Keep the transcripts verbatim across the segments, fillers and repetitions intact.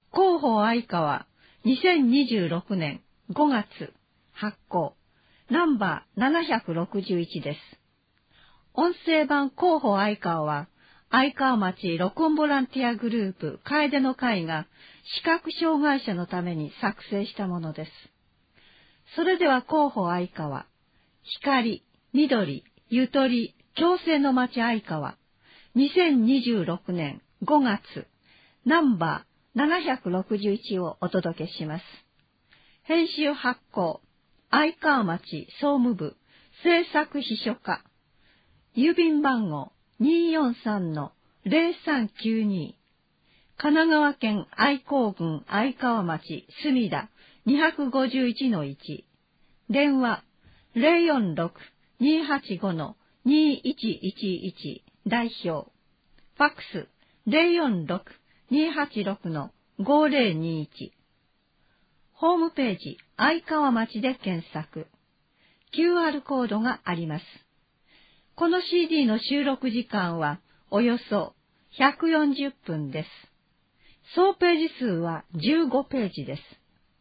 広報愛川にせんにじゅうろくねんごがつ発行ナンバーななひゃくろくじゅういちです。音声版広報愛川は愛川町録音ボランティアグループ楓の会が視覚障害者のために作成したものです。それでは広報愛川、光、緑、ゆとり、共生の町愛川、にせんにじゅうろくねんごがつ、ナンバーななひゃくろくじゅういちをお届けします。編集発行、愛川町総務部、制作秘書課、郵便番号 にーよんさんのぜろさんきゅうに、神奈川県愛好郡愛川町墨田にひゃくごじゅういちのいち、電話 ゼロよんろく にーはちご にーいちいちいち 代表、ファックス ゼロよんろく にーはちろく ごぜろにいち、ホームページ愛川町で検索、キューアール コードがあります。この シーディー の収録時間はおよそひゃくよんじゅっぷんです。総ページ数はじゅうごページです。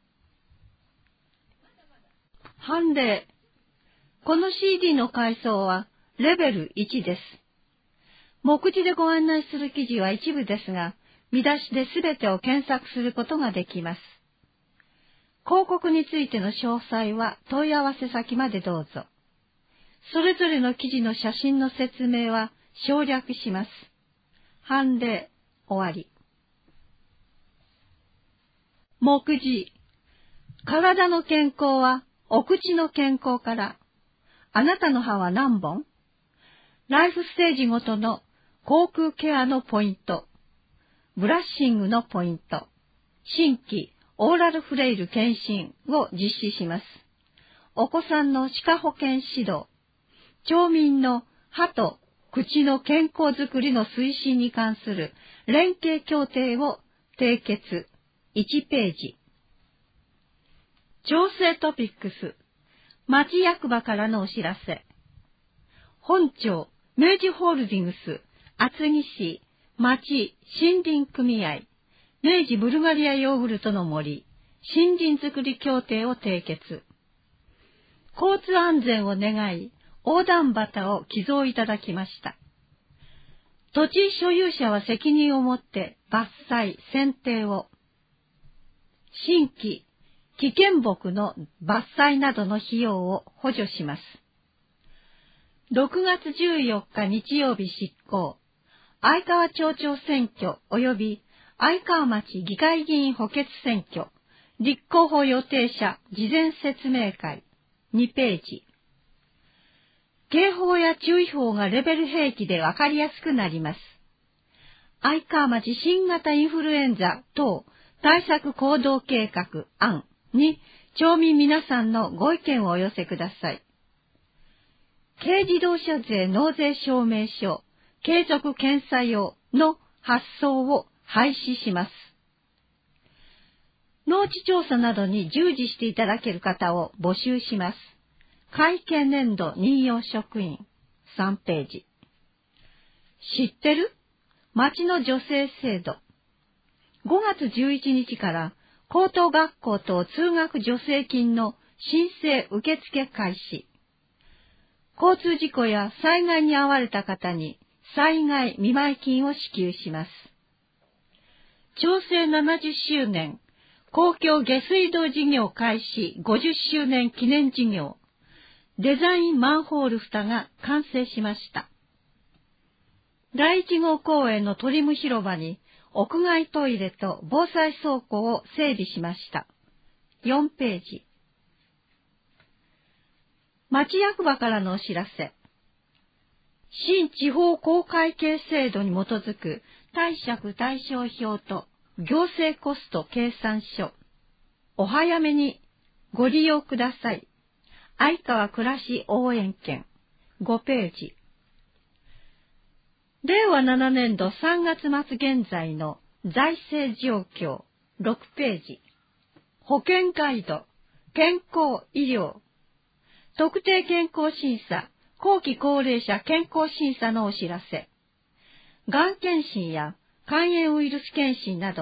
判例。この シーディー の階層はレベルいちです。目次でご案内する記事は一部ですが、見出しで全てを検索することができます。広告についての詳細は問い合わせ先までどうぞ。それぞれの記事の写真の説明は省略します。判例終わり。目次。体の健康はお口の健康から。あなたの歯は何本？ライフステージごとの口腔ケアのポイント。ブラッシングのポイント。新規オーラルフレイル検診を実施します。お子さんの歯科保健指導。町民の歯と口の健康づくりの推進に関する連携協定を締結。いちページ。調整トピックス。町役場からのお知らせ。本町、明治ホールディングス、厚木市、町森林組合、明治ブルガリアヨーグルトの森、森林づくり協定を締結。交通安全を願い、横断旗を寄贈いただきました。土地所有者は責任を持って伐採、剪定を。新規、危険木の伐採などの費用を補助します。ろくがつじゅうよっか日曜日執行、愛川町長選挙及び愛川町議会議員補欠選挙、立候補予定者事前説明会、にページ。警報や注意報がレベル併記でわかりやすくなります。愛川町新型インフルエンザ等対策行動計画案に町民皆さんのご意見をお寄せください。軽自動車税納税証明書継続検査用の発送を廃止します。農地調査などに従事していただける方を募集します。会計年度任用職員さんページ。知ってる？町の女性制度。ごがつじゅういちにちから高等学校等通学助成金の申請受付開始。交通事故や災害に遭われた方に災害見舞金を支給します。町制ななじゅっしゅうねん公共下水道事業開始ごじゅっしゅうねん記念事業。デザインマンホール蓋が完成しました。だいいち号公園のトリム広場に屋外トイレと防災倉庫を整備しました。よんページ。町役場からのお知らせ。新地方公会計制度に基づく貸借対照表と行政コスト計算書。お早めにご利用ください。愛川暮らし応援券ごページ。れいわななねんどさんがつ末現在の財政状況ろくページ。保険ガイド、健康医療、特定健康審査、後期高齢者健康審査のお知らせ。がん検診や肝炎ウイルス検診など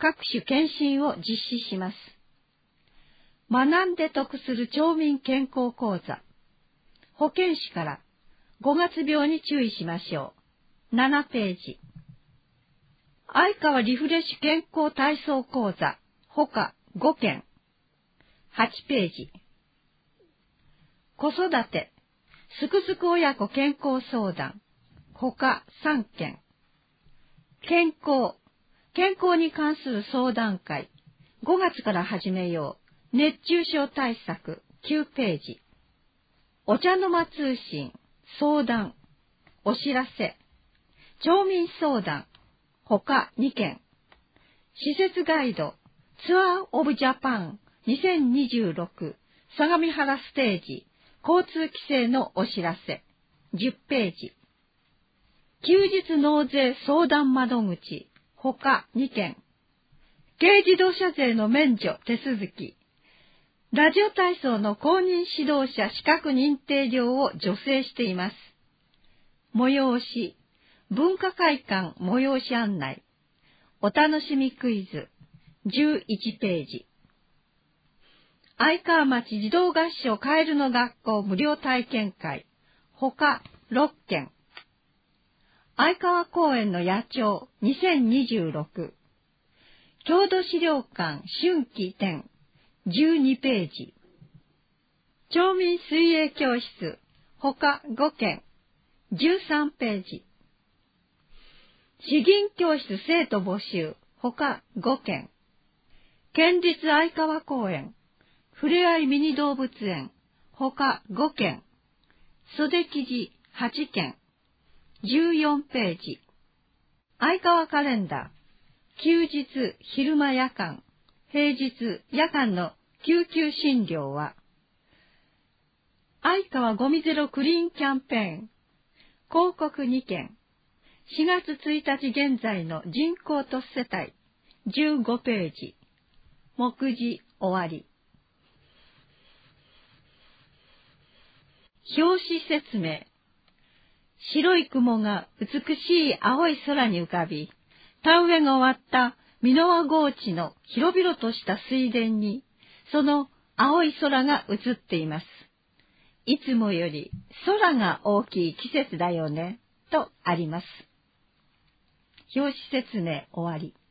各種検診を実施します。学んで得する町民健康講座。保健師からごがつ病に注意しましょう。ななページ。相川リフレッシュ健康体操講座。ほかごけん。はちページ。子育て。すくすく親子健康相談。ほかさんけん。健康。健康に関する相談会。ごがつから始めよう。熱中症対策。きゅうページ。お茶の間通信。相談。お知らせ。町民相談。ほかにけん。施設ガイド。ツアーオブジャパンにせんにじゅうろく相模原ステージ。交通規制のお知らせ。じゅっページ。休日納税相談窓口。ほかにけん。軽自動車税の免除手続き。ラジオ体操の公認指導者資格認定料を助成しています。催し。文化会館催し案内。お楽しみクイズ。じゅういちページ。相川町児童合唱カエルの学校無料体験会。ほかろっけん。相川公園の野鳥にせんにじゅうろく。郷土資料館春季展じゅうにページ。町民水泳教室。ほかごけん。じゅうさんページ。詩吟教室生徒募集。ほかごけん。県立相川公園。ふれあいミニ動物園。ほかごけん。袖記事はちけん。じゅうよんページ。相川カレンダー。休日、昼間夜間。平日、夜間の救急診療は、相川ゴミゼロクリーンキャンペーン。広告にけん。しがつついたち現在の人口都市世帯。じゅうごページ。目次終わり。表紙説明。白い雲が美しい青い空に浮かび、田植えが終わった箕輪郷地の広々とした水田に、その青い空が映っています。いつもより空が大きい季節だよね、とあります。表紙説明終わり。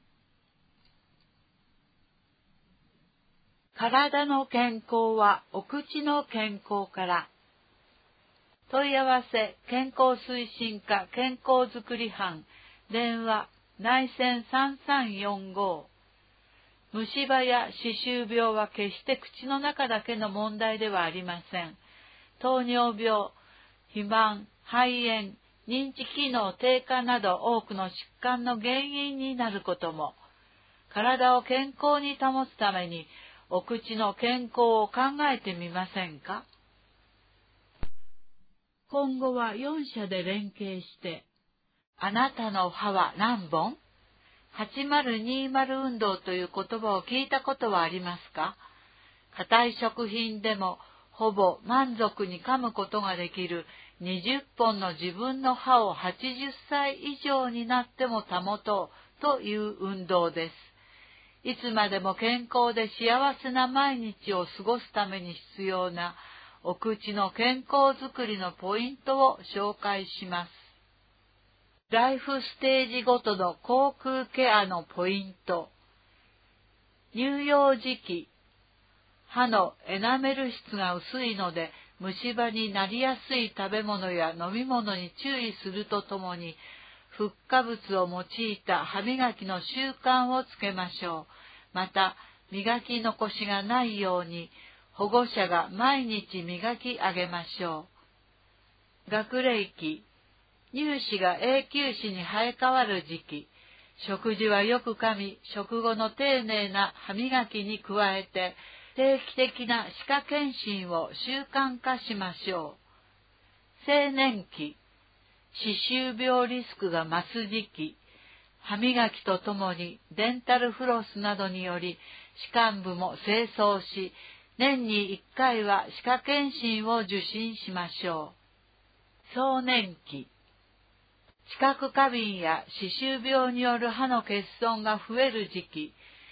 体の健康はお口の健康から。問い合わせ健康推進課健康づくり班電話内線さんさんよんご。虫歯や歯周病は決して口の中だけの問題ではありません。糖尿病、肥満、肺炎、認知機能低下など多くの疾患の原因になることも。体を健康に保つためにお口の健康を考えてみませんか？今後はよんしゃで連携して、あなたの歯は何本？はちまるにまる運動という言葉を聞いたことはありますか？硬い食品でもほぼ満足に噛むことができるにじゅっぽんの自分の歯をはちじゅっさい以上になっても保とうという運動です。いつまでも健康で幸せな毎日を過ごすために必要なお口の健康づくりのポイントを紹介します。ライフステージごとの口腔ケアのポイント。乳幼児期。歯のエナメル質が薄いので虫歯になりやすい食べ物や飲み物に注意するとともに、フッ化物を用いた歯磨きの習慣をつけましょう。また、磨き残しがないように、保護者が毎日磨き上げましょう。学齢期。乳歯が永久歯に生え変わる時期。食事はよく噛み、食後の丁寧な歯磨きに加えて、定期的な歯科検診を習慣化しましょう。青年期。歯周病リスクが増す時期。歯磨きとともにデンタルフロスなどにより歯間部も清掃し、年にいっかいは歯科検診を受診しましょう。壮年期。知覚過敏や歯周病による歯の欠損が増える時期。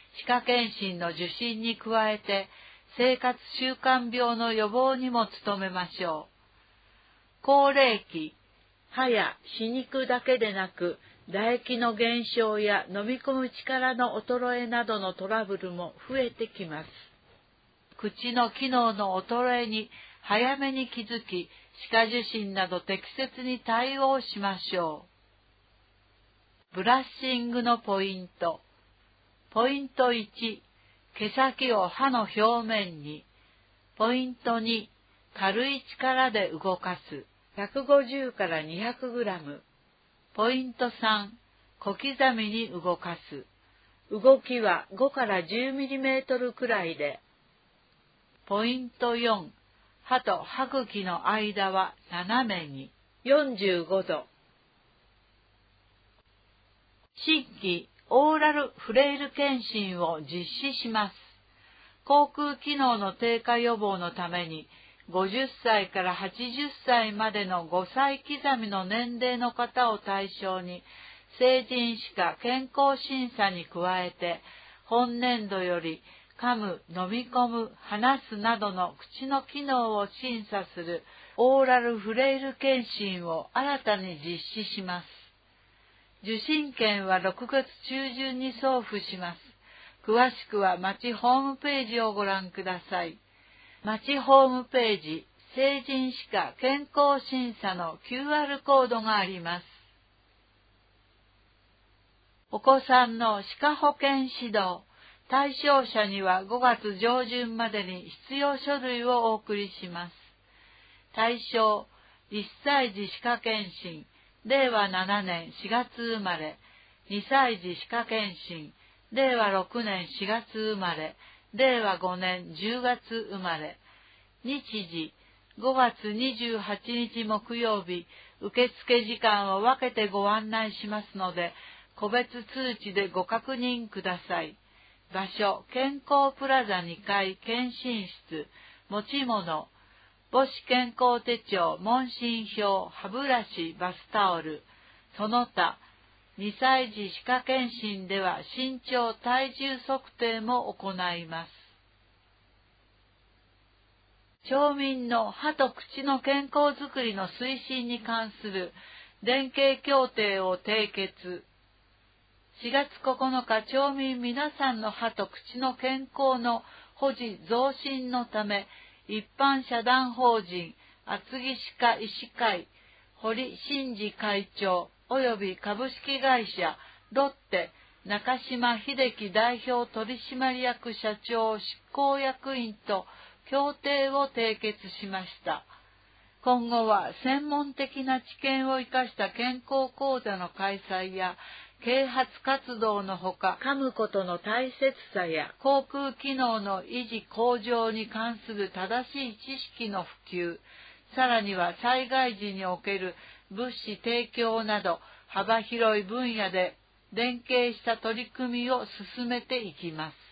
歯科検診の受診に加えて、生活習慣病の予防にも努めましょう。高齢期、歯や歯肉だけでなく、唾液の減少や飲み込む力の衰えなどのトラブルも増えてきます。口の機能の衰えに早めに気づき、歯科受診など適切に対応しましょう。ブラッシングのポイント。ポイントいち、毛先を歯の表面に。ポイントに、軽い力で動かす。ひゃくごじゅうからにひゃくグラム。ポイントさん、小刻みに動かす。動きはごからじゅうミリメートルくらいで。ポイントよん、歯と歯茎の間は斜めに。よんじゅうごど。新規オーラルフレイル検診を実施します。口腔機能の低下予防のために、ごじゅっさいからはちじゅっさいまでのごさい刻みの年齢の方を対象に、成人歯科健康審査に加えて、本年度より噛む、飲み込む、話すなどの口の機能を審査するオーラルフレイル検診を新たに実施します。受診券はろくがつ中旬に送付します。詳しくは町ホームページをご覧ください。町ホームページ、成人歯科健康審査の キューアール コードがあります。お子さんの歯科保健指導、対象者にはごがつ上旬までに必要書類をお送りします。対象、いっさい児歯科検診、れいわななねんしがつ生まれ、にさい児歯科検診、れいわろくねんしがつ生まれ、れいわごねんじゅうがつ生まれ。日時、ごがつにじゅうはちにち木曜日、受付時間を分けてご案内しますので、個別通知でご確認ください。場所、健康プラザにかい検診室、持ち物、母子健康手帳、問診票、歯ブラシ、バスタオル、その他、にさい児歯科検診では身長・体重測定も行います。町民の歯と口の健康づくりの推進に関する連携協定を締結。しがつここのか、町民皆さんの歯と口の健康の保持増進のため、一般社団法人厚木歯科医師会堀真二会長及び株式会社ロッテ中島秀樹代表取締役社長執行役員と協定を締結しました。今後は専門的な知見を生かした健康講座の開催や啓発活動のほか、噛むことの大切さや口腔機能の維持向上に関する正しい知識の普及、さらには災害時における物資提供など幅広い分野で連携した取り組みを進めていきます。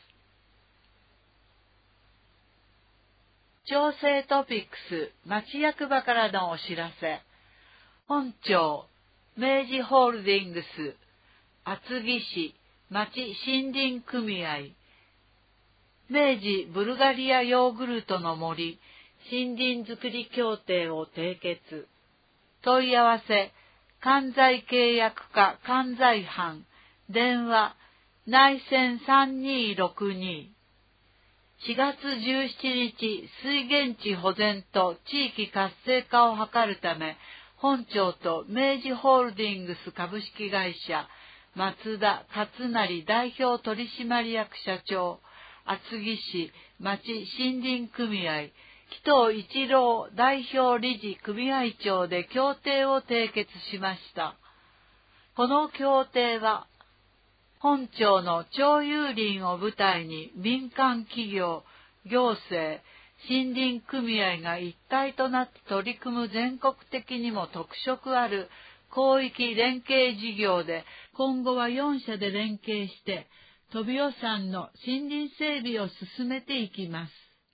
調整トピックス、町役場からのお知らせ。本庁、明治ホールディングス、厚木市町森林組合、明治ブルガリアヨーグルトの森森林づくり協定を締結。問い合わせ、関西契約課関西班、電話、内線さんにーろくに。しがつじゅうしちにち、水源地保全と地域活性化を図るため、本庁と明治ホールディングス株式会社、松田勝成代表取締役社長、厚木市町森林組合、紀藤一郎代表理事組合長で協定を締結しました。この協定は、本庁の町有林を舞台に民間企業、行政、森林組合が一体となって取り組む全国的にも特色ある広域連携事業で、今後はよんしゃで連携して、飛び予算の森林整備を進めていきます。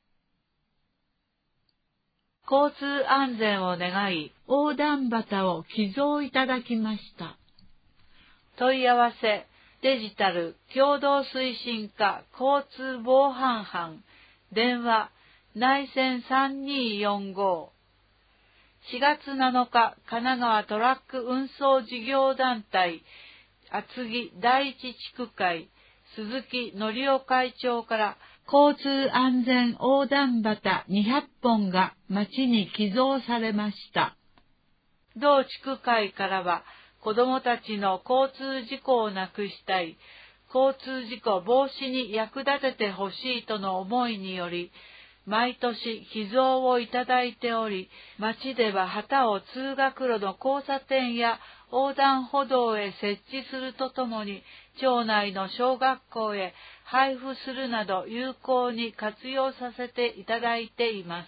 交通安全を願い、横断旗を寄贈いただきました。問い合わせ、 デジタル共同推進課交通防犯班電話内線さんにーよんご。しがつなのか神奈川トラック運送事業団体厚木第一地区会鈴木則夫会長から交通安全横断旗にひゃっぽんが町に寄贈されました。同地区会からは子どもたちの交通事故をなくしたい、交通事故防止に役立ててほしいとの思いにより、毎年寄贈をいただいており、町では旗を通学路の交差点や横断歩道へ設置するとともに、町内の小学校へ配布するなど有効に活用させていただいています。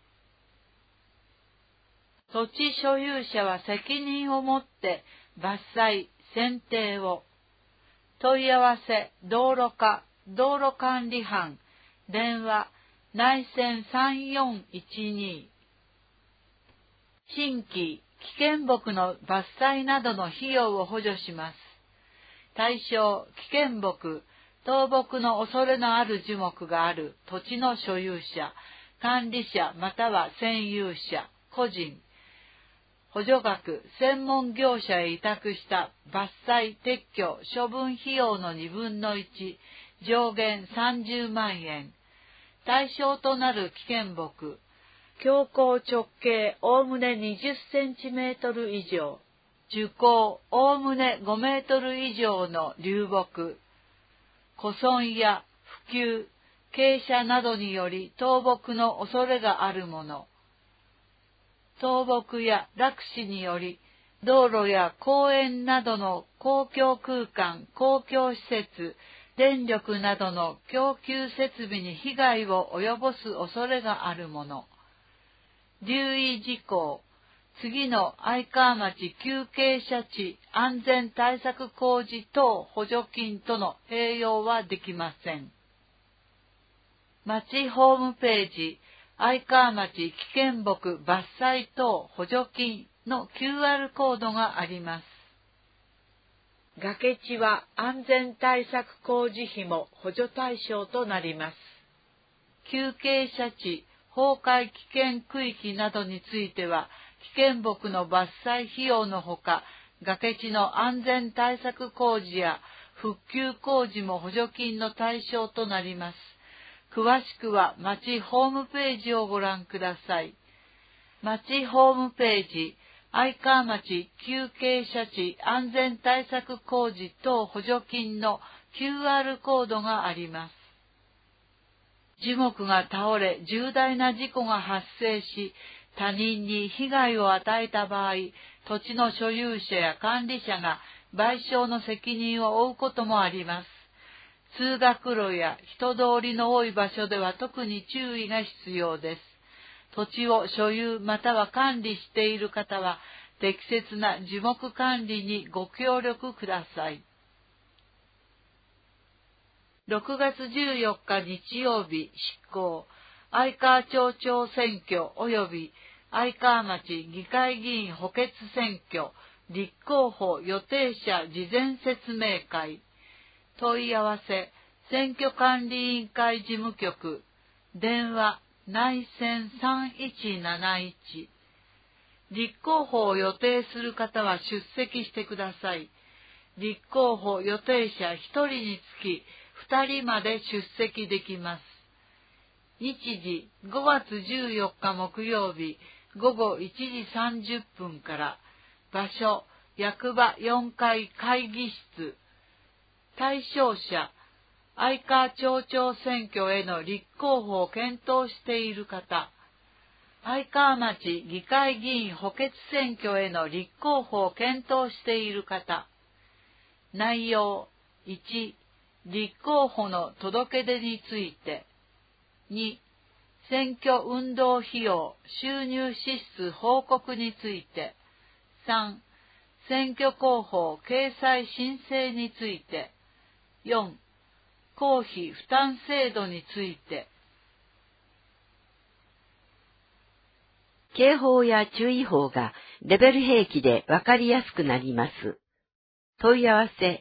土地所有者は責任を持って伐採・剪定を。問い合わせ道路課道路管理班電話内線さんよんいちに。新規危険木の伐採などの費用を補助します。対象危険木、倒木の恐れのある樹木がある土地の所有者、管理者または占有者、個人。補助額、専門業者へ委託した伐採・撤去・処分費用のにぶんのいち、上限さんじゅうまんえん。対象となる危険木、標高直径おおむねにじゅっセンチメートル以上、樹高おおむねごメートル以上の流木、枯損や腐朽、傾斜などにより倒木の恐れがあるもの、倒木や落石により道路や公園などの公共空間、公共施設、電力などの供給設備に被害を及ぼす恐れがあるもの、留意事項、次の愛川町急傾斜地安全対策工事等補助金との併用はできません。町ホームページ、愛川町危険木伐採等補助金の キューアール コードがあります。崖地は安全対策工事費も補助対象となります。急傾斜地、崩壊危険区域などについては、危険木の伐採費用のほか、崖地の安全対策工事や復旧工事も補助金の対象となります。詳しくは町ホームページをご覧ください。町ホームページ、愛川町急傾斜地安全対策工事等補助金の キューアール コードがあります。樹木が倒れ重大な事故が発生し、他人に被害を与えた場合、土地の所有者や管理者が賠償の責任を負うこともあります。通学路や人通りの多い場所では特に注意が必要です。土地を所有または管理している方は、適切な樹木管理にご協力ください。ろくがつじゅうよっか日曜日執行、愛川町長選挙及び愛川町議会議員補欠選挙立候補予定者事前説明会。問い合わせ、選挙管理委員会事務局、電話内線さんいちなないち。立候補を予定する方は出席してください。立候補予定者ひとりにつきふたりまで出席できます。日時ごがつじゅうよっか木曜日ごごいちじさんじゅっぷんから。場所役場よんかい会議室。対象者、愛川町長選挙への立候補を検討している方、愛川町議会議員補欠選挙への立候補を検討している方。内容いち、立候補の届け出について。に、選挙運動費用収入支出報告について。さん、選挙広報掲載申請について。よん、公費負担制度について。 警報や注意報がレベル併記でわかりやすくなります。問い合わせ、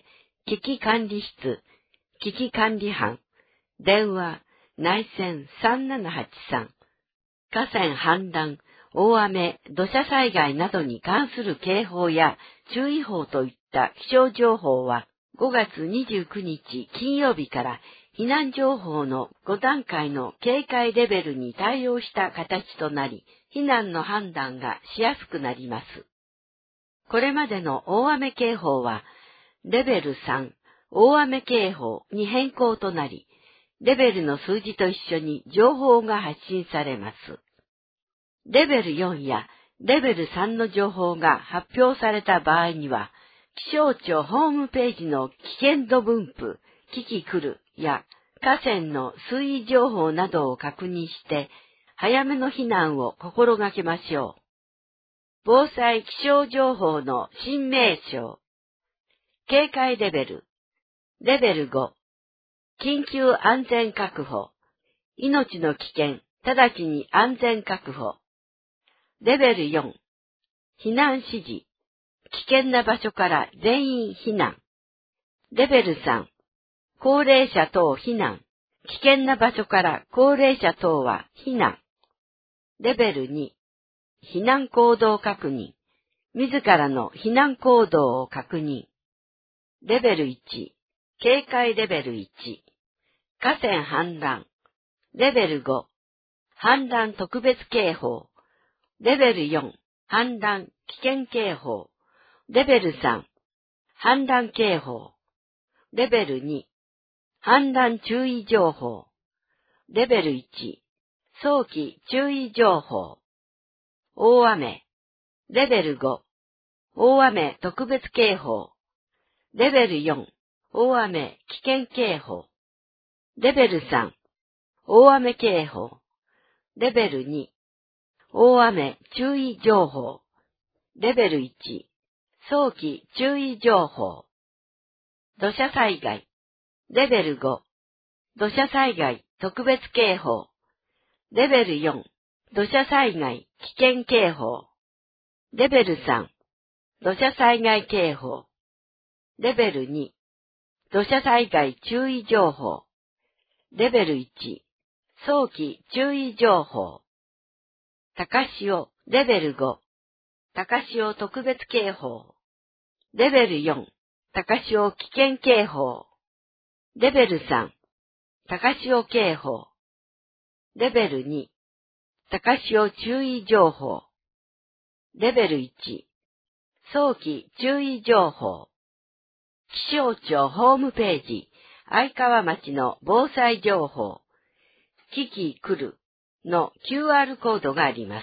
危機管理室、危機管理班、電話、内線さんななはちさん、河川氾濫、大雨、土砂災害などに関する警報や注意報といった気象情報はごがつにじゅうくにち金曜日から避難情報のごだんかいの警戒レベルに対応した形となり、避難の判断がしやすくなります。これまでの大雨警報はレベルさん、大雨警報に変更となり、レベルの数字と一緒に情報が発信されます。レベルよんやレベルさんの情報が発表された場合には、気象庁ホームページの危険度分布、キキクルや河川の水位情報などを確認して、早めの避難を心がけましょう。防災気象情報の新名称。警戒レベル。レベルご。緊急安全確保。命の危険、直ちに安全確保。レベルよん。避難指示。危険な場所から全員避難。レベルさん。高齢者等避難。危険な場所から高齢者等は避難。レベルに。避難行動確認。自らの避難行動を確認。レベルいち。警戒レベルいち。河川氾濫。レベルご。氾濫特別警報。レベルよん。氾濫危険警報。レベルさん。氾濫警報。レベルに。氾濫注意情報。レベルいち。早期注意情報。大雨。レベルご。大雨特別警報。レベルよん。大雨危険警報。レベルさん。大雨警報。レベルに。大雨注意情報。レベルいち。早期注意情報。土砂災害。レベルご。土砂災害特別警報。レベルよん。土砂災害危険警報。レベルさん。土砂災害警報。レベルに。土砂災害注意情報。レベルいち。早期注意情報。高潮。レベルご。高潮特別警報。レベルよん。高潮危険警報。レベルさん。高潮警報。レベルに。高潮注意情報。レベルいち。早期注意情報。気象庁ホームページ、愛川町の防災情報、キキクルの キューアール コードがあります。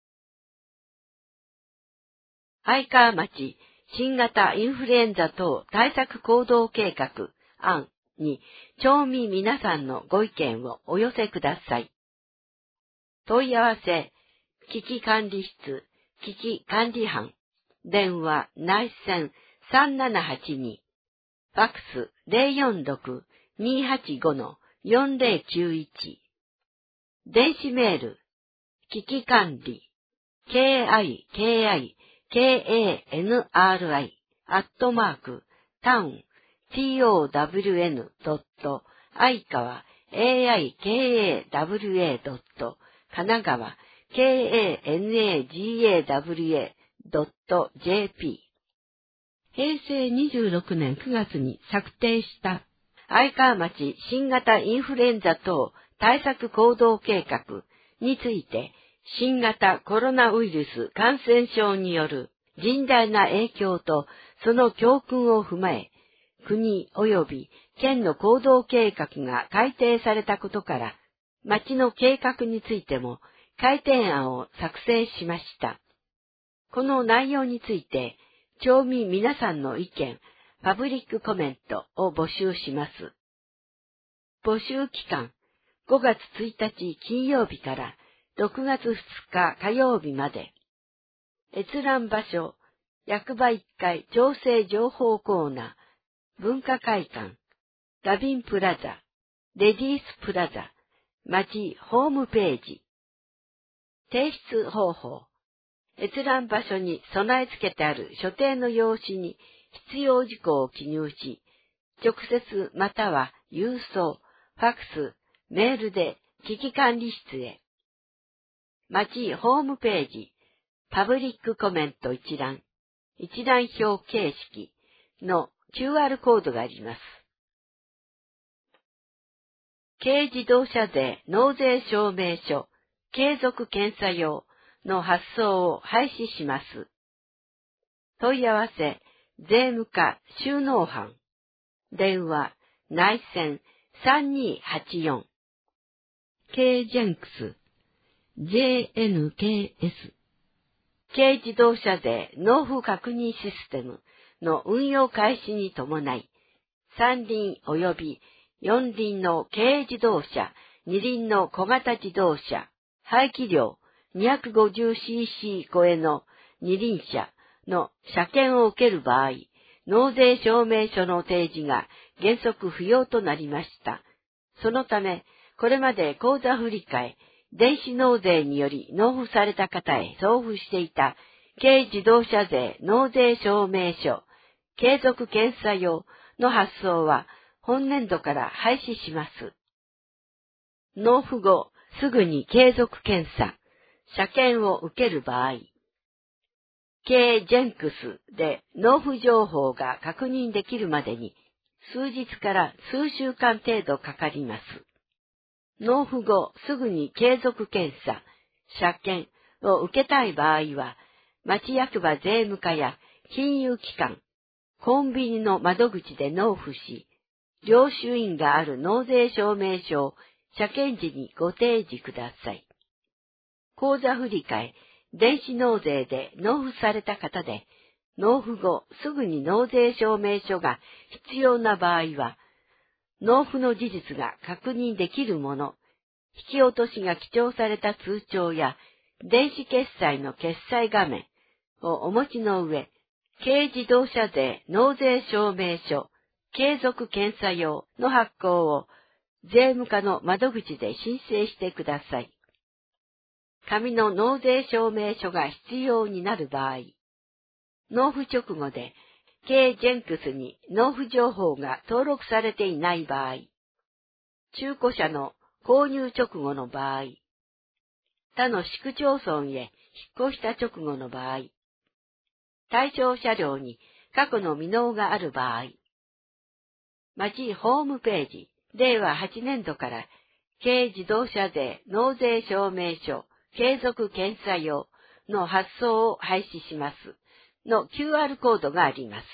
愛川町新型インフルエンザ等対策行動計画案に町民皆さんのご意見をお寄せください。問い合わせ、危機管理室、危機管理班、電話内線さんななはちに、ファックス ゼロよんろく にーはちご よんゼロきゅういち。電子メール、危機管理、ケーアイケーアイケーエーエヌアールアイ アットマーク、タウン、トウン ドット、愛川、エーアイケーエーダブリューエー ドット、神奈川、ケーエーエヌエージーエーダブリューエー ドット ジェーピー。へいせいにじゅうろくねんくがつに策定した愛川町新型インフルエンザ等対策行動計画について、新型コロナウイルス感染症による甚大な影響とその教訓を踏まえ、国及び県の行動計画が改定されたことから、町の計画についても改定案を作成しました。この内容について、町民皆さんの意見、パブリックコメントを募集します。募集期間、ごがつついたち金曜日からろくがつふつか火曜日まで。閲覧場所、役場いっかい調整情報コーナー、文化会館、ラビンプラザ、レディースプラザ、町ホームページ。提出方法。閲覧場所に備え付けてある所定の用紙に必要事項を記入し、 直接または郵送、ファックス、メールで危機管理室へ。町ホームページ、パブリックコメント一覧、一覧表形式の キューアール コードがあります。軽自動車税納税証明書継続検査用の発送を廃止します。問い合わせ、税務課収納班。電話、内線さんにーはちよん。軽ジェンクス、ジェーエヌケーエス。軽自動車税納付確認システムの運用開始に伴い、三輪及び四輪の軽自動車、二輪の小型自動車、排気量 にひゃくごじゅうシーシー 超えの二輪車の車検を受ける場合、納税証明書の提示が原則不要となりました。そのため、これまで口座振替、電子納税により納付された方へ送付していた軽自動車税納税証明書、継続検査用の発送は本年度から廃止します。納付後、すぐに継続検査、車検を受ける場合、軽ジェンクスで納付情報が確認できるまでに数日から数週間程度かかります。納付後すぐに継続検査、車検を受けたい場合は、町役場税務課や金融機関、コンビニの窓口で納付し、領収印がある納税証明書を車検時にご提示ください。口座振替、電子納税で納付された方で、納付後すぐに納税証明書が必要な場合は、納付の事実が確認できるもの、引き落としが記帳された通帳や電子決済の決済画面をお持ちの上、軽自動車税納税証明書継続検査用の発行を税務課の窓口で申請してください。紙の納税証明書が必要になる場合、納付直後で軽ジェンクスに納付情報が登録されていない場合、中古車の購入直後の場合、他の市区町村へ引っ越した直後の場合、対象車両に過去の未納がある場合、町ホームページ、れいわはちねんどから軽自動車税納税証明書継続検査用の発送を廃止しますの キューアール コードがあります。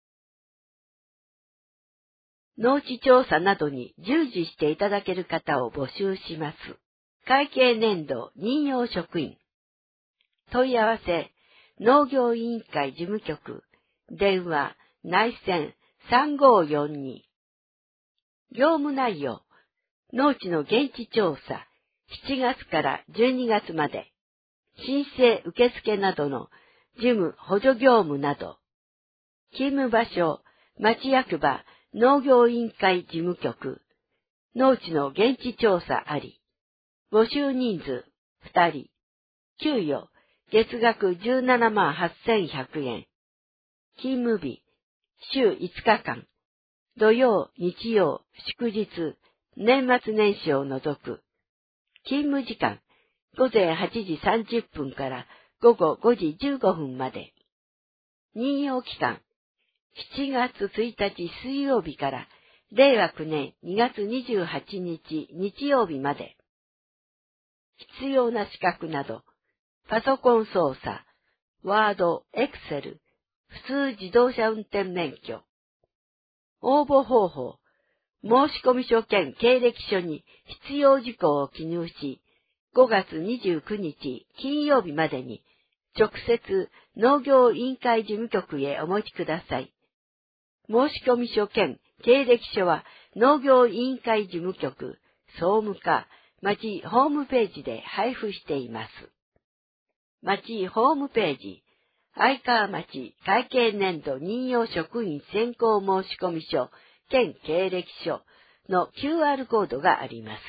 農地調査などに従事していただける方を募集します。会計年度任用職員。問い合わせ、農業委員会事務局、電話、内線さんごーよんに。業務内容、農地の現地調査、しちがつからじゅうにがつまで、申請受付などの事務補助業務など、勤務場所、町役場、農業委員会事務局、農地の現地調査あり、募集人数ふたり、給与、月額じゅうななまんはっせんひゃくえん、勤務日、週いつかかん、土曜、日曜、祝日、年末年始を除く、勤務時間、ごぜんはちじさんじゅっぷんからごごごじじゅうごふんまで。任用期間、しちがつついたち水曜日かられいわきゅうねんにがつにじゅうはちにち日曜日まで。必要な資格など、パソコン操作、ワード、エクセル、普通自動車運転免許。応募方法、申込書兼経歴書に必要事項を記入し、ごがつにじゅうくにち金曜日までに直接農業委員会事務局へお持ちください。申込書兼経歴書は農業委員会事務局、総務課、町ホームページで配布しています。町ホームページ、相川町会計年度任用職員選考申込書兼経歴書の キューアール コードがあります。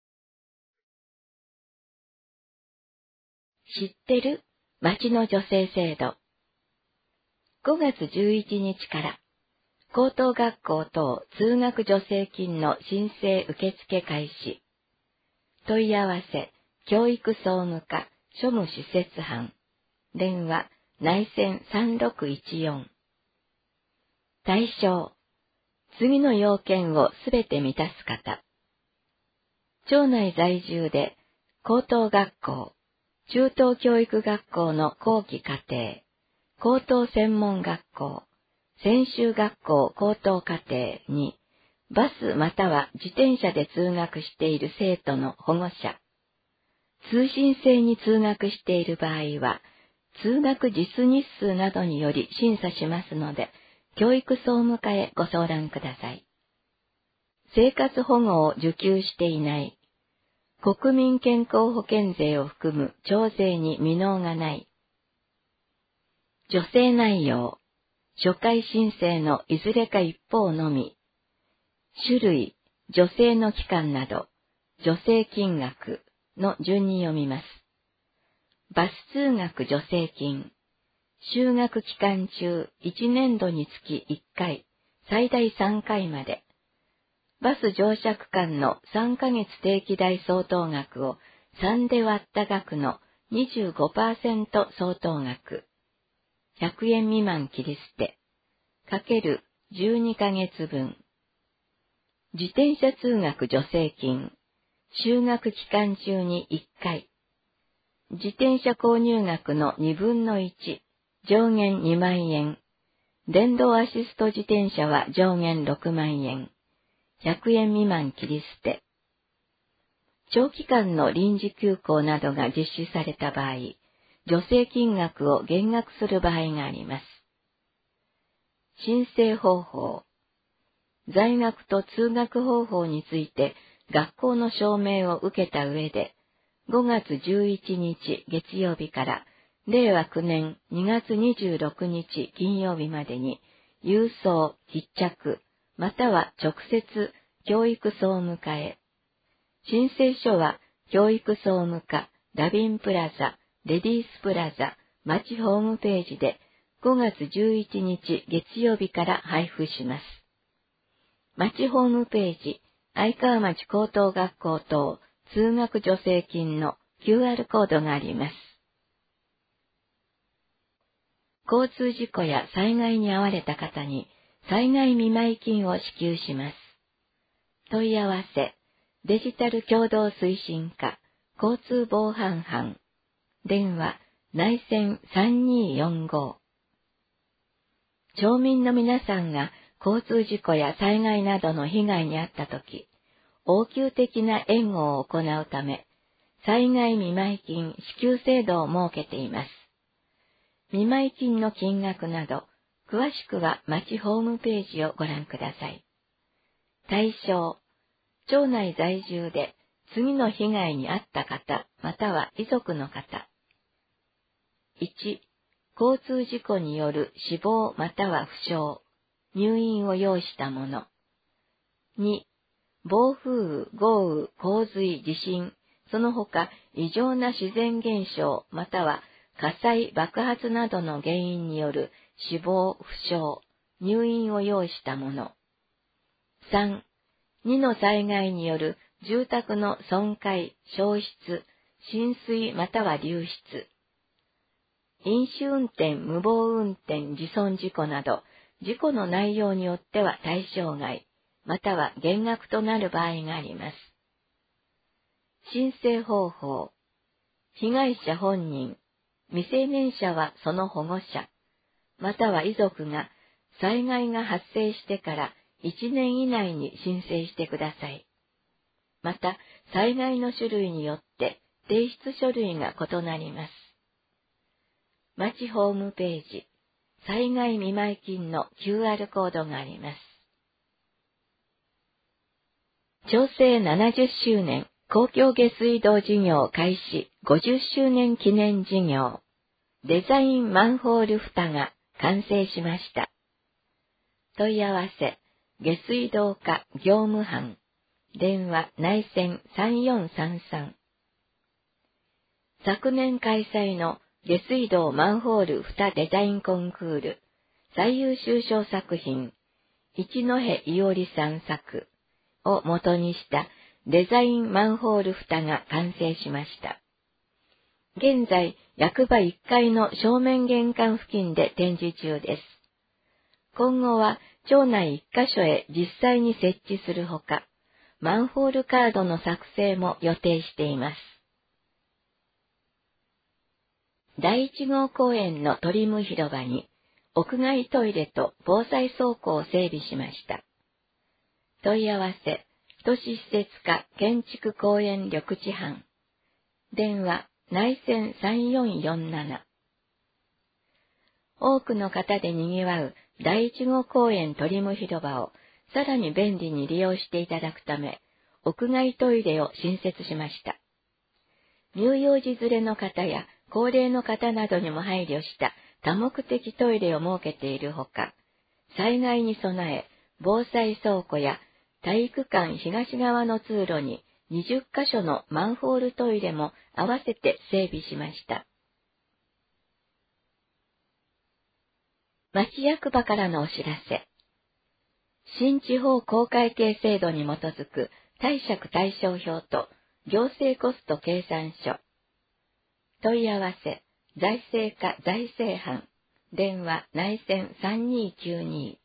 知ってる町の女性制度。ごがつじゅういちにちから高等学校等通学助成金の申請受付開始。問い合わせ、教育総務課、庶務施設班。電話、内線さんろくいちよん。対象、次の要件をすべて満たす方。町内在住で、高等学校、中等教育学校の後期課程、高等専門学校、専修学校高等課程に、バスまたは自転車で通学している生徒の保護者。通信制に通学している場合は、通学実日数などにより審査しますので、教育総務課へご相談ください。生活保護を受給していない。国民健康保険税を含む徴税に未納がない。助成内容。初回申請のいずれか一方のみ。種類、助成の期間など、助成金額の順に読みます。バス通学助成金。就学期間中いちねんどにつきいっかい、最大さんかいまで。バス乗車区間のさんかげつ定期代相当額をさんで割った額の にじゅうごパーセント 相当額。ひゃくえん未満切り捨て。かけるじゅうにかげつぶん。自転車通学助成金。就学期間中にいっかい。自転車購入額のにぶんのいち。上限にまんえん。電動アシスト自転車は上限ろくまんえん。ひゃくえん未満切り捨て。長期間の臨時休校などが実施された場合、助成金額を減額する場合があります。申請方法。在学と通学方法について学校の証明を受けた上で、ごがつじゅういちにち月曜日かられいわきゅうねんにがつにじゅうろくにち金曜日までに、郵送、必着、または直接教育総務課へ。申請書は教育総務課、ラビンプラザ、レディースプラザ、町ホームページでごがつじゅういちにち月曜日から配布します。町ホームページ、愛川町高等学校等通学助成金の キューアール コードがあります。交通事故や災害に遭われた方に災害見舞金を支給します。問い合わせ、デジタル共同推進課、交通防犯班、電話、内線さんにーよんご。町民の皆さんが交通事故や災害などの被害に遭ったとき、応急的な援護を行うため、災害見舞金支給制度を設けています。見舞金の金額など、詳しくは町ホームページをご覧ください。対象、町内在住で次の被害に遭った方、または遺族の方。いち、交通事故による死亡または負傷、入院を要したもの。に、暴風雨、豪雨、洪水、地震、その他異常な自然現象または火災、爆発などの原因による死亡、負傷、入院を要したもの。さん、にの災害による住宅の損壊、焼失、浸水または流出。飲酒運転、無謀運転、自損事故など、事故の内容によっては対象外、または減額となる場合があります。申請方法。被害者本人、未成年者はその保護者、または遺族が災害が発生してからいちねん以内に申請してください。また、災害の種類によって提出書類が異なります。町ホームページ、災害見舞金の キューアール コードがあります。町政ななじゅっしゅうねん公共下水道事業開始ごじゅっしゅうねん記念事業、デザインマンホール蓋が完成しました。問い合わせ、下水道課業務班、電話内線さんよんさんさん。昨年開催の下水道マンホール蓋デザインコンクール最優秀賞作品、 一戸伊織さん作を元にしたデザインマンホール蓋が完成しました。現在、役場いっかいの正面玄関付近で展示中です。今後は町内いっか所へ実際に設置するほか、マンホールカードの作成も予定しています。だいいち号公園のトリム広場に屋外トイレと防災倉庫を整備しました。問い合わせ、都市施設課建築公園緑地班。電話、内線さんよんよんなな。多くの方で賑わうだいいち号公園トリム広場をさらに便利に利用していただくため、屋外トイレを新設しました。乳幼児連れの方や高齢の方などにも配慮した多目的トイレを設けているほか、災害に備え、防災倉庫や体育館東側の通路ににじゅっか所のマンホールトイレも合わせて整備しました。町役場からのお知らせ。新地方公会計制度に基づく貸借対照表と行政コスト計算書。問い合わせ、財政課財政班。電話内線さんにきゅうに。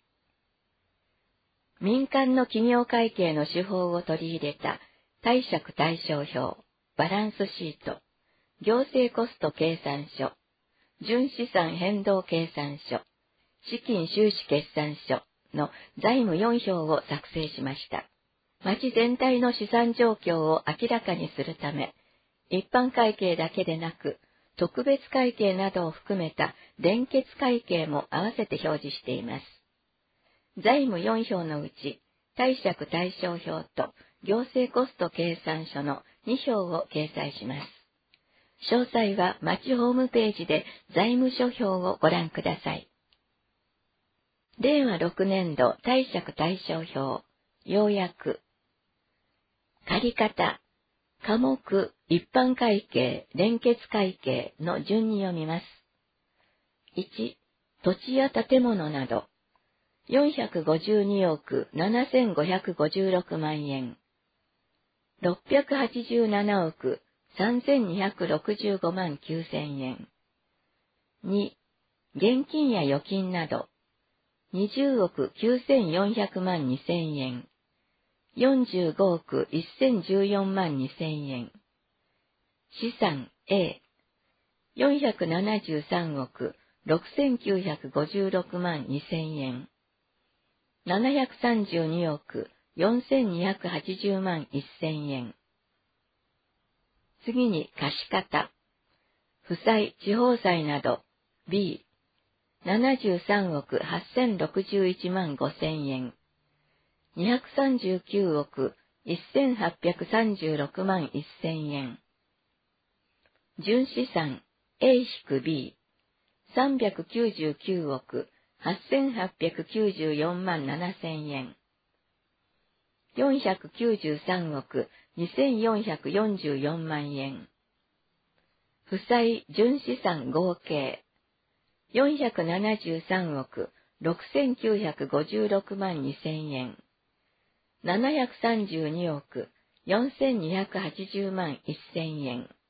民間の企業会計の手法を取り入れた貸借対照表、バランスシート、行政コスト計算書、純資産変動計算書、資金収支決算書の財務よん表を作成しました。町全体の資産状況を明らかにするため、一般会計だけでなく、特別会計などを含めた連結会計も合わせて表示しています。財務よん表のうち、貸借対照表と行政コスト計算書のに表を掲載します。詳細は町ホームページで財務諸表をご覧ください。れいわろくねんど貸借対照表、要約。借方、科目、一般会計、連結会計の順に読みます。いち、土地や建物など、よんひゃくごじゅうにおくななせんごひゃくごじゅうろくまんえん。ろっぴゃくはちじゅうななおくさんぜんにひゃくろくじゅうごまんきゅうせんえん。に、現金や預金など、にじゅうおくきゅうせんよんひゃくまんにせんえん。よんじゅうごおくせんじゅうよんまんにせんえん。資産 A、よんひゃくななじゅうさんおくろくせんきゅうひゃくごじゅうろくまんにせんえん。ななひゃくさんじゅうにおくよんせんにひゃくはちじゅうまんせんえん。次に貸方。負債、地方債など B、ななじゅうさんおくはっせんろくじゅういちまんごせんえん。にひゃくさんじゅうきゅうおくせんはっぴゃくさんじゅうろくまんせんえん。純資産 A-B、さんびゃくきゅうじゅうきゅうおくはっせんはっぴゃくきゅうじゅうよんまんななせんえん。よんひゃくきゅうじゅうさんおくにせんよんひゃくよんじゅうよんまんえん。負債純資産合計よんひゃくななじゅうさんおくろくせんきゅうひゃくごじゅうろくまんにせんえん。ななひゃくさんじゅうにおくよんせんにひゃくはちじゅうまんせんえん。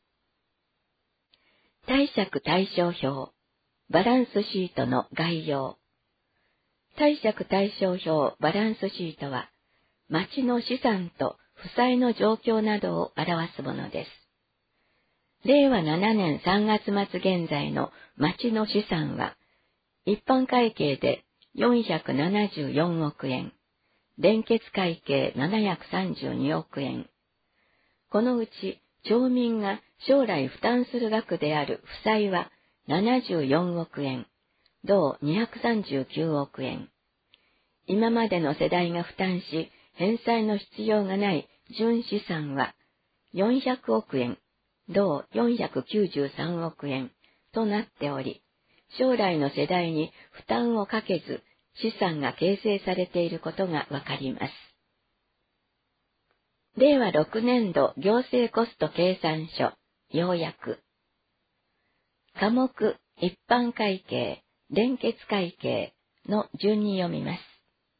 貸借対照表、バランスシートの概要。貸借対照表バランスシートは、町の資産と負債の状況などを表すものです。れいわななねんさんがつまつ現在の町の資産は、一般会計でよんひゃくななじゅうよんおくえん、連結会計ななひゃくさんじゅうにおくえん。このうち、町民が将来負担する額である負債はななじゅうよんおくえん、同にひゃくさんじゅうきゅうおくえん。今までの世代が負担し、返済の必要がない純資産はよんひゃくおくえん、同よんひゃくきゅうじゅうさんおくえんとなっており、将来の世代に負担をかけず資産が形成されていることがわかります。れいわろくねんど行政コスト計算書、要約。科目、一般会計、連結会計の順に読みます。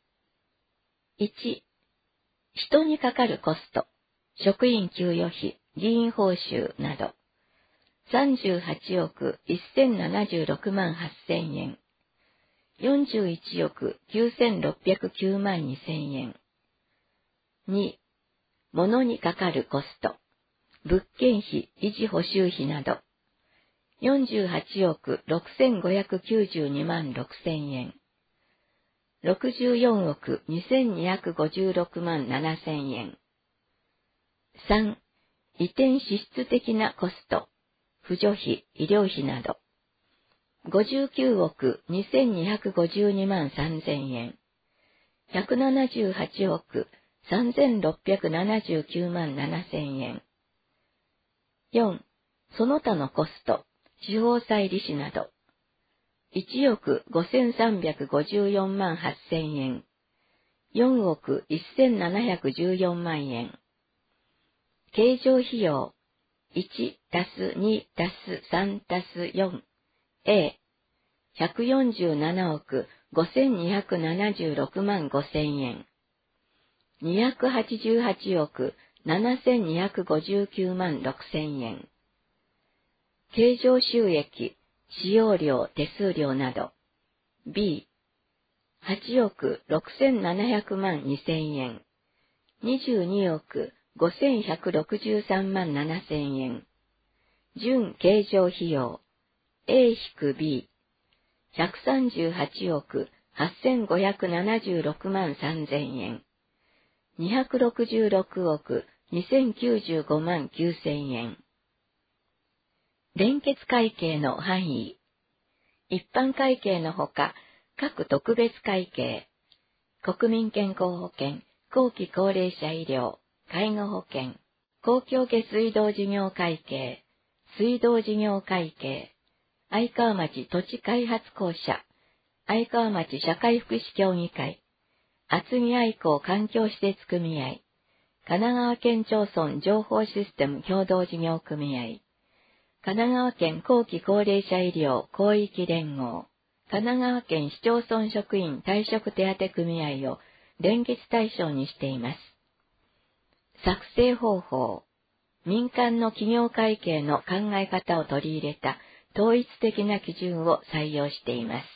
いち、人にかかるコスト、職員給与費、議員報酬など、さんじゅうはちおくせんななじゅうろくまんはっせんえん、よんじゅういちおくきゅうせんろっぴゃくきゅうまんにせんえん。に、物にかかるコスト、物件費、維持補修費など、よんじゅうはちおくろくせんごひゃくきゅうじゅうにまんろくせんえん、ろくじゅうよんおくにせんにひゃくごじゅうろくまんななせんえん。さん、移転支出的なコスト、扶助費、医療費など、ごじゅうきゅうおくにせんにひゃくごじゅうにまんさんぜんえん、ひゃくななじゅうはちおくさんぜんろっぴゃくななじゅうきゅうまんななせんえん。よん、その他のコスト、司法裁理士など、いちおくごせんさんびゃくごじゅうよんまんはっせんえん、よんおくせんななひゃくじゅうよんまんえん。経常費用、いちたすにたすさんたすよん、A、ひゃくよんじゅうななおくごせんにひゃくななじゅうろくまんごせんえん、にひゃくはちじゅうはちおくななせんにひゃくごじゅうきゅうまんろくせんえん。経常収益、使用料、手数料など、B、はちおくろくせんななひゃくまんにせんえん、にじゅうにおくごせんひゃくろくじゅうさんまんななせんえん。準経常費用、A-B、ひゃくさんじゅうはちおくはっせんごひゃくななじゅうろくまんさんぜんえん、にひゃくろくじゅうろくおくにせんきゅうじゅうごまんきゅうせんえん。連結会計の範囲。一般会計のほか、各特別会計、国民健康保険、後期高齢者医療、介護保険、公共下水道事業会計、水道事業会計、愛川町土地開発公社、愛川町社会福祉協議会、厚木愛好環境施設組合、神奈川県町村情報システム共同事業組合、神奈川県後期高齢者医療広域連合、神奈川県市町村職員退職手当組合を連結対象にしています。作成方法、民間の企業会計の考え方を取り入れた統一的な基準を採用しています。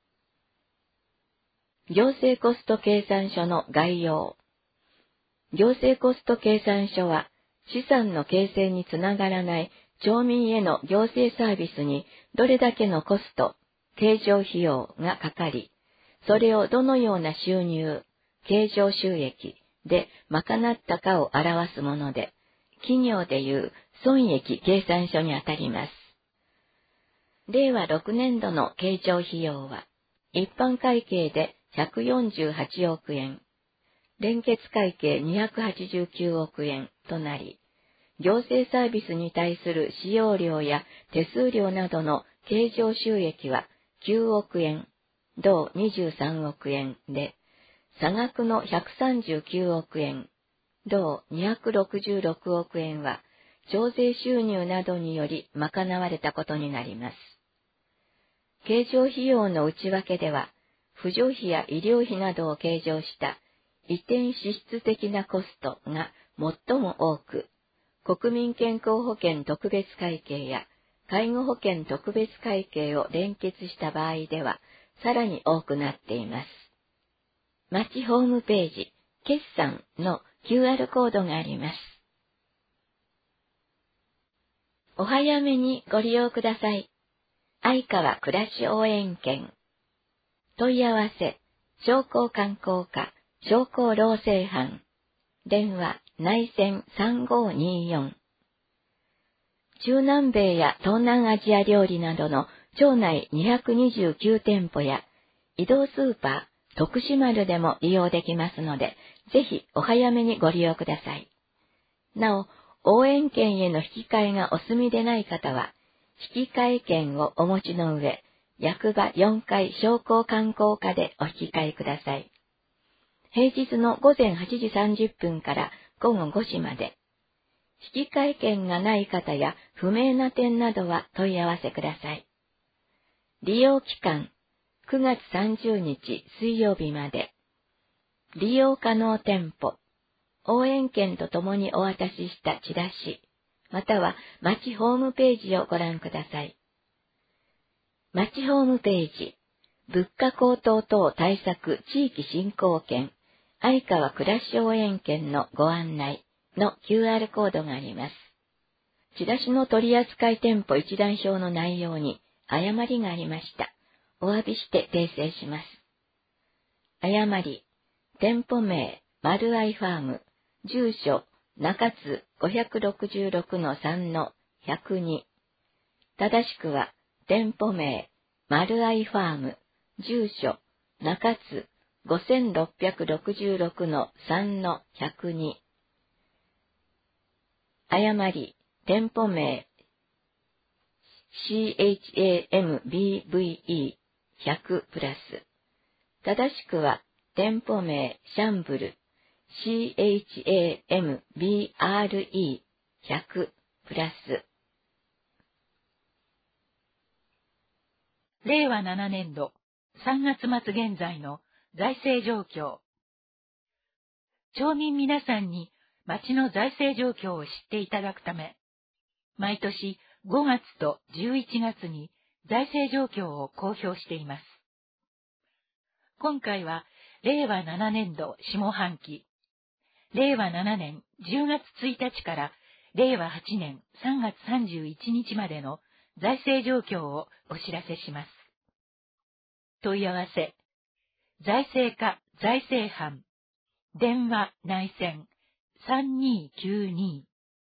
行政コスト計算書の概要。行政コスト計算書は資産の形成につながらない町民への行政サービスにどれだけのコスト、経常費用がかかり、それをどのような収入、経常収益で賄ったかを表すもので、企業でいう損益計算書にあたります。れいわろくねんどの経常費用は、一般会計でひゃくよんじゅうはちおくえん、連結会計にひゃくはちじゅうきゅうおくえんとなり、行政サービスに対する使用料や手数料などの経常収益はきゅうおくえん、同にじゅうさんおくえんで、差額のひゃくさんじゅうきゅうおくえん、同にひゃくろくじゅうろくおくえんは、徴税収入などにより賄われたことになります。経常費用の内訳では、扶助費や医療費などを計上した移転支出的なコストが最も多く、国民健康保険特別会計や介護保険特別会計を連結した場合では、さらに多くなっています。町ホームページ、決算の キューアール コードがあります。お早めにご利用ください。愛川暮らし応援券。問い合わせ、商工観光課、商工労政班。電話、内線さんごーにーよん。中南米や東南アジア料理などの町内にひゃくにじゅうきゅうてんぽや、移動スーパー、徳島丸でも利用できますので、ぜひお早めにご利用ください。なお、応援券への引き換えがお済みでない方は、引き換え券をお持ちの上、役場よんかい商工観光課でお引き換えください。平日のごぜんはちじさんじゅっぷんからごごごじまで。引き換え券がない方や不明な点などは問い合わせください。利用期間、くがつさんじゅうにち水曜日まで。 利用可能店舗、応援券とともにお渡ししたチラシ、または町ホームページをご覧ください。町ホームページ、物価高騰等対策地域振興券、相川暮らし応援券のご案内の キューアール コードがあります。チラシの取扱店舗一覧表の内容に誤りがありました。お詫びして訂正します。誤り、店舗名、丸愛ファーム、住所、中津 ごひゃくろくじゅうろくのさんのひゃくに。正しくは、店舗名、丸愛ファーム、住所、中津 ごせんろっぴゃくろくじゅうろくのさんのひゃくに。誤り、店舗名、シーエイチエーエムビーブイイーひゃく プラス。正しくは、店舗名、シャンブル、シーエイチエーエムビーアールイーひゃく プラス。 れいわななねんどさんがつ末現在の財政状況。町民皆さんに町の財政状況を知っていただくため、毎年ごがつとじゅういちがつに財政状況を公表しています。今回はれいわななねんど下半期、れいわななねんじゅうがつついたちかられいわはちねんさんがつさんじゅういちにちまでの財政状況をお知らせします。問い合わせ、財政課財政班、電話内線さんにーきゅうに。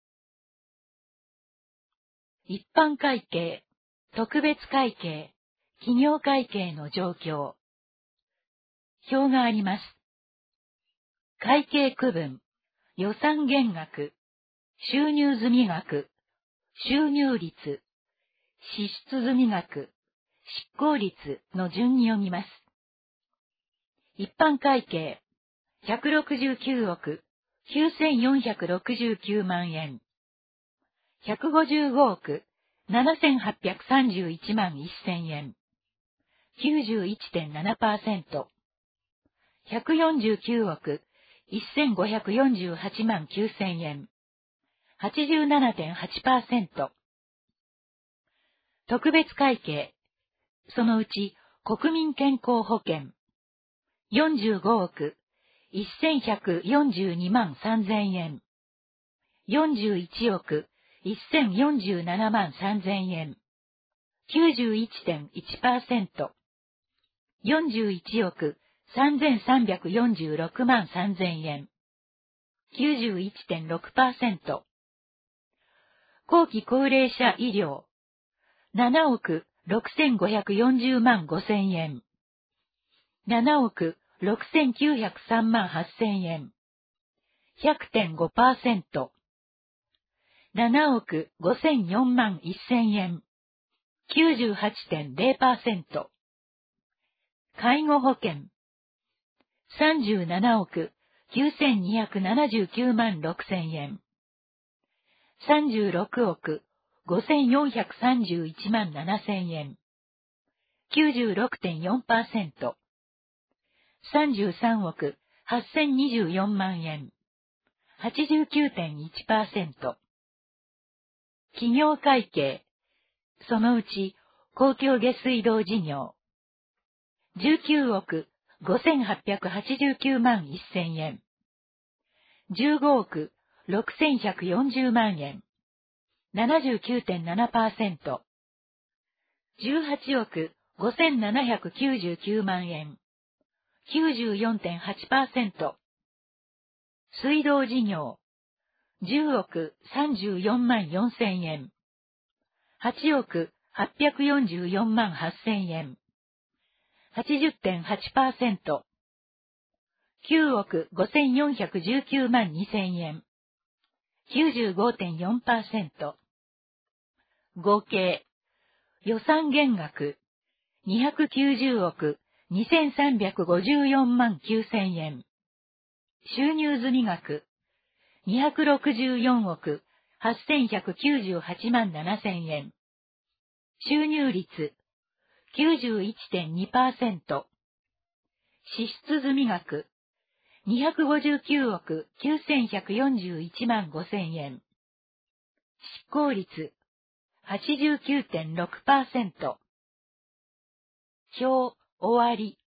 一般会計、特別会計、企業会計の状況。表があります。会計区分、予算減額、収入済額、収入率、支出済額、執行率の順に読みます。一般会計、ひゃくろくじゅうきゅうおくきゅうせんよんひゃくろくじゅうきゅうまんえん。ひゃくごじゅうごおくななせんはっぴゃくさんじゅういちまんせんえん。きゅうじゅういちてんななパーセント。ひゃくよんじゅうきゅうおくせんごひゃくよんじゅうはちまんきゅうせんえん。はちじゅうななてんはちパーセント。特別会計、そのうち国民健康保険、よんじゅうごおくせんひゃくよんじゅうにまんさんぜんえん。よんじゅういちおくせんよんじゅうななまんさんぜんえん。きゅうじゅういちてんいちパーセント。よんじゅういちおくさんぜんさんびゃくよんじゅうろくまんさんぜんえん。きゅうじゅういちてんろくパーセント。後期高齢者医療、ななおくろくせんごひゃくよんじゅうまんごせんえん。ななおくろくせんきゅうひゃくさんまんはっせんえん。ひゃくてんごパーセント。ななおくごせんよんまんせんえん。きゅうじゅうはちてんぜろパーセント。介護保険。さんじゅうななおくきゅうせんにひゃくななじゅうきゅうまんろくせんえん。さんじゅうろくおくごせんよんひゃくさんじゅういちまんななせんえん。きゅうじゅうろくてんよんパーセント。さんじゅうさんおくはっせんにじゅうよんまんえん。はちじゅうきゅうてんいちパーセント。企業会計、そのうち公共下水道事業、じゅうきゅうおくごせんはっぴゃくはちじゅうきゅうまんせんえん。じゅうごおくろくせんひゃくよんじゅうまんえん。ななじゅうきゅうてんななパーセント。じゅうはちおくごせんななひゃくきゅうじゅうきゅうまんえん。きゅうじゅうよんてんはちパーセント。水道事業、じゅうおくさんじゅうよんまんよんせんえん。はちおくはっぴゃくよんじゅうよんまんはっせんえん。はちじゅってんはちパーセント。きゅうおくごせんよんひゃくじゅうきゅうまんにせんえん。きゅうじゅうごてんよんパーセント。合計、予算減額、にひゃくきゅうじゅうおくにせんさんびゃくごじゅうよんまんきゅうせんえん。収入済額、にひゃくろくじゅうよんおくはっせんひゃくきゅうじゅうはちまんななせんえん。収入率、きゅうじゅういちてんにパーセント。支出済額、 にひゃくごじゅうきゅうおくきゅうせんひゃくよんじゅういちまんごせんえん。執行率 はちじゅうきゅうてんろくパーセント。表終わり。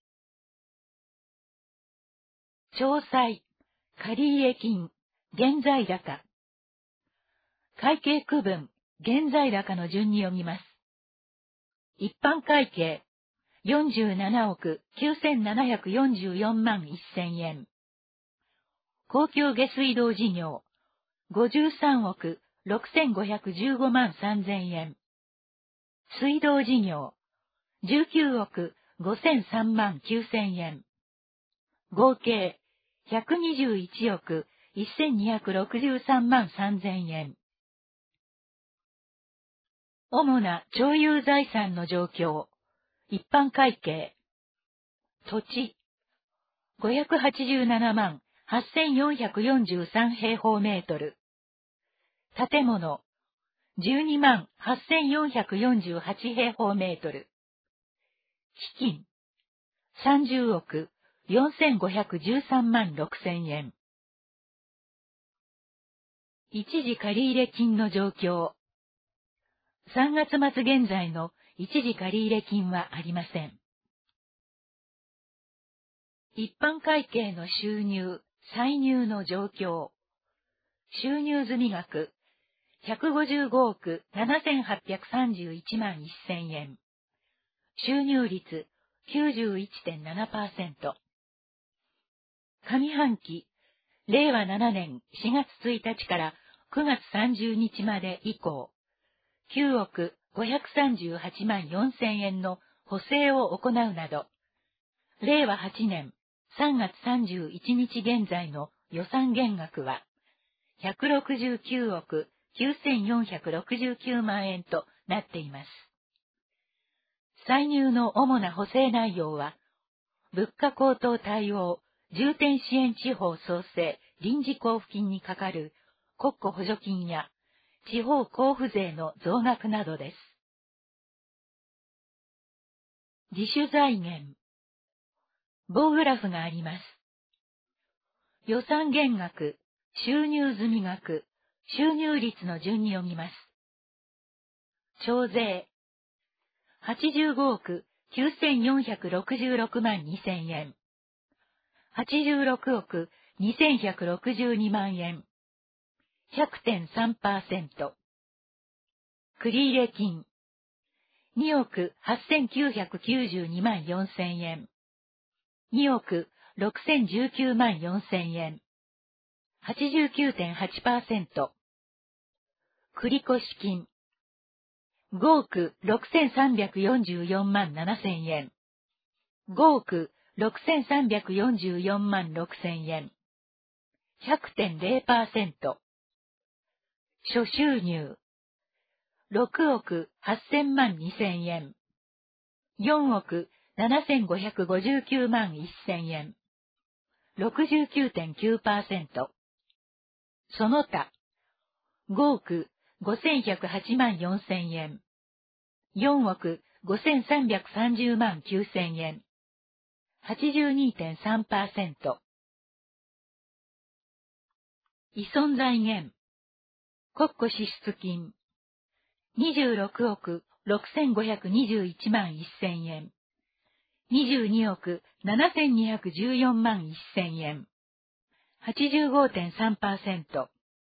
詳細、借入金、現在高。会計区分、現在高の順に読みます。一般会計、よんじゅうななおくきゅうせんななひゃくよんじゅうよんまんせんえん。公共下水道事業、ごじゅうさんおくろくせんごひゃくじゅうごまんさんぜんえん。水道事業、じゅうきゅうおくごせんさんまんきゅうせんえん。合計、ひゃくにじゅういちおくせんにひゃくろくじゅうさんまんさんぜんえん。主な徴有財産の状況、一般会計。土地、ごひゃくはちじゅうななまんはっせんよんひゃくよんじゅうさん平方メートル。建物、じゅうにまんはっせんよんひゃくよんじゅうはち平方メートル。基金、さんじゅうおくよんせんごひゃくじゅうさんまんろくせんえん。一時借入金の状況。さんがつ末現在の一時借入金はありません。一般会計の収入、歳入の状況。収入済額、ひゃくごじゅうごおくななせんはっぴゃくさんじゅういちまんせんえん。収入率 きゅうじゅういちてんななパーセント。上半期、れいわななねんしがつついたちからくがつさんじゅうにちまで以降、きゅうおくごひゃくさんじゅうはちまんよんせんえんの補正を行うなど、れいわはちねんさんがつさんじゅういちにち現在の予算減額は、ひゃくろくじゅうきゅうおくきゅうせんよんひゃくろくじゅうきゅうまんえんとなっています。歳入の主な補正内容は、物価高騰対応、重点支援地方創生臨時交付金にかかる国庫補助金や地方交付税の増額などです。自主財源。棒グラフがあります。予算減額、収入済額、収入率の順に読みます。徴税。はちじゅうごおくきゅうせんよんひゃくろくじゅうろくまんにせんえん。はちじゅうろくおくにせんひゃくろくじゅうにまんえん。ひゃくてんさんパーセント。繰入金。におくはっせんきゅうひゃくきゅうじゅうにまんよんせんえん。におくろくせんじゅうきゅうまんよんせんえん。はちじゅうきゅうてんはちパーセント。繰越金。ごおくろくせんさんびゃくよんじゅうよんまんななせんえん。ごおくろくせんさんびゃくよんじゅうよんまんろくせんえん。ひゃくてんぜろパーセント。諸収入。ろくおくはっせんまんにせんえん。よんおくななせんごひゃくごじゅうきゅうまんせんえん。ろくじゅうきゅうてんきゅうパーセント。その他。ごおくごせんひゃくはちまんよんせんえん。よんおくごせんさんびゃくさんじゅうまんきゅうせんえん。はちじゅうにてんさんパーセント。依存財源。国庫支出金。にじゅうろくおくろくせんごひゃくにじゅういちまんせんえん。にじゅうにおくななせんにひゃくじゅうよんまんせんえん。はちじゅうごてんさんパーセント。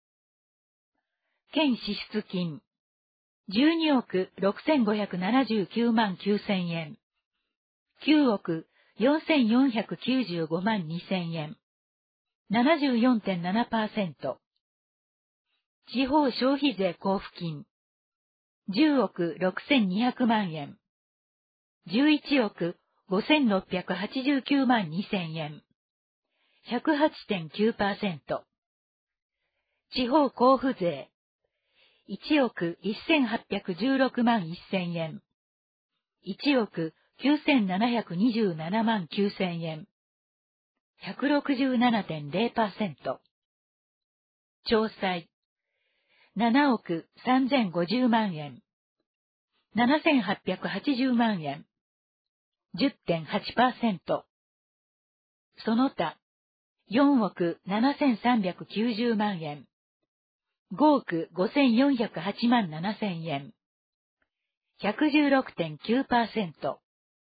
県支出金。じゅうにおくろくせんごひゃくななじゅうきゅうまんきゅうせんえん。きゅうおくよんせんよんひゃくきゅうじゅうごまんにせんえん。ななじゅうよんてんななパーセント。地方消費税交付金。じゅうおくろくせんにひゃくまんえん。じゅういちおくごせんろっぴゃくはちじゅうきゅうまんにせんえん。ひゃくはちてんきゅうパーセント。地方交付税。いちおくせんはっぴゃくじゅうろくまんせんえん。いちおくきゅうせんななひゃくにじゅうななまんきゅうせんえん。ひゃくろくじゅうななてんぜろパーセント。徴歳。ななおくさんぜんごじゅうまんえん。ななせんはっぴゃくはちじゅうまんえん。じゅってんはちパーセント。その他、 よんおくななせんさんびゃくきゅうじゅうまんえん、ごおくごせんよんひゃくはちまんななせんえん、ひゃくじゅうろくてんきゅうパーセント。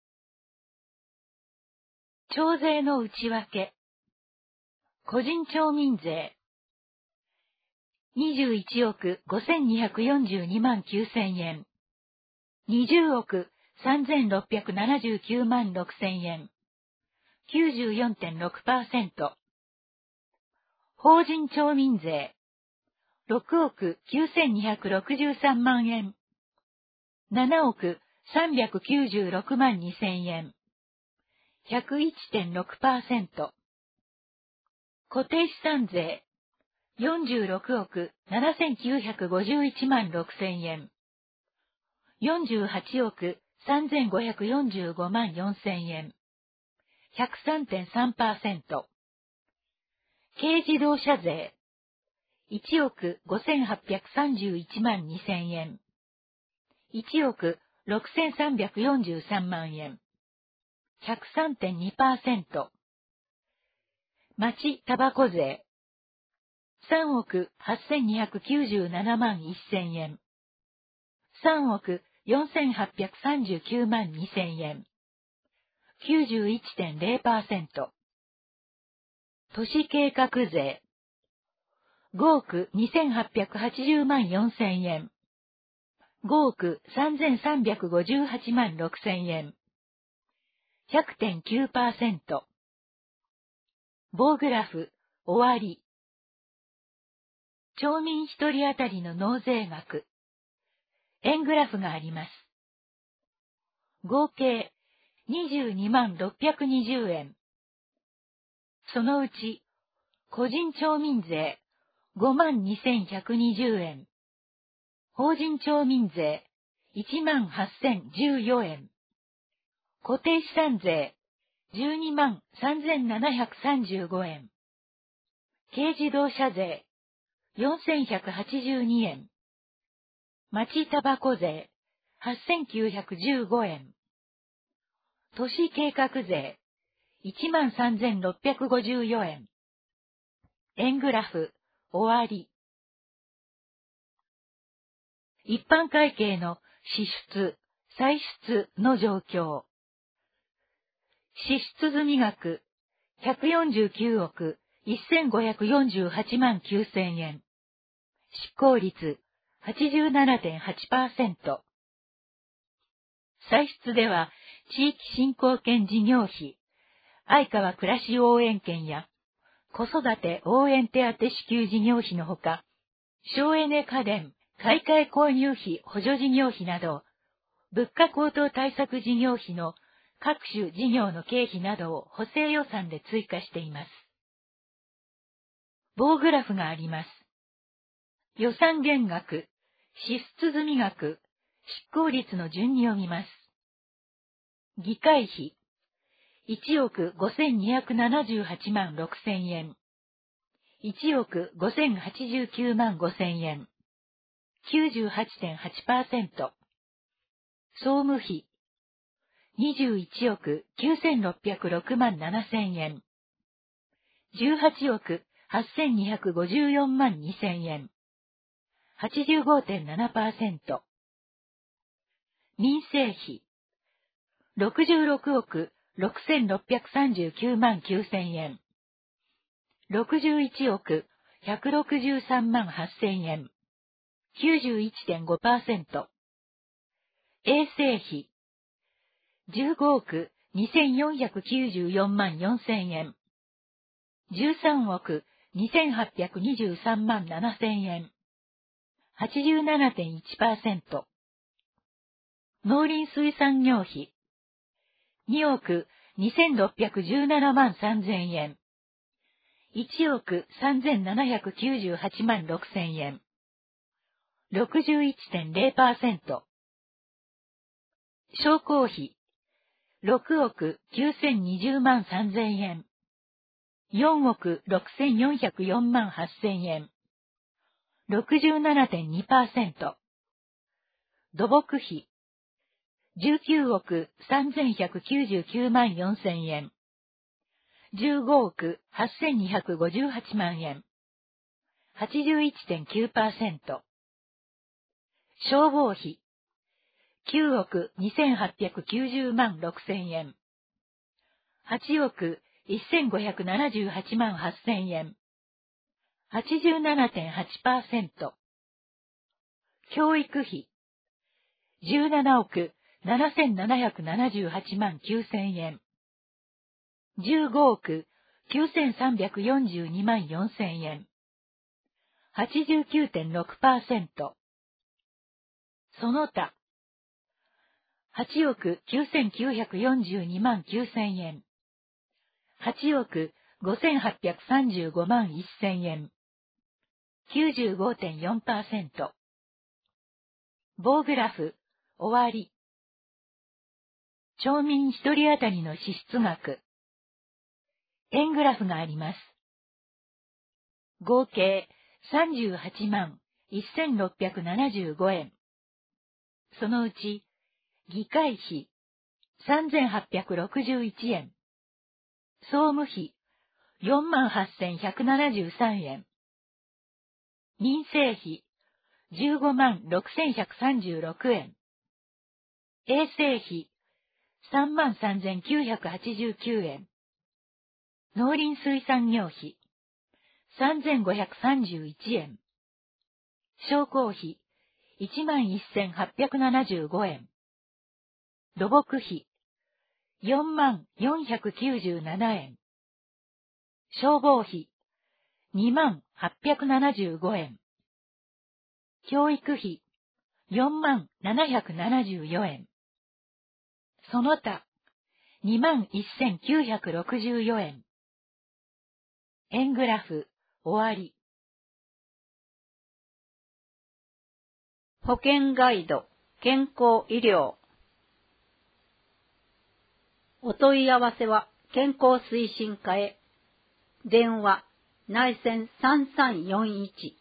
徴税の内訳。個人町民税。にじゅういちおくごせんにひゃくよんじゅうにまんきゅうせんえん。にじゅうおくさんぜんろっぴゃくななじゅうきゅうまんろくせんえん。きゅうじゅうよんてんろくパーセント。法人町民税。ろくおくきゅうせんにひゃくろくじゅうさんまんえん。ななおくさんびゃくきゅうじゅうろくまんにせんえん。ひゃくいちてんろくパーセント。固定資産税。よんじゅうろくおくななせんきゅうひゃくごじゅういちまんろくせんえん。よんじゅうはちおくさんぜんごひゃくよんじゅうごまんよんせんえん。ひゃくさんてんさんパーセント。軽自動車税。いちおくごせんはっぴゃくさんじゅういちまんにせんえん。いちおくろくせんさんびゃくよんじゅうさんまんえん。ひゃくさんてんにパーセント。町タバコ税。さんおくはっせんにひゃくきゅうじゅうななまんせんえん。さんおくよんせんはっぴゃくさんじゅうきゅうまんにせんえん。きゅうじゅういちてんゼロパーセント。都市計画税。ごおくにせんはっぴゃくはちじゅうまんよんせんえん。ごおくさんぜんさんびゃくごじゅうはちまんろくせんえん。ひゃくてんきゅうパーセント。棒グラフ、終わり。町民一人当たりの納税額。円グラフがあります。合計にじゅうにまんろっぴゃくにじゅうえん。そのうち、個人町民税ごまんにせんひゃくにじゅうえん。法人町民税いちまんはっせんじゅうよんえん。固定資産税じゅうにまんさんぜんななひゃくさんじゅうごえん。軽自動車税よんせんひゃくはちじゅうにえん。町タバコ税はっせんきゅうひゃくじゅうごえん。都市計画税いちまんさんぜんろっぴゃくごじゅうよんえん。円グラフ、終わり。一般会計の支出、歳出の状況。支出済額、ひゃくよんじゅうきゅうおくせんごひゃくよんじゅうはちまんきゅうせんえん。執行率、はちじゅうななてんはちパーセント。歳出では、地域振興券事業費、相川暮らし応援券や、子育て応援手当支給事業費のほか、省エネ家電、買い替え購入費補助事業費など、物価高騰対策事業費の各種事業の経費などを補正予算で追加しています。棒グラフがあります。予算減額、支出済額、執行率の順に読みます。議会費、いちおくごせんにひゃくななじゅうはちまんろくせんえん。いちおくごせんはちじゅうきゅうまんごせんえん。きゅうじゅうはちてんはちパーセント。総務費、にじゅういちおくきゅうせんろっぴゃくろくまんななせんえん。じゅうはちおくはっせんにひゃくごじゅうよんまんにせんえん。はちじゅうごてんななパーセント。民生費、ろくじゅうろくおくろくせんろっぴゃくさんじゅうきゅうまんきゅうせんえん。ろくじゅういちおくひゃくろくじゅうさんまんはっせんえん。きゅうじゅういちてんごパーセント。衛生費、じゅうごおくにせんよんひゃくきゅうじゅうよんまんよんせんえん。じゅうさんおくにせんはっぴゃくにじゅうさんまんななせんえん。はちじゅうななてんいちパーセント。農林水産業費、におくにせんろっぴゃくじゅうななまんさんぜんえん。いちおくさんぜんななひゃくきゅうじゅうはちまんろくせんえん。ろくじゅういちてんゼロパーセント。商工費、ろくおくきゅうせんにじゅうまんさんぜんえん。よんおくろくせんよんひゃくよんまんはっせんえん。ろくじゅうななてんにパーセント。土木費、じゅうきゅうおくさんぜんひゃくきゅうじゅうきゅうまんよんせんえん。 じゅうごおくはっせんにひゃくごじゅうはちまんえん、はちじゅういちてんきゅうパーセント。消防費、きゅうおくにせんはっぴゃくきゅうじゅうまんろくせんえん、はちおくせんごひゃくななじゅうはちまんはっせんえん、はちじゅうななてんはちパーセント。教育費、じゅうななおくななせんななひゃくななじゅうはちまんきゅうせんえん、じゅうごおくきゅうせんさんびゃくよんじゅうにまんよんせんえん、はちじゅうきゅうてんろくパーセント。その他、はちおくきゅうせんきゅうひゃくよんじゅうにまんきゅうせんえん、はちおくごせんはっぴゃくさんじゅうごまんせんえん、きゅうじゅうごてんよんパーセント。棒グラフ、終わり。町民一人当たりの支出額。円グラフがあります。合計さんじゅうはちまんせんろっぴゃくななじゅうごえん。そのうち、議会費さんぜんはっぴゃくろくじゅういちえん。総務費よんまんはっせんひゃくななじゅうさんえん。民生費じゅうごまんろくせんひゃくさんじゅうろくえん。衛生費さんまんさんぜんきゅうひゃくはちじゅうきゅうえん。農林水産業費さんぜんごひゃくさんじゅういちえん。商工費いちまんせんはっぴゃくななじゅうごえん。土木費よんまんよんひゃくきゅうじゅうななえん。消防費にまんはっぴゃくななじゅうごえん。教育費よんまんななひゃくななじゅうよえん。その他にまんせんきゅうひゃくろくじゅうよえん。円グラフ終わり。 保険ガイド、健康医療。お問い合わせは健康推進課へ。電話、内線さんさんよんいち。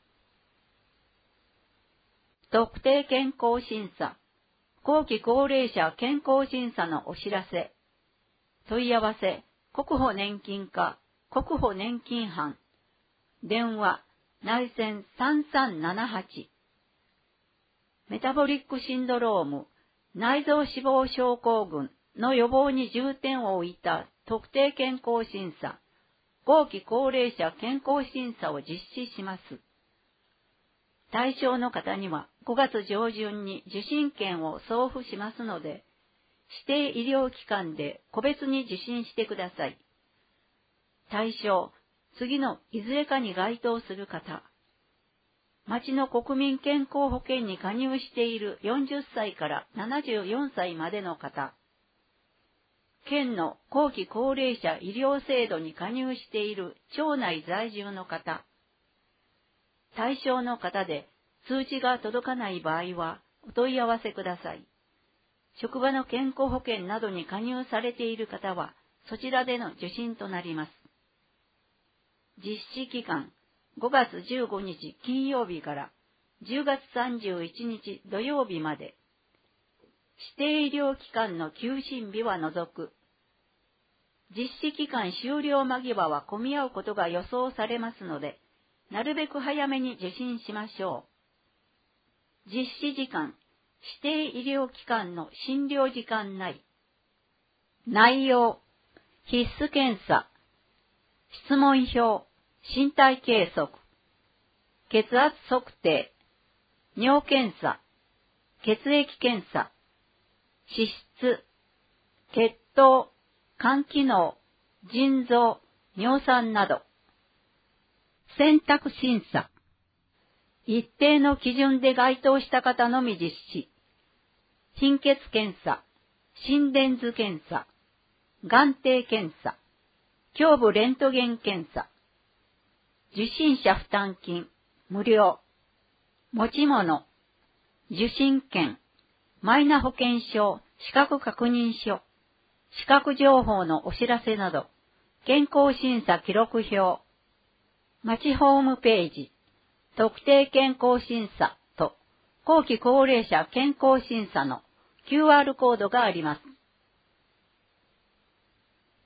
特定健康審査、後期高齢者健康審査のお知らせ。問い合わせ、国保年金課、国保年金班。電話、内線さんさんななはち。メタボリックシンドローム、内臓脂肪症候群の予防に重点を置いた特定健康審査、後期高齢者健康審査を実施します。対象の方にはごがつ上旬に受診券を送付しますので、指定医療機関で個別に受診してください。対象、次のいずれかに該当する方。町の国民健康保険に加入しているよんじゅっさいからななじゅうよんさいまでの方。県の後期高齢者医療制度に加入している町内在住の方。対象の方で通知が届かない場合はお問い合わせください。職場の健康保険などに加入されている方はそちらでの受診となります。実施期間、ごがつじゅうごにち金曜日からじゅうがつさんじゅういちにち土曜日まで。指定医療機関の休診日は除く。実施期間終了間際は混み合うことが予想されますので、なるべく早めに受診しましょう。実施時間、指定医療機関の診療時間内。内容、必須検査、質問票、身体計測、血圧測定、尿検査、血液検査、脂質、血糖、肝機能、腎臓、尿酸など。選択審査。一定の基準で該当した方のみ実施。貧血検査、心電図検査、眼底検査、胸部レントゲン検査。受診者負担金、無料。持ち物、受診券、マイナ保険証、資格確認書、資格情報のお知らせなど、健康審査記録表、町ホームページ、特定健康審査と後期高齢者健康審査の キューアール コードがあります。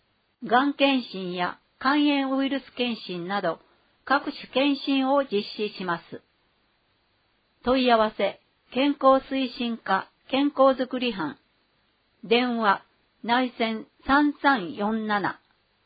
がん検診や肝炎ウイルス検診など各種検診を実施します。問い合わせ、健康推進課健康づくり班、電話、内線さんさんよんなな。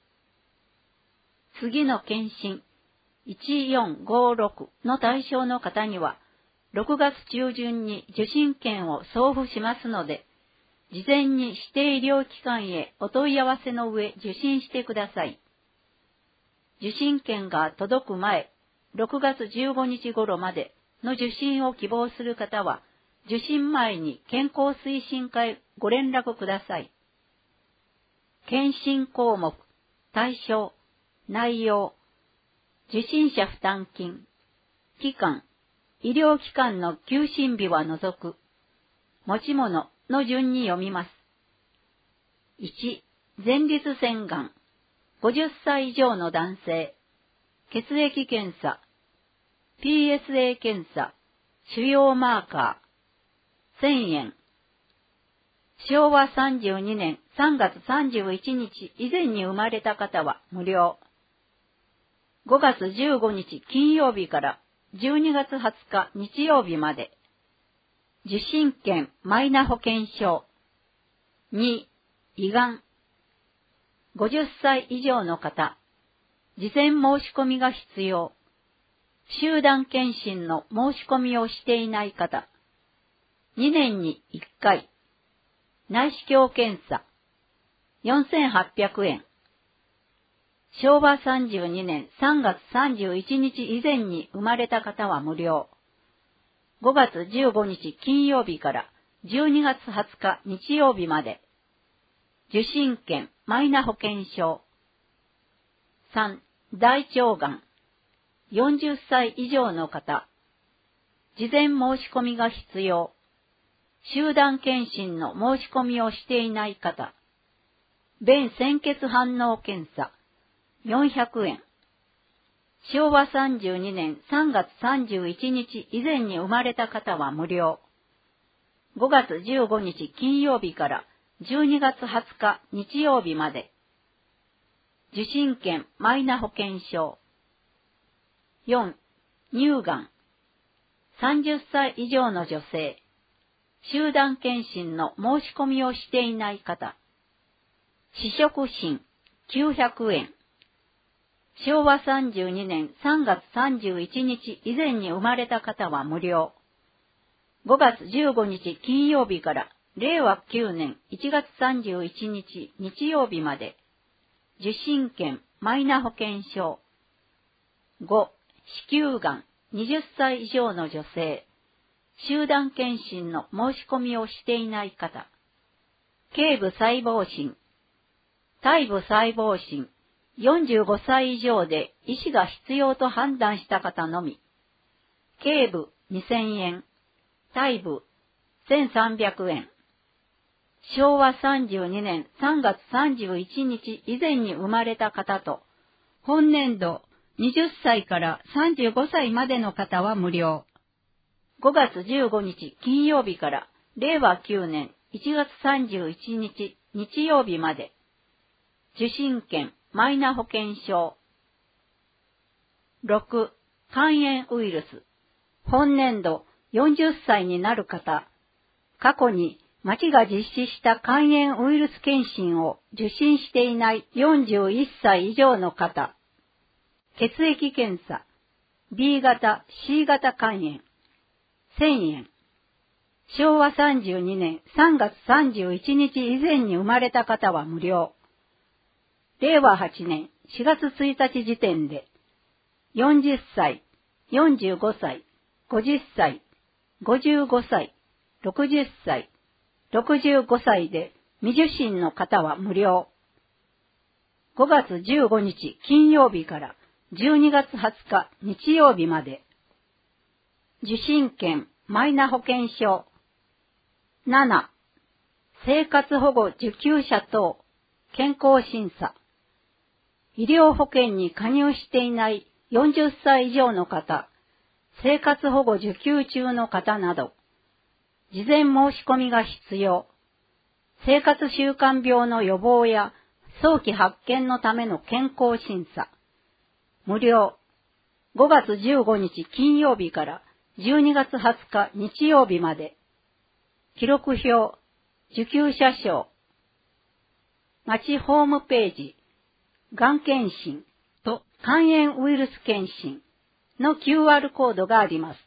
次の検診、いちよんごろくの対象の方には、ろくがつ中旬に受診券を送付しますので、事前に指定医療機関へお問い合わせの上受診してください。受診券が届く前、ろくがつじゅうごにち頃までの受診を希望する方は、受診前に健康推進課へご連絡ください。検診項目、対象、内容、受診者負担金、期間、医療機関の休診日は除く、持ち物の順に読みます。いち、前立腺がん、ごじゅっさい以上の男性、血液検査、ピーエスエー 検査、腫瘍マーカー、せんえん。しょうわさんじゅうにねんさんがつさんじゅういちにち以前に生まれた方は無料。ごがつじゅうごにち金曜日からじゅうにがつはつか日曜日まで。受診券マイナ保険証。に、胃がん。ごじゅっさい以上の方。事前申し込みが必要。集団検診の申し込みをしていない方。にねんにいっかい。内視鏡検査。よんせんはっぴゃくえん。しょうわさんじゅうにねんさんがつさんじゅういちにち以前に生まれた方は無料。ごがつじゅうごにち金曜日からじゅうにがつはつか日曜日まで。受診券マイナ保険証。さん、大腸がん。よんじゅっさい以上の方。事前申し込みが必要。集団検診の申し込みをしていない方。便潜血反応検査。よんひゃくえん。しょうわさんじゅうにねんさんがつさんじゅういちにち以前に生まれた方は無料。ごがつじゅうごにち金曜日からじゅうにがつはつか日曜日まで。受診券マイナ保険証。よん、乳がん。さんじゅっさい以上の女性。集団検診の申し込みをしていない方。試食診きゅうひゃくえん。しょうわさんじゅうにねんさんがつさんじゅういちにち以前に生まれた方は無料。ごがつじゅうごにち金曜日かられいわきゅうねんいちがつさんじゅういちにち日曜日まで。受診券マイナ保険証。ご、子宮がんにじゅっさい以上の女性。集団検診の申し込みをしていない方。頸部細胞診。体部細胞診。よんじゅうごさい以上で医師が必要と判断した方のみ。頸部にせんえん。体部せんさんびゃくえん。しょうわさんじゅうにねんさんがつさんじゅういちにち以前に生まれた方と、本年度はたちからさんじゅうごさいまでの方は無料。ごがつじゅうごにち金曜日かられいわきゅうねんいちがつさんじゅういちにち日曜日まで。受診券マイナ保険証。ろく、肝炎ウイルス。本年度よんじゅっさいになる方。過去に町が実施した肝炎ウイルス検診を受診していないよんじゅういっさい以上の方。血液検査。ビー 型、シー 型肝炎。せんえん。しょうわさんじゅうにねんさんがつさんじゅういちにち以前に生まれた方は無料。れいわはちねんしがつついたち時点で、よんじゅっさい、よんじゅうごさい、ごじゅっさい、ごじゅうごさい、ろくじゅっさい、ろくじゅうごさいで未受診の方は無料。ごがつじゅうごにち金曜日からじゅうにがつはつか日曜日まで。受診券マイナ保険証。なな、生活保護受給者等健康審査。医療保険に加入していないよんじゅっさい以上の方、生活保護受給中の方など、事前申し込みが必要。生活習慣病の予防や早期発見のための健康審査。無料。ごがつじゅうごにち金曜日からじゅうにがつはつか日曜日まで。記録表、受給者証、町ホームページ、がん検診と肝炎ウイルス検診の キューアール コードがあります。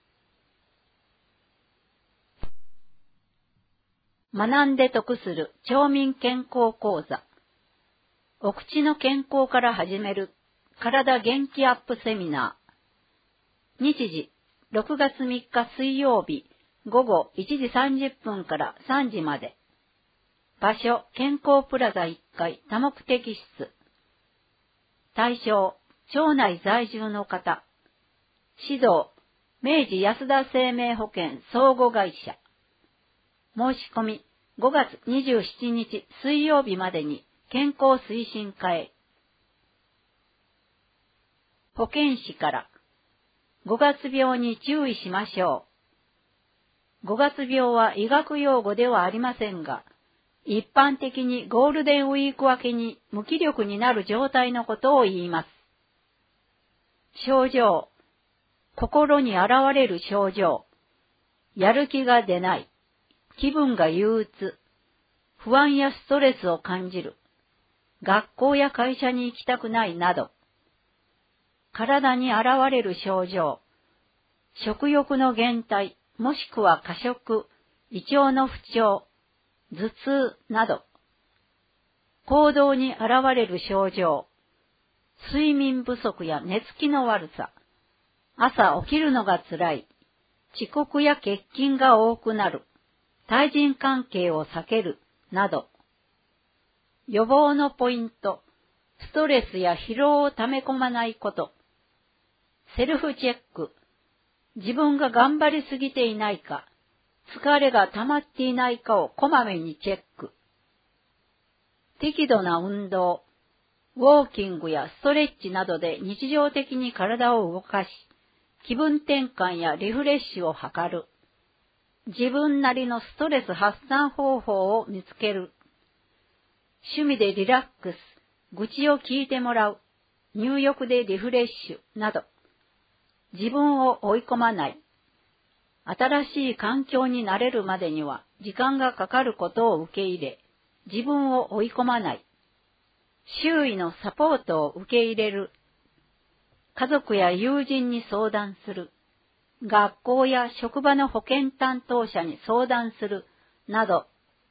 学んで得する町民健康講座。お口の健康から始める体元気アップセミナー。日時、ろくがつみっか水曜日、ごごいちじさんじゅっぷんからさんじまで。場所、健康プラザいっかい多目的室。対象、町内在住の方。指導、明治安田生命保険相互会社。申し込み、ごがつにじゅうしちにち水曜日までに健康推進課へ。保健師から、ごがつ病に注意しましょう。ごがつ病は医学用語ではありませんが、一般的にゴールデンウィーク明けに無気力になる状態のことを言います。症状、心に現れる症状、やる気が出ない、気分が憂鬱、不安やストレスを感じる、学校や会社に行きたくないなど、体に現れる症状、食欲の減退、もしくは過食、胃腸の不調、頭痛など、行動に現れる症状、睡眠不足や寝つきの悪さ、朝起きるのが辛い、遅刻や欠勤が多くなる、対人関係を避ける、など、予防のポイント、ストレスや疲労を溜め込まないこと、セルフチェック、自分が頑張りすぎていないか、疲れが溜まっていないかをこまめにチェック。適度な運動、ウォーキングやストレッチなどで日常的に体を動かし、気分転換やリフレッシュを図る。自分なりのストレス発散方法を見つける。趣味でリラックス、愚痴を聞いてもらう。入浴でリフレッシュなど。自分を追い込まない。新しい環境に慣れるまでには時間がかかることを受け入れ、自分を追い込まない。周囲のサポートを受け入れる。家族や友人に相談する。学校や職場の保健担当者に相談する。など。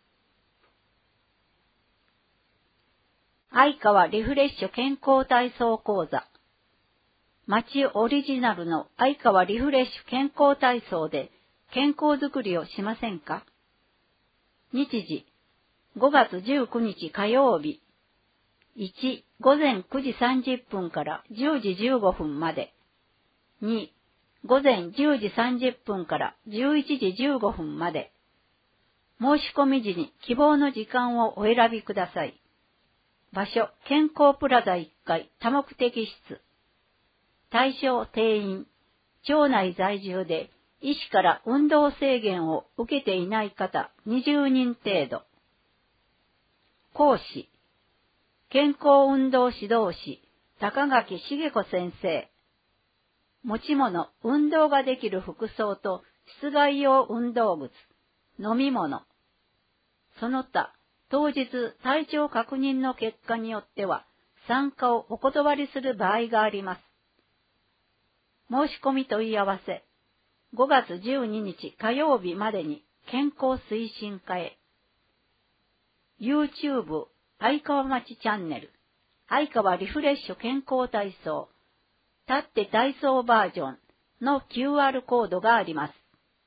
相川リフレッシュ健康体操講座。町オリジナルの相川リフレッシュ健康体操で健康づくりをしませんか？日時、ごがつじゅうくにち火曜日。いち、ごぜんくじさんじゅっぷんからじゅうじじゅうごふんまで。に、ごぜんじゅうじさんじゅっぷんからじゅういちじじゅうごふんまで。申し込み時に希望の時間をお選びください。場所、健康プラザいっかい多目的室。対象定員、町内在住で医師から運動制限を受けていない方にじゅうにん程度。講師、健康運動指導士、高垣茂子先生。持ち物、運動ができる服装と室外用運動靴、飲み物。その他、当日体調確認の結果によっては参加をお断りする場合があります。申し込み問い合わせ、ごがつじゅうににち火曜日までに健康推進課へ。YouTube 相川町チャンネル、相川リフレッシュ健康体操、立って体操バージョンの キューアール コードがあります。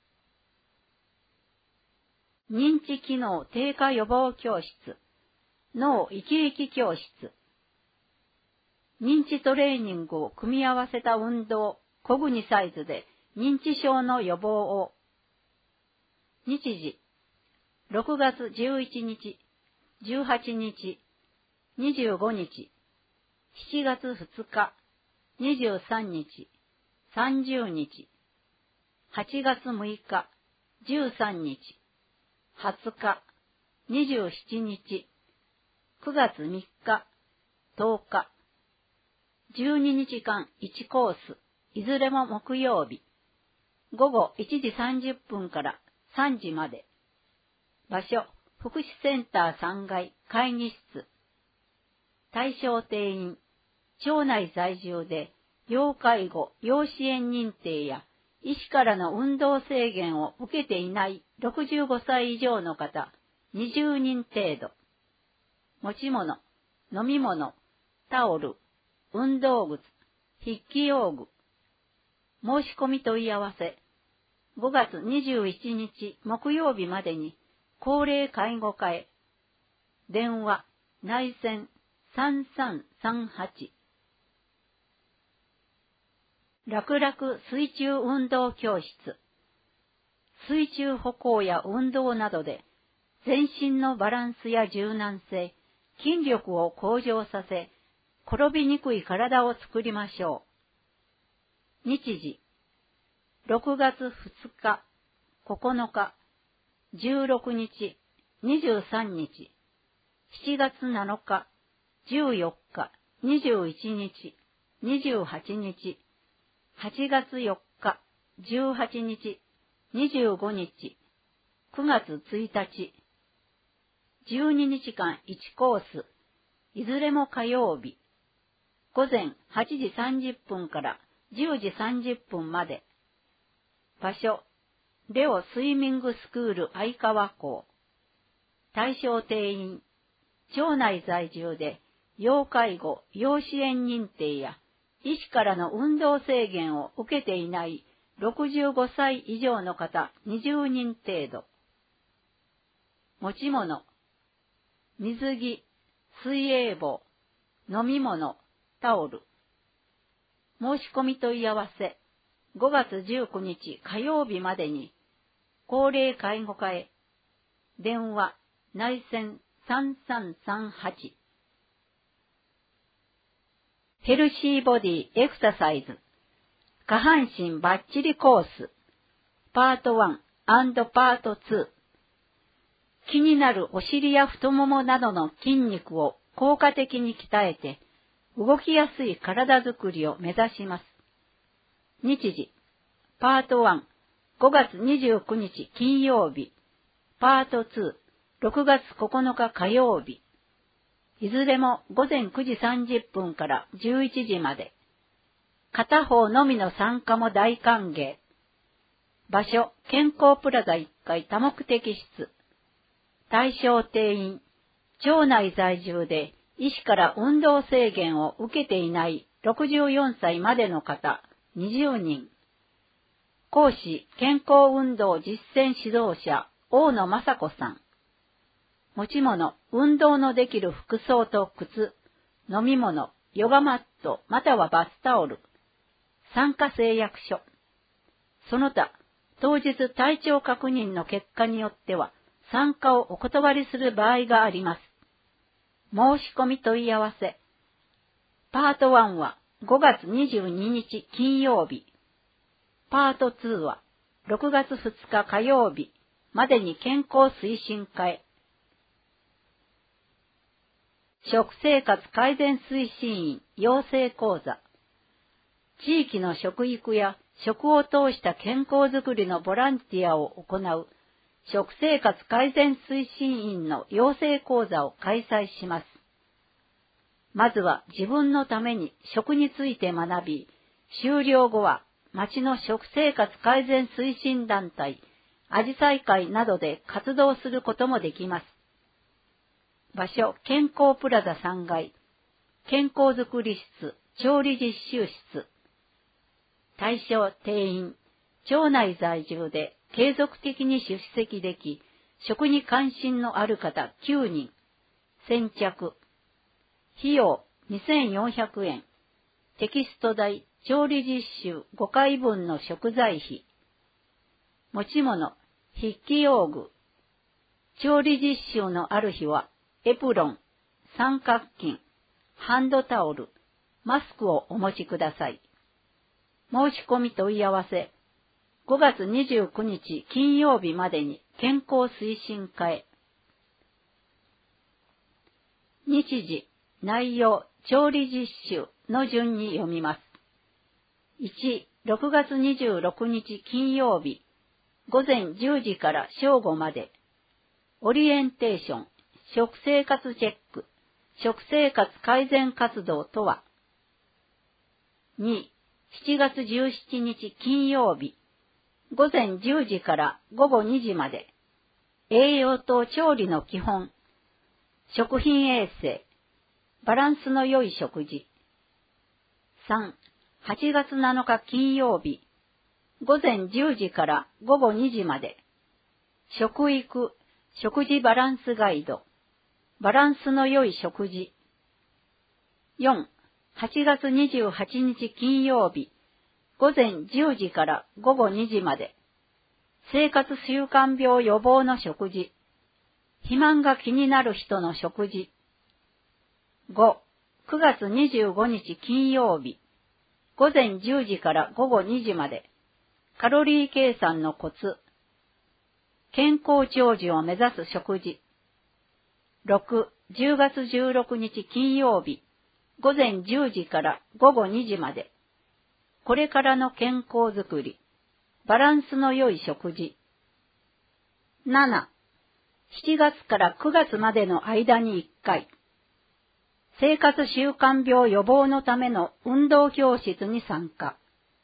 認知機能低下予防教室、脳生き生き教室。認知トレーニングを組み合わせた運動、小国サイズで認知症の予防を。日時、ろくがつじゅういちにち、じゅうはちにち、にじゅうごにち、しちがつふつか、にじゅうさんにち、さんじゅうにち、はちがつむいか、じゅうさんにち、はつか、にじゅうしちにち、 くがつみっか、とおか、じゅうににちかんいちコース、いずれも木曜日、ごごいちじさんじゅっぷんからさんじまで。場所、福祉センターさんがい会議室。対象定員、町内在住で、要介護、要支援認定や、医師からの運動制限を受けていないろくじゅうごさい以上の方、にじゅうにん程度。持ち物、飲み物、タオル、運動靴、筆記用具。申し込み問い合わせ、ごがつにじゅういちにち木曜日までに、高齢介護課へ。電話、内線さんさんさんはち。楽々水中運動教室。水中歩行や運動などで、全身のバランスや柔軟性、筋力を向上させ、転びにくい体を作りましょう。日時、ろくがつふつか、ここのか、じゅうろくにち、にじゅうさんにち、しちがつなのか、じゅうよっか、にじゅういちにち、にじゅうはちにち、はちがつよっか、じゅうはちにち、にじゅうごにち、くがつついたち、じゅうににちかんいちコース、いずれも火曜日、ごぜんはちじさんじゅっぷんからじゅうじさんじゅっぷんまで。場所、レオスイミングスクール相川校。対象定員、町内在住で、要介護、要支援認定や、医師からの運動制限を受けていないろくじゅうごさい以上の方にじゅうにん程度。持ち物、水着、水泳帽、飲み物、タオル。申し込み問い合わせ、ごがつじゅうくにち火曜日までに、高齢介護課へ。電話、内線さんさんさんはち。ヘルシーボディエクササイズ。下半身バッチリコース。パートワン&パートツー。気になるお尻や太ももなどの筋肉を効果的に鍛えて、動きやすい体づくりを目指します。日時、パートワン、ごがつにじゅうくにち金曜日、パートツー、ろくがつここのか火曜日。いずれもごぜんくじさんじゅっぷんからじゅういちじまで。片方のみの参加も大歓迎。場所、健康プラザいっかい多目的室。対象定員、町内在住で医師から運動制限を受けていないろくじゅうよんさいまでの方にじゅうにん。講師、健康運動実践指導者、大野雅子さん。持ち物、運動のできる服装と靴、飲み物、ヨガマットまたはバスタオル、参加誓約書。その他、当日体調確認の結果によっては、参加をお断りする場合があります。申し込み問い合わせ。パートワンはごがつにじゅうににち金曜日。パートツーはろくがつふつか火曜日までに健康推進課へ。食生活改善推進員養成講座。地域の食育や食を通した健康づくりのボランティアを行う食生活改善推進員の養成講座を開催します。まずは自分のために食について学び、終了後は町の食生活改善推進団体、あじさい会などで活動することもできます。場所、健康プラザさんがい、健康づくり室、調理実習室。対象定員、町内在住で継続的に出席でき、食に関心のある方きゅうにん。先着。費用にせんよんひゃくえん。テキスト代、調理実習ごかいぶんの食材費。持ち物、筆記用具。調理実習のある日は、エプロン、三角巾、ハンドタオル、マスクをお持ちください。申し込み問い合わせ、ごがつにじゅうくにち金曜日までに健康推進課へ。 日時、内容、調理実習の順に読みます。いち、ろくがつにじゅうろくにち金曜日、午前じゅうじから正午まで、オリエンテーション、食生活チェック、食生活改善活動とは。に、しちがつじゅうしちにち金曜日、午前じゅうじから午後にじまで、栄養と調理の基本、食品衛生、バランスの良い食事。さん、はちがつなのか金曜日、午前じゅうじから午後にじまで、食育、食事バランスガイド、バランスの良い食事。よん、はちがつにじゅうはちにち金曜日、午前じゅうじから午後にじまで、生活習慣病予防の食事、肥満が気になる人の食事。ご、くがつにじゅうごにち金曜日、午前じゅうじから午後にじまで、カロリー計算のコツ、健康長寿を目指す食事。ろく、じゅうがつじゅうろくにち金曜日、午前じゅうじから午後にじまで、これからの健康づくり、バランスの良い食事。なな、しちがつからくがつまでの間にいっかい、生活習慣病予防のための運動教室に参加。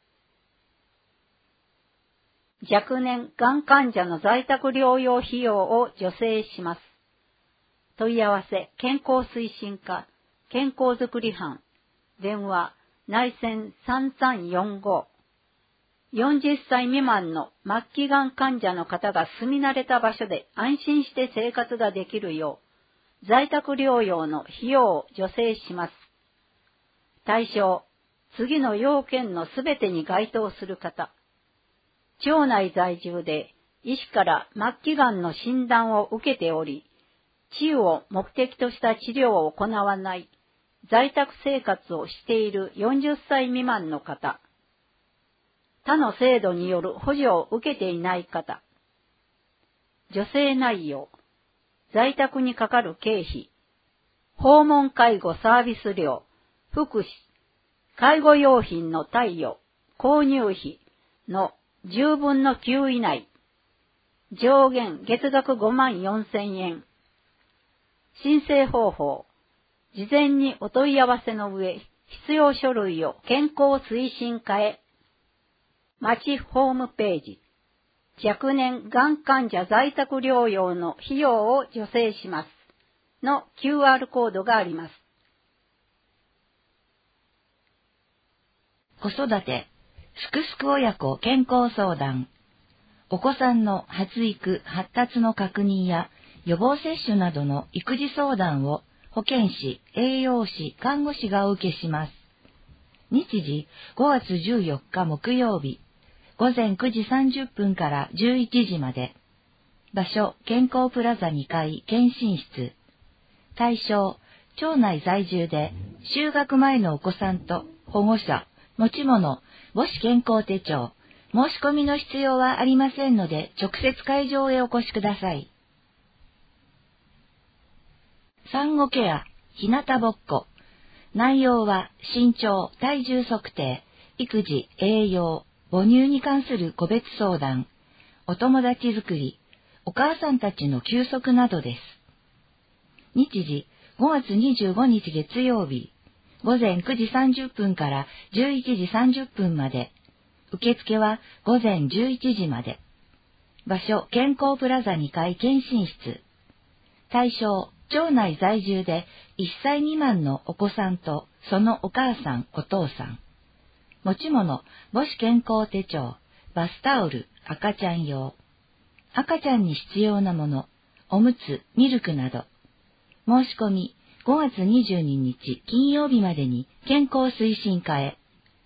若年がん患者の在宅療養費用を助成します。問い合わせ、健康推進課、健康づくり班、電話、内線さんさんよんご。よんじゅっさい未満の末期がん患者の方が住み慣れた場所で安心して生活ができるよう、在宅療養の費用を助成します。対象、次の要件のすべてに該当する方。町内在住で医師から末期がんの診断を受けており、治癒を目的とした治療を行わない在宅生活をしているよんじゅっさい未満の方。他の制度による補助を受けていない方。助成内容。在宅にかかる経費。訪問介護サービス料。福祉。介護用品の貸与。購入費のじゅうぶんのきゅう以内。上限月額ごまんよんせんえん。申請方法。事前にお問い合わせの上、必要書類を健康推進課へ。町ホームページ。若年がん患者在宅療養の費用を助成します。の キューアール コードがあります。 子育て、すくすく親子健康相談。お子さんの発育・発達の確認や予防接種などの育児相談を保健師、栄養士、看護師がお受けします。日時ごがつじゅうよっか木曜日、午前くじさんじゅっぷんからじゅういちじまで。場所、健康プラザにかい検診室。対象、町内在住で就学前のお子さんと保護者、持ち物、母子健康手帳。申し込みの必要はありませんので、直接会場へお越しください。産後ケア、日向ぼっこ。内容は身長、体重測定、育児、栄養、母乳に関する個別相談、お友達作り、お母さんたちの休息などです。日時ごがつにじゅうごにち月曜日、午前くじさんじゅっぷんからじゅういちじさんじゅっぷんまで。受付は午前じゅういちじまで。場所、健康プラザにかい検診室。対象、町内在住でいっさい未満のお子さんとそのお母さん、お父さん。持ち物、母子健康手帳、バスタオル、赤ちゃん用。赤ちゃんに必要なもの、おむつ、ミルクなど。申し込み、ごがつにじゅうににち金曜日までに健康推進課へ。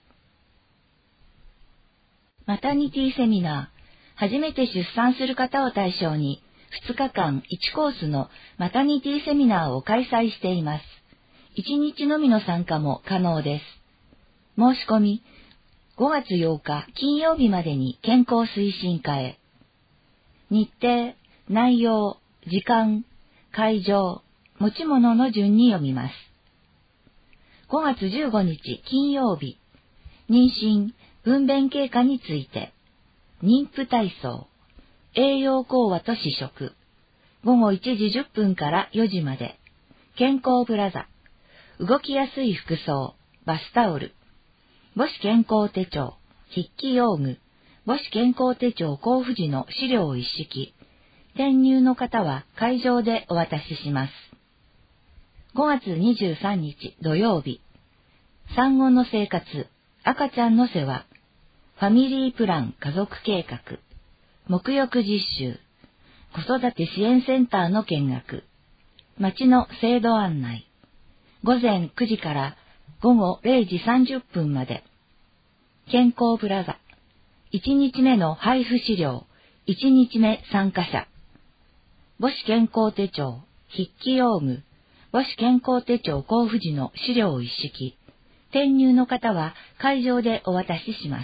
マタニティセミナー、初めて出産する方を対象に、ふつかかんいちコースのマタニティセミナーを開催しています。いちにちのみの参加も可能です。申し込み、ごがつようか金曜日までに健康推進課へ。日程、内容、時間、会場、 持ち物の順に読みます。ごがつじゅうごにち金曜日、妊娠、分娩経過について、妊婦体操、栄養講話と試食、ごごいちじじゅっぷんからよじまで、健康ブラザ、動きやすい服装、バスタオル、母子健康手帳、筆記用具、母子健康手帳交付時の資料一式、転入の方は会場でお渡しします。ごがつにじゅうさんにち土曜日、産後の生活、赤ちゃんの世話、ファミリープラン家族計画、沐浴実習、子育て支援センターの見学、町の制度案内、ごぜんくじからごごれいじさんじゅっぷんまで、健康プラザ、いちにちめの配布資料、いちにちめ参加者、母子健康手帳、筆記用具、母子健康手帳交付時の資料一式、転入の方は会場でお渡しします。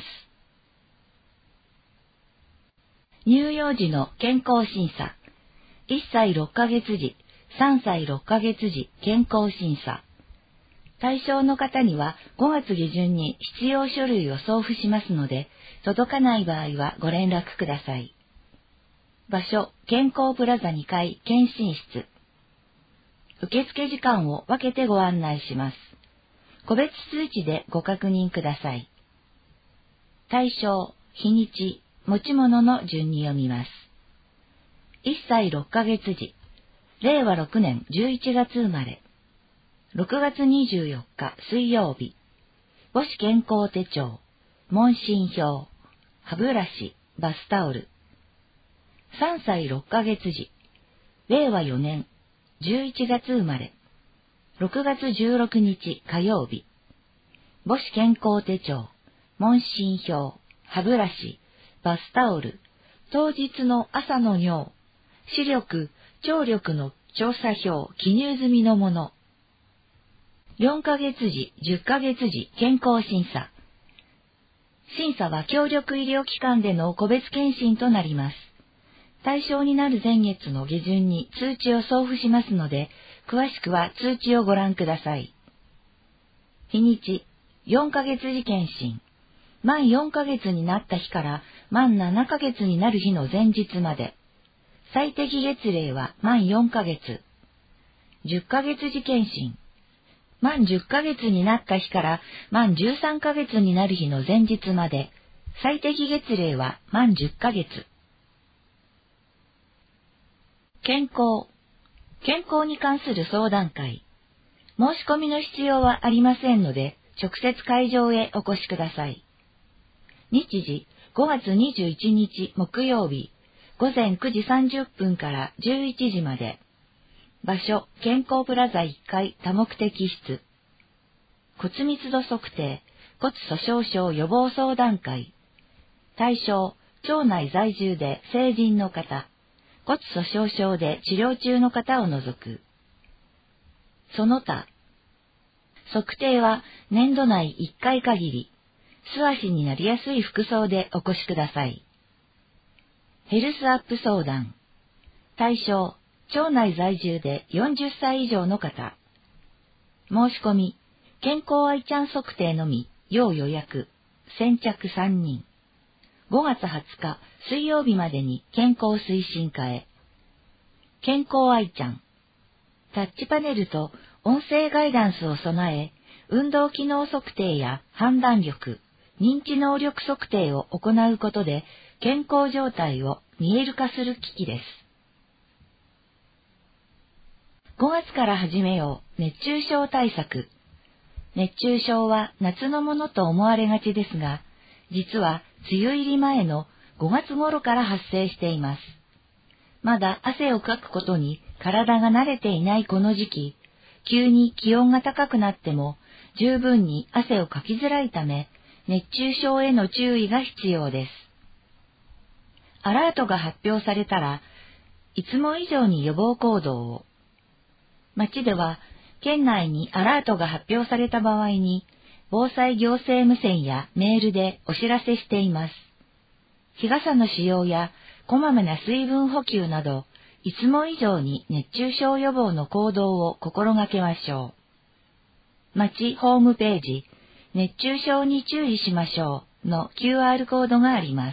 乳幼児の健康審査、いっさいろっかげつじ、さんさいろっかげつじ健康審査。対象の方にはごがつげじゅんに必要書類を送付しますので、届かない場合はご連絡ください。場所、健康プラザにかい検診室。受付時間を分けてご案内します。個別通知でご確認ください。対象、日にち、持ち物の順に読みます。いっさいろっかげつじ、れいわろくねんじゅういちがつ生まれ、ろくがつにじゅうよっか水曜日、母子健康手帳、問診票、歯ブラシ、バスタオル。さんさいろっかげつじ、れいわよねんじゅういちがつ生まれ、ろくがつじゅうろくにち火曜日、母子健康手帳、問診票、歯ブラシ、バスタオル、当日の朝の尿、視力、聴力の調査票、記入済みのもの。よんかげつじ、じゅっかげつじ健康審査。審査は協力医療機関での個別検診となります。対象になる前月の下旬に通知を送付しますので、詳しくは通知をご覧ください。日にち、よんかげつじ検診。満よんかげつになった日から満ななかげつになる日の前日まで。最適月齢は満よんかげつ。じゅっかげつじ検診。満じゅっかげつになった日から満じゅうさんかげつになる日の前日まで。最適月齢は満じゅっかげつ。健康。健康に関する相談会。申し込みの必要はありませんので、直接会場へお越しください。日時、ごがつにじゅういちにち木曜日、ごぜんくじさんじゅっぷんからじゅういちじまで。場所、健康プラザいっかい多目的室。骨密度測定、骨粗鬆症予防相談会。対象、町内在住で成人の方、骨粗鬆症で治療中の方を除く。その他。測定は年度内いっかい限り。素足になりやすい服装でお越しください。ヘルスアップ相談。対象、町内在住でよんじゅっさい以上の方。申し込み、健康愛ちゃん測定のみ、要予約、先着さんにん。ごがつはつか水曜日までに健康推進課へ。健康愛ちゃん。タッチパネルと音声ガイダンスを備え、運動機能測定や判断力、認知能力測定を行うことで健康状態を見える化する機器です。ごがつから始めよう熱中症対策。熱中症は夏のものと思われがちですが、実は梅雨入り前のごがつ頃から発生しています。まだ汗をかくことに体が慣れていないこの時期、急に気温が高くなっても十分に汗をかきづらいため、熱中症への注意が必要です。アラートが発表されたら、いつも以上に予防行動を。町では、県内にアラートが発表された場合に、防災行政無線やメールでお知らせしています。日傘の使用やこまめな水分補給など、 いつも以上に熱中症予防の行動を心がけましょう。町ホームページ、熱中症に注意しましょうの キューアール コードがあります。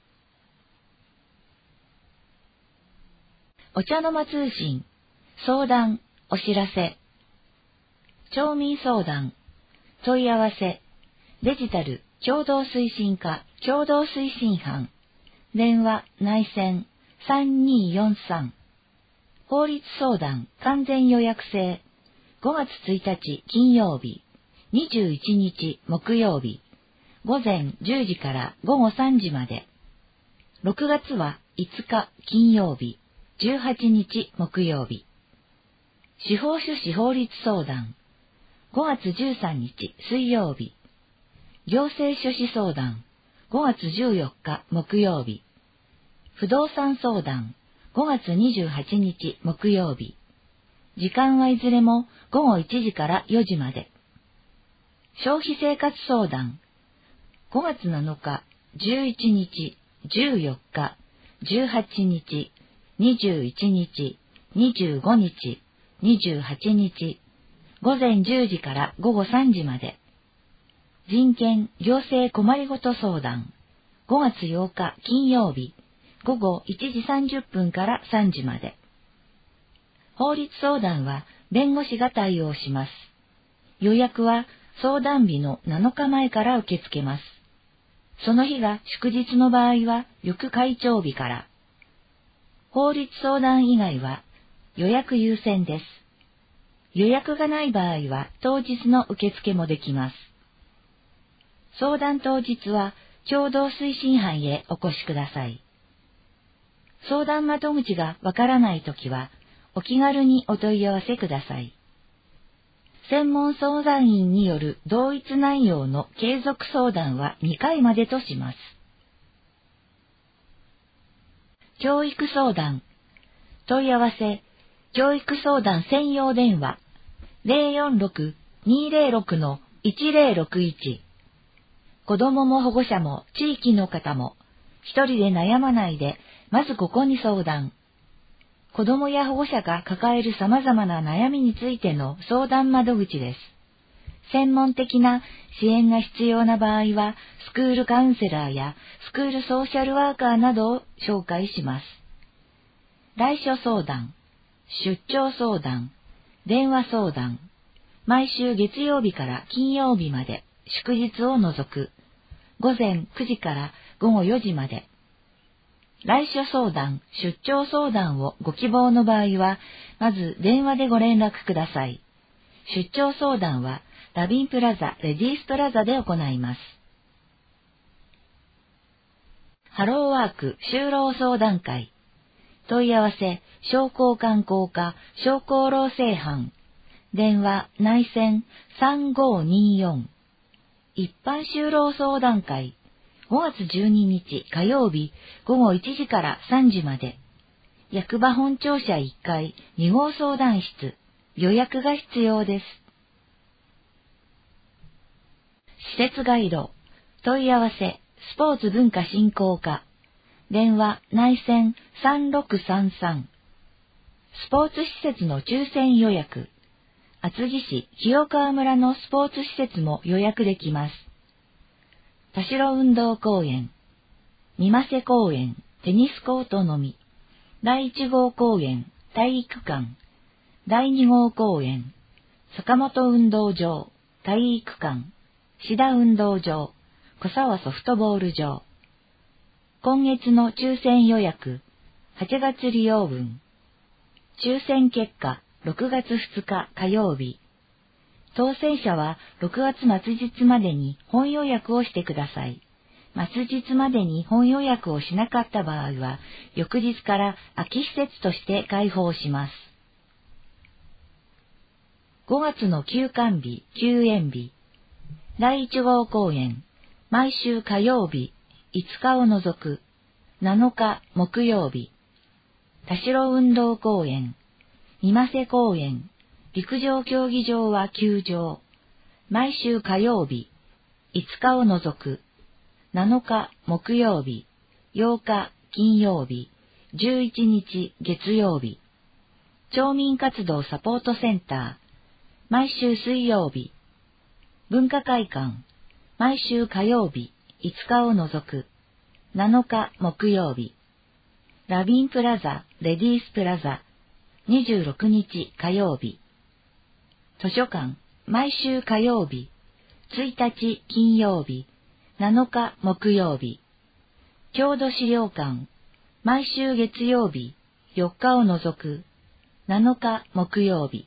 お茶の間通信、相談、お知らせ、町民相談、問い合わせ、デジタル共同推進課共同推進班、電話内線さんにーよんさん、法律相談完全予約制、ごがつついたち金曜日、にじゅういちにち木曜日、午前じゅうじから午後さんじまで、ろくがつはいつか金曜日、じゅうはちにち木曜日、司法書士法律相談、ごがつじゅうさんにち水曜日、行政書士相談、ごがつじゅうよっか木曜日、不動産相談、ごがつにじゅうはちにち木曜日、時間はいずれもごごいちじからよじまで、消費生活相談、ごがつなのか、じゅういちにち、じゅうよっか、じゅうはちにち、にじゅういちにち、にじゅうごにち、にじゅうはちにち、ごぜんじゅうじからごごさんじまで、人権行政困りごと相談、ごがつようか金曜日、ごごいちじさんじゅっぷんからさんじまで。法律相談は弁護士が対応します。予約は相談日のなのかまえから受け付けます。その日が祝日の場合は翌会長日から。法律相談以外は予約優先です。予約がない場合は当日の受付もできます。相談当日は共同推進班へお越しください。相談窓口がわからないときはお気軽にお問い合わせください。専門相談員による同一内容の継続相談はにかいまでとします。教育相談、問い合わせ、教育相談専用電話 ゼロよんろく にーゼロろく のいちゼロろくいち。子どもも保護者も地域の方も一人で悩まないで、まずここに相談。子どもや保護者が抱える様々な悩みについての相談窓口です。専門的な支援が必要な場合は、スクールカウンセラーやスクールソーシャルワーカーなどを紹介します。来所相談、出張相談、電話相談、毎週月曜日から金曜日まで、祝日を除く、ごぜんくじからごごよじまで。来所相談、出張相談をご希望の場合は、まず電話でご連絡ください。出張相談は、ラビンプラザ、レディースプラザで行います。ハローワーク就労相談会。問い合わせ、商工観光課、商工労政班。電話、内線さんごによん。一般就労相談会。ごがつじゅうににち火曜日ごごいちじからさんじまで。役場本庁舎いっかいにごう相談室。予約が必要です。施設ガイド。問い合わせ、スポーツ文化振興課。電話、内線さんろくさんさん。スポーツ施設の抽選予約。厚木市清川村のスポーツ施設も予約できます。田代運動公園、三瀬公園、テニスコートのみ、だいいちごう公園、体育館、だいにごう公園、坂本運動場、体育館、志田運動場、小沢ソフトボール場。今月の抽選予約、はちがつ利用分。抽選結果、ろくがつふつか火曜日。当選者はろくがつ末日までに本予約をしてください。末日までに本予約をしなかった場合は、翌日から空き施設として開放します。ごがつの休館日、休園日。だいいちごう公演、毎週火曜日、いつかを除く、なのか木曜日。田代運動公園、三瀬公園、陸上競技場は休場。毎週火曜日、いつかを除く、なのか木曜日、ようか金曜日、 じゅういちにち月曜日、町民活動サポートセンター、毎週水曜日、文化会館、毎週火曜日、いつかを除く、なのか木曜日、ラビンプラザ、レディースプラザ、にじゅうろくにち火曜日、図書館、毎週火曜日、ついたち金曜日、なのか木曜日、郷土資料館、毎週月曜日、よっかを除く、なのか木曜日。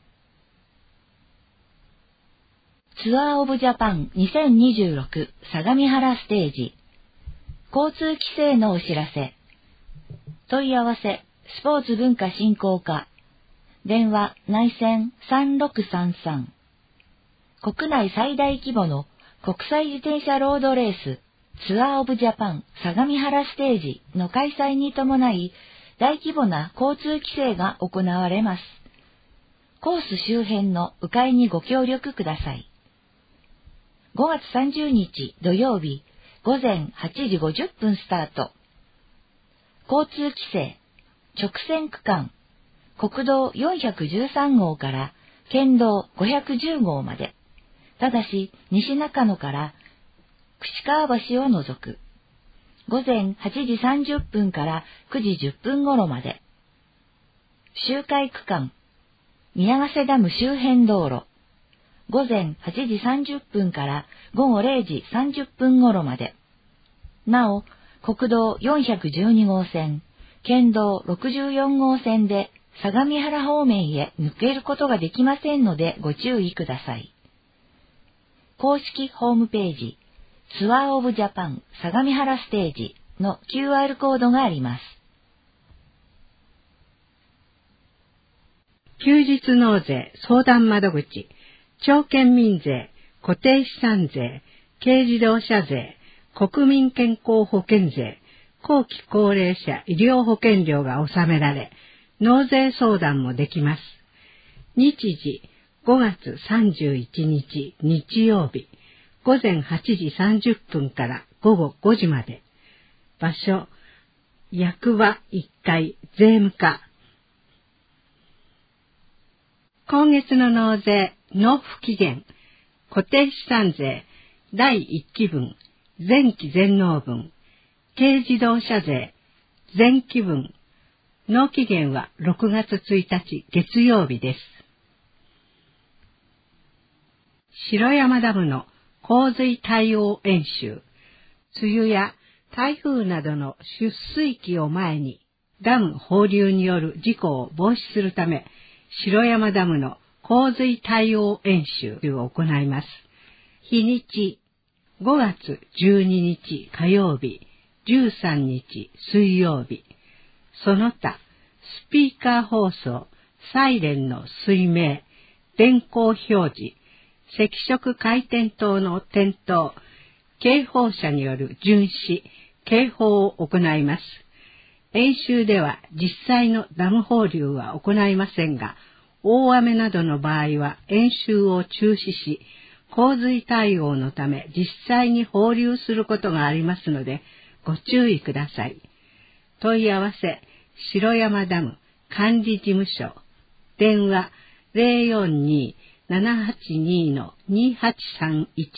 ツアーオブジャパンにせんにじゅうろく相模原ステージ。交通規制のお知らせ。問い合わせ、スポーツ文化振興課。電話、内線さんろくさんさん。国内最大規模の国際自転車ロードレース、ツアーオブジャパン相模原ステージの開催に伴い、大規模な交通規制が行われます。コース周辺の迂回にご協力ください。ごがつさんじゅうにち土曜日、午前はちじごじゅっぷんスタート。交通規制、直線区間、国道よんひゃくじゅうさんごうから県道ごひゃくじゅうごうまで。ただし、西中野から串川橋を除く。午前はちじさんじゅっぷんからくじじゅっぷん頃まで。周回区間、宮ヶ瀬ダム周辺道路。午前はちじさんじゅっぷんから午後れいじさんじゅっぷん頃まで。なお、国道よんひゃくじゅうにごう線、県道ろくじゅうよんごう線で相模原方面へ抜けることができませんのでご注意ください。公式ホームページ、ツアーオブジャパン相模原ステージの キューアール コードがあります。 休日納税相談窓口、町県民税、固定資産税、軽自動車税、国民健康保険税、後期高齢者医療保険料が納められ、納税相談もできます。日時、ごがつさんじゅういちにち日曜日、午前はちじさんじゅっぷんからごごごじまで。場所、役場いっかい税務課。今月の納税、納付期限、固定資産税、だいいっきぶん、前期全納分、軽自動車税、前期分、納期限はろくがつついたち月曜日です。城山ダムの洪水対応演習、梅雨や台風などの出水期を前に、ダム放流による事故を防止するため、城山ダムの洪水対応演習を行います。日にち、ごがつじゅうににち火曜日、じゅうさんにち水曜日。その他、スピーカー放送、サイレンの水明、電光表示、赤色回転灯の点灯、警報車による巡視、警報を行います。演習では実際のダム放流は行いませんが、大雨などの場合は演習を中止し、洪水対応のため実際に放流することがありますので、ご注意ください。問い合わせ、城山ダム管理事務所、電話 ゼロよんに ななはちに にはちさんいち。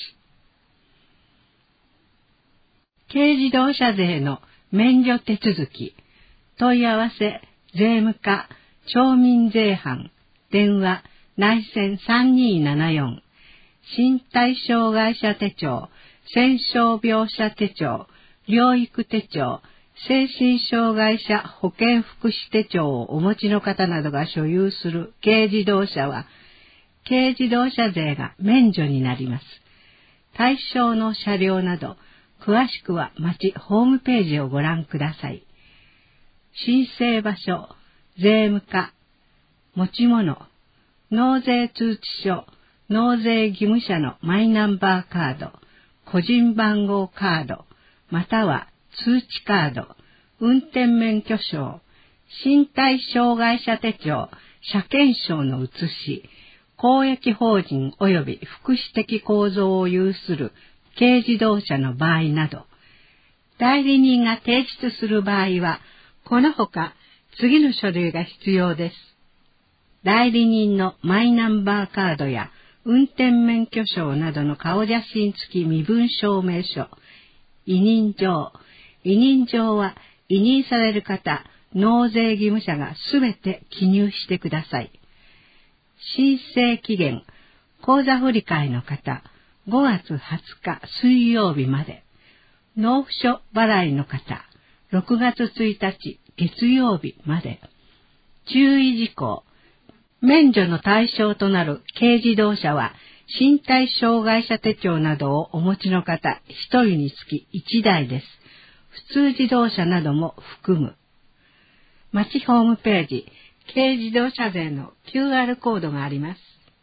軽自動車税の免除手続き、問い合わせ、税務課、町民税班、電話、内線さんにーななよん、身体障害者手帳、戦傷病者手帳、療育手帳、精神障害者保健福祉手帳をお持ちの方などが所有する軽自動車は、軽自動車税が免除になります。対象の車両など、詳しくは町ホームページをご覧ください。申請場所、税務課、持ち物、納税通知書、納税義務者のマイナンバーカード、個人番号カード、または通知カード、運転免許証、身体障害者手帳、車検証の写し、公益法人及び福祉的構造を有する軽自動車の場合など、代理人が提出する場合は、このほか次の書類が必要です。代理人のマイナンバーカードや運転免許証などの顔写真付き身分証明書、委任状。委任状は委任される方、納税義務者がすべて記入してください。申請期限、口座振替の方、ごがつはつか水曜日まで。納付書払いの方、ろくがつついたち月曜日まで。注意事項。免除の対象となる軽自動車は、身体障害者手帳などをお持ちの方ひとりにつきいちだいです。普通自動車なども含む。町ホームページ、軽自動車税の キューアール コードがあります。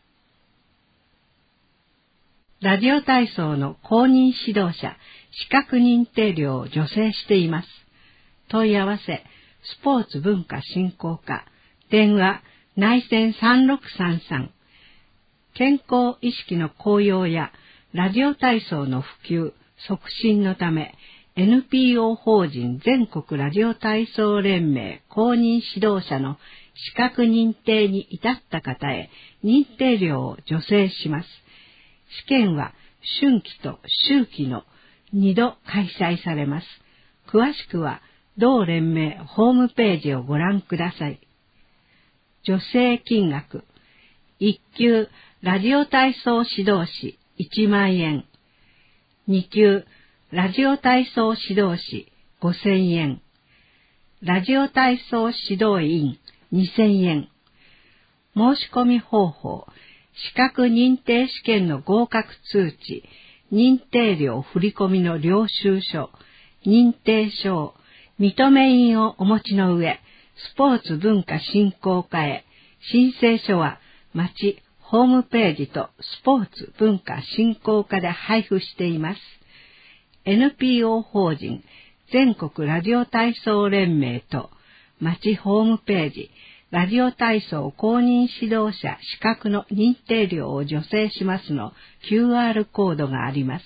ラジオ体操の公認指導者、資格認定料を助成しています。問い合わせ、スポーツ文化振興課、電話、内線さんろくさんさん。健康意識の向上やラジオ体操の普及、促進のため、エヌピーオー 法人全国ラジオ体操連盟公認指導者の資格認定に至った方へ認定料を助成します。試験は春季と秋季のにど開催されます。詳しくは同連盟ホームページをご覧ください。助成金額。いっきゅうラジオ体操指導士いちまんえん。にきゅうラジオ体操指導士ごせんえん。ラジオ体操指導員にせんえん。申し込み方法。資格認定試験の合格通知、認定料振込の領収書、認定証、認め印をお持ちの上、スポーツ文化振興課へ、申請書は町ホームページとスポーツ文化振興課で配布しています。エヌピーオー 法人全国ラジオ体操連盟と町ホームページラジオ体操公認指導者資格の認定料を助成しますの キューアール コードがあります。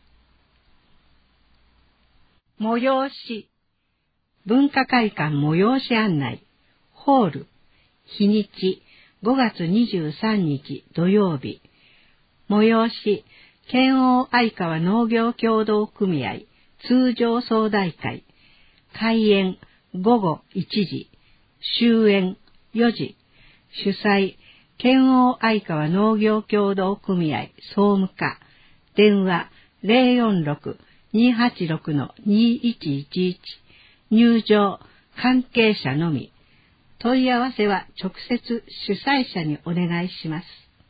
催し文化会館催し案内ホール日にちごがつにじゅうさんにち土曜日催し県央相川農業協同組合通常総代会開演ごごいちじ終演よじ主催県央相川農業協同組合総務課電話 ゼロよんろく にはちろく にいちいちいち入場関係者のみ問い合わせは直接主催者にお願いします。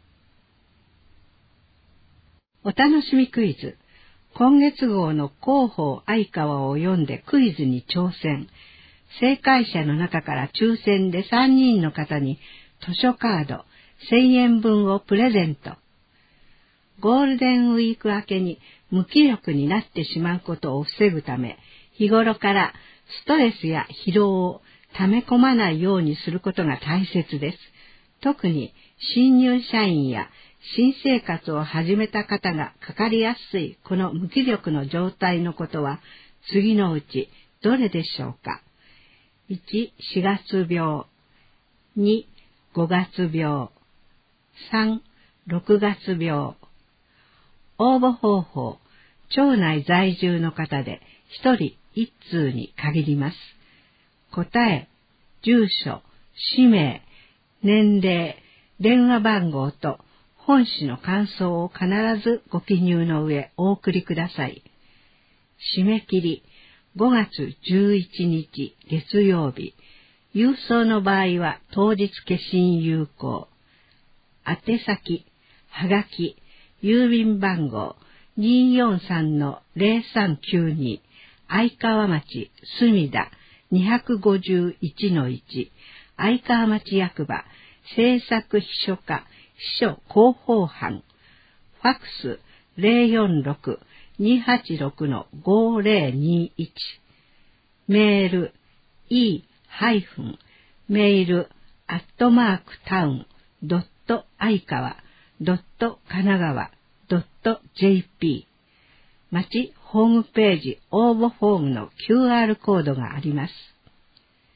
お楽しみクイズ。今月号の広報相川を読んでクイズに挑戦。正解者の中から抽選でさんにんの方に図書カードせんえんぶんをプレゼント。ゴールデンウィーク明けに無気力になってしまうことを防ぐため、日頃からストレスや疲労を溜め込まないようにすることが大切です。特に新入社員や新生活を始めた方がかかりやすいこの無気力の状態のことは次のうちどれでしょうか。いち、しがつ病。に、ごがつ病。さん、ろくがつ病。応募方法。町内在住の方でひとりいちつうに限ります。答え、住所、氏名、年齢、電話番号と本誌の感想を必ずご記入の上お送りください。締め切り、ごがつじゅういちにち月曜日。郵送の場合は当日消印有効。宛先、はがき、郵便番号 にーよんさんのゼロさんきゅうに 相川町墨田 にーごいちのいち 相川町役場政策秘書課秘書広報班ファックス ゼロよんろく にはちろく ごゼロにいちメール e- メールアットマークタウンドット相川ドット神奈川ドット ジェーピー 町ホームページ応募フォームの キューアール コードがあります。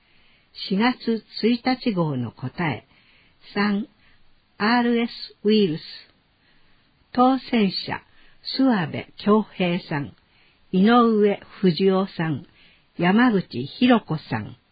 しがつついたち号の答えさん、アールエス ウイルス。当選者、諏訪部恭平さん、井上藤夫さん、山口博子さん。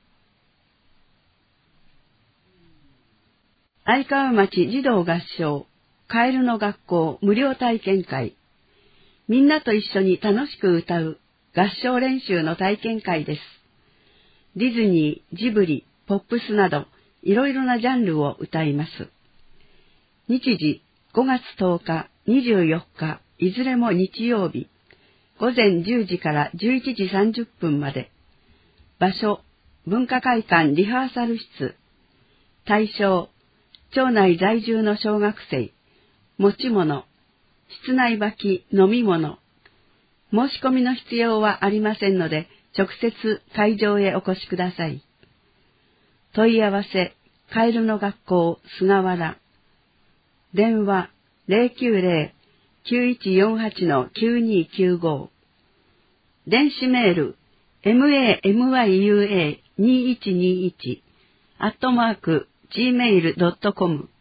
相川町児童合唱、カエルの学校無料体験会。みんなと一緒に楽しく歌う合唱練習の体験会です。ディズニー、ジブリ、ポップスなど、いろいろなジャンルを歌います。日時、ごがつとおか、にじゅうよっか、いずれも日曜日、ごぜんじゅうじからじゅういちじさんじゅっぷんまで。場所、文化会館リハーサル室。対象、町内在住の小学生。持ち物、室内履き、飲み物。申し込みの必要はありませんので、直接会場へお越しください。問い合わせ、カエルの学校、菅原。電話、ゼロきゅうゼロ きゅういちよんはち きゅうにきゅうご。電子メール、マムにいちにいち、アットマーク、ジーメールドットコム。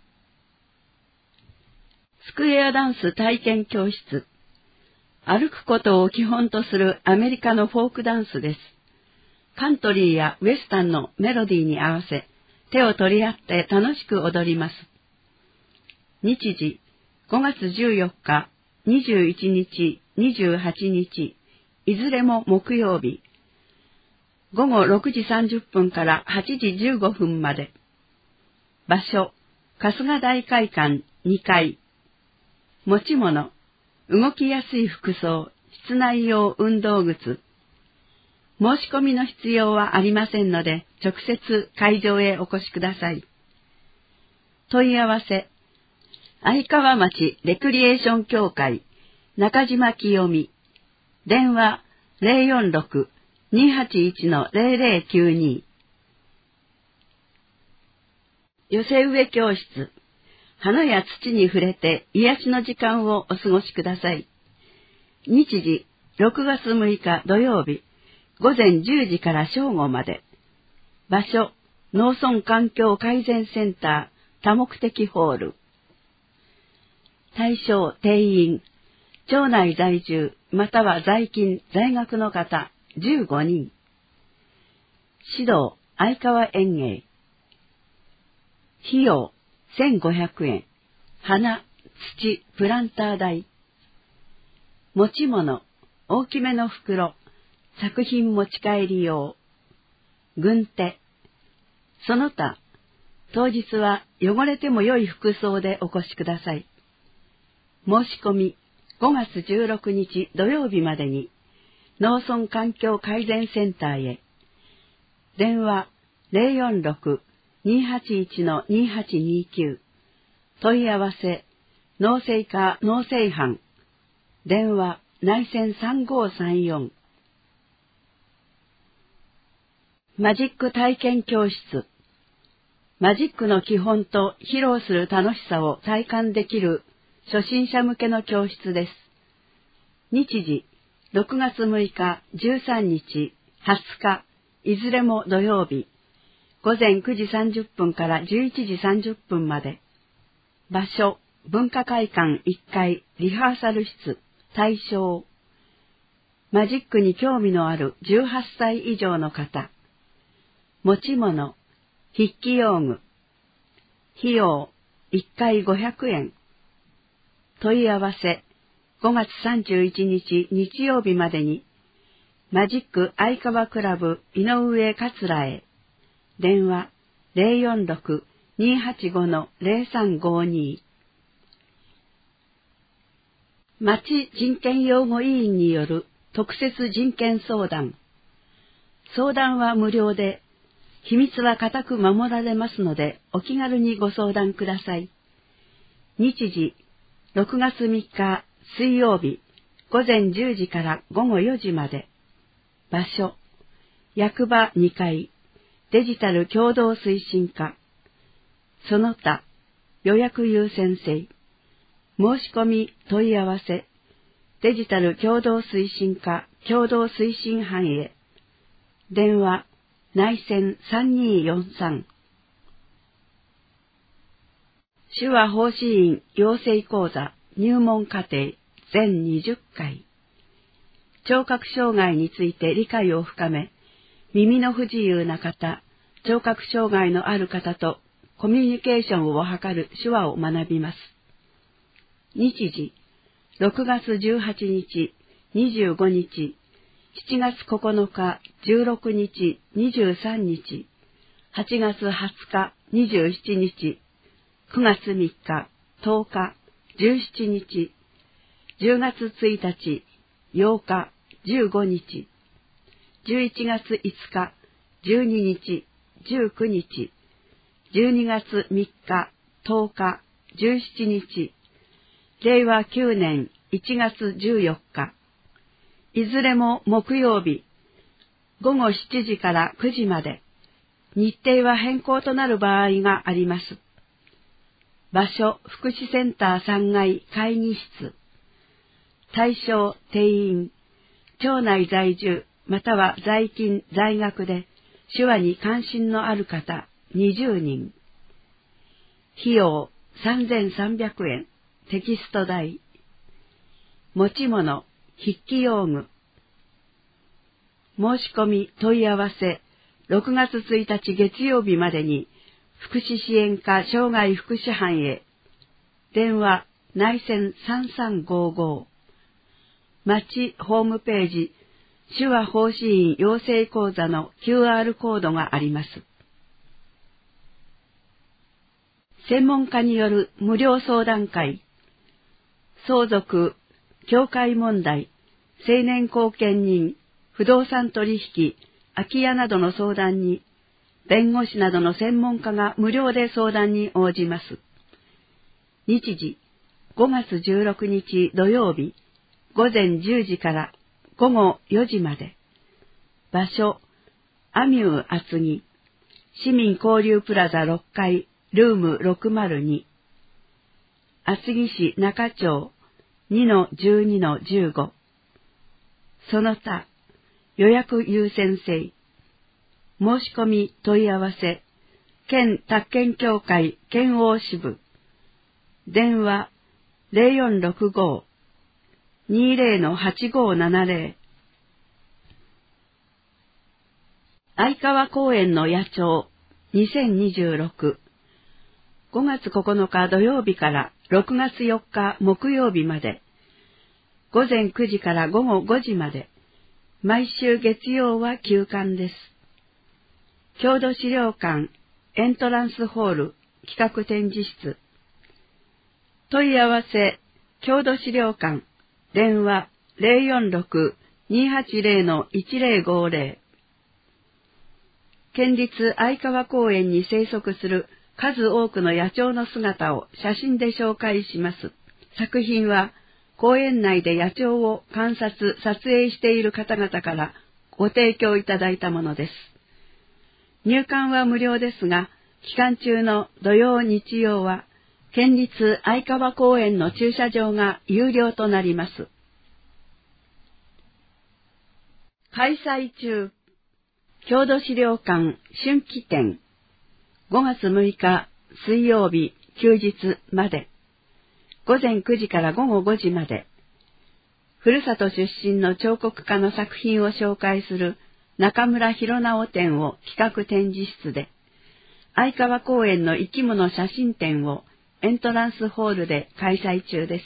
スクエアダンス体験教室。歩くことを基本とするアメリカのフォークダンスです。カントリーやウェスタンのメロディーに合わせ、手を取り合って楽しく踊ります。日時、ごがつじゅうよっか、にじゅういちにち、にじゅうはちにち、いずれも木曜日。ごごろくじさんじゅっぷんからはちじじゅうごふんまで。場所、春日大会館にかい。持ち物、動きやすい服装、室内用運動靴。申し込みの必要はありませんので、直接会場へお越しください。問い合わせ、相川町レクリエーション協会、中島清美。電話、ゼロよんろく にはちいち ゼロゼロきゅうに。寄せ植え教室。花や土に触れて癒しの時間をお過ごしください。日時、ろくがつむいか土曜日、ごぜんじゅうじから正午まで。場所、農村環境改善センター多目的ホール。対象、定員、町内在住、または在勤、在学の方、じゅうごにん。指導、相川園芸。費用、せんごひゃくえん。花、土、プランター代。持ち物、大きめの袋、作品持ち帰り用。軍手。その他、当日は汚れても良い服装でお越しください。申し込み、ごがつじゅうろくにち土曜日までに、農村環境改善センターへ。電話、ゼロよんろく にはちいち にはちにきゅう。問い合わせ、農政課農政班。電話、内線さんごさんよん。マジック体験教室。マジックの基本と披露する楽しさを体感できる初心者向けの教室です。日時、ろくがつむいか、じゅうさんにち、はつか、いずれも土曜日、ごぜんくじさんじゅっぷんからじゅういちじさんじゅっぷんまで。場所、文化会館いっかい、リハーサル室、対象。マジックに興味のあるじゅうはっさい以上の方。持ち物、筆記用具。費用、いっかいごひゃくえん。問い合わせ、ごがつさんじゅういちにち日曜日までに、マジック相川クラブ井上桂へ。電話、ゼロよんろく にはちご ゼロさんごに。町人権擁護委員による特設人権相談。相談は無料で、秘密は固く守られますので、お気軽にご相談ください。日時、ろくがつみっか水曜日、ごぜんじゅうじからごごよじまで。場所、役場にかい、デジタル共同推進課。その他、予約優先制。申し込み問い合わせ、デジタル共同推進課共同推進班へ。電話、 内戦さんにーよんさん。手話奉仕員養成講座入門課程全にじゅっかい。聴覚障害について理解を深め、耳の不自由な方、聴覚障害のある方とコミュニケーションを図る手話を学びます。日時、ろくがつじゅうはちにち、にじゅうごにち、しちがつここのか、じゅうろくにち、にじゅうさんにち、はちがつはつか、にじゅうしちにち、くがつみっか、とおか、じゅうしちにち、じゅうがつついたち、ようか、じゅうごにち、じゅういちがついつか、じゅうににち、じゅうくにち、じゅうにがつみっか、とおか、じゅうしちにち、れいわきゅうねんいちがつじゅうよっか、いずれも木曜日、ごごしちじからくじまで、日程は変更となる場合があります。場所、福祉センターさんがい会議室。対象、定員、町内在住、または在勤、在学で、手話に関心のある方、にじゅうにん。費用、さんぜんさんびゃくえん、テキスト代。持ち物、筆記用具。申し込み、問い合わせ、ろくがつついたち月曜日までに、福祉支援課障害福祉班へ。電話、内線さんさんごご。町ホームページ、手話奉仕員養成講座の キューアール コードがあります。専門家による無料相談会、相続、教会問題、青年後見人、不動産取引、空き家などの相談に、弁護士などの専門家が無料で相談に応じます。日時、ごがつじゅうろくにち土曜日、ごぜんじゅうじからごごよじまで。場所、アミュー厚木、市民交流プラザろっかい、ルームろくまるに。厚木市中町 にのじゅうにのじゅうご。その他、予約優先制。申し込み問い合わせ、県宅建協会県央支部。電話ゼロよんろくご にゼロのはちごななゼロ。相川公園の野鳥にせんにじゅうろく。ごがつここのか土曜日からろくがつよっか木曜日まで。ごぜんくじからごごごじまで。毎週月曜は休館です。郷土資料館エントランスホール企画展示室。問い合わせ、郷土資料館、電話ゼロよんろく にはちゼロのいちゼロごゼロ。県立相川公園に生息する数多くの野鳥の姿を写真で紹介します。作品は、公園内で野鳥を観察、撮影している方々からご提供いただいたものです。入館は無料ですが、期間中の土曜日曜は、県立相川公園の駐車場が有料となります。開催中、郷土資料館春季展、ごがつむいか水曜日休日まで、ごぜんくじからごごごじまで、ふるさと出身の彫刻家の作品を紹介する中村弘直展を企画展示室で、相川公園の生き物写真展をエントランスホールで開催中です。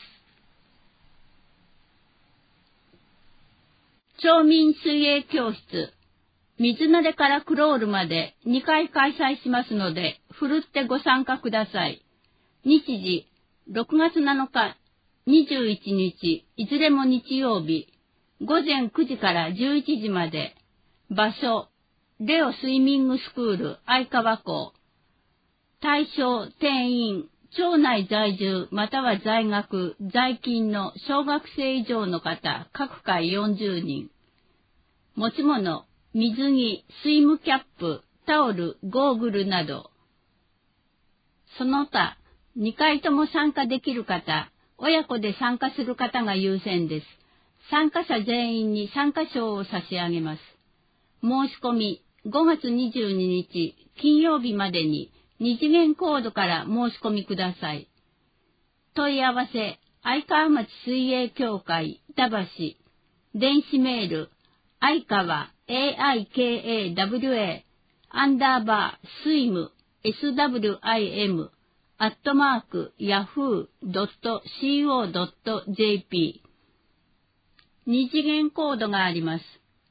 町民水泳教室、水慣れからクロールまでにかい開催しますので、ふるってご参加ください。日時、ろくがつなのか、にじゅういちにち、いずれも日曜日、ごぜんくじからじゅういちじまで。場所、レオスイミングスクール相川校。対象、定員、町内在住または在学、在勤の小学生以上の方、各回よんじゅうにん。持ち物、水着、スイムキャップ、タオル、ゴーグルなど。その他、にかいとも参加できる方、親子で参加する方が優先です。参加者全員に参加賞を差し上げます。申し込み、 ごがつにじゅうににち金曜日までに二次元コードから申し込みください。問い合わせ、愛川町水泳協会板橋、電子メール、愛川 エーアイケーエーダブリューエー アンダーバースイム エスダブリューアイエム アットマークヤフードットシーオードットジェーピー 二次元コードがあります。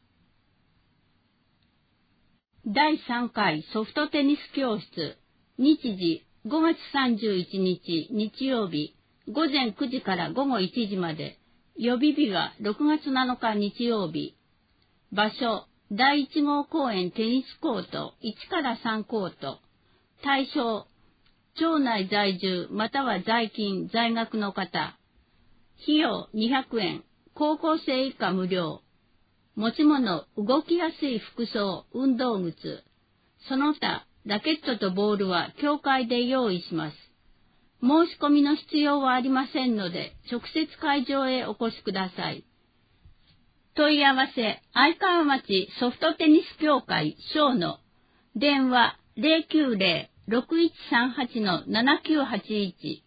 だいさんかいソフトテニス教室、日時ごがつさんじゅういちにち日曜日、ごぜんくじからごごいちじまで、予備日はろくがつなのか日曜日。場所、だいいちごう公園テニスコートいちからさんコート。対象、町内在住または在勤在学の方。費用にひゃくえん、高校生以下無料。持ち物、動きやすい服装、運動靴。その他、ラケットとボールは協会で用意します。申し込みの必要はありませんので、直接会場へお越しください。問い合わせ、愛川町ソフトテニス協会小の電話 ゼロきゅうゼロ ろくいちさんはち ななきゅうはちいち。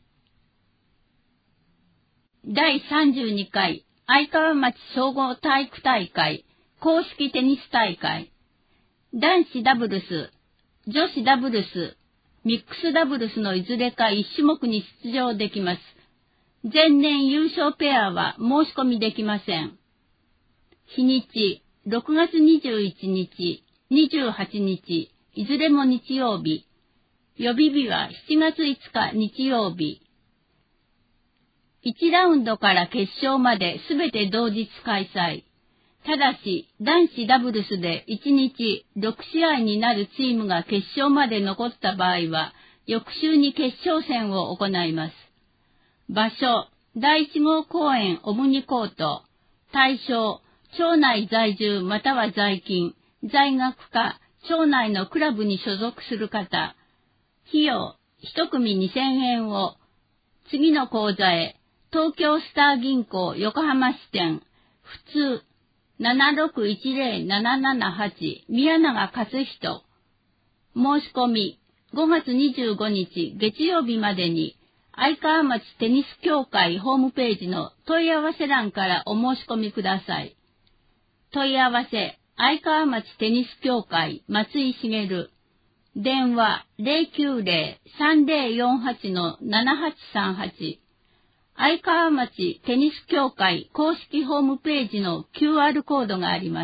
だいさんじゅうにかい愛川町総合体育大会公式テニス大会。男子ダブルス、女子ダブルス、ミックスダブルスのいずれか一種目に出場できます。前年優勝ペアは申し込みできません。日にち、ろくがつにじゅういちにち、にじゅうはちにち、いずれも日曜日。予備日はしちがついつか日曜日。いちラウンドから決勝まですべて同日開催。ただし、男子ダブルスでいちにちろくしあいになるチームが決勝まで残った場合は、翌週に決勝戦を行います。場所、だいいちごう公園オムニコート。対象、町内在住または在勤、在学か、町内のクラブに所属する方。費用、一組にせんえんを、次の口座へ、東京スター銀行横浜支店、普通、ななろくいちゼロななななはち宮永勝人。申し込み、ごがつにじゅうごにち月曜日までに、愛川町テニス協会ホームページの問い合わせ欄からお申し込みください。問い合わせ、愛川町テニス協会松井茂。電話 ゼロきゅうゼロ さんゼロよんはち ななはちさんはち。愛川町テニス協会公式ホームページの キューアール コードがあります。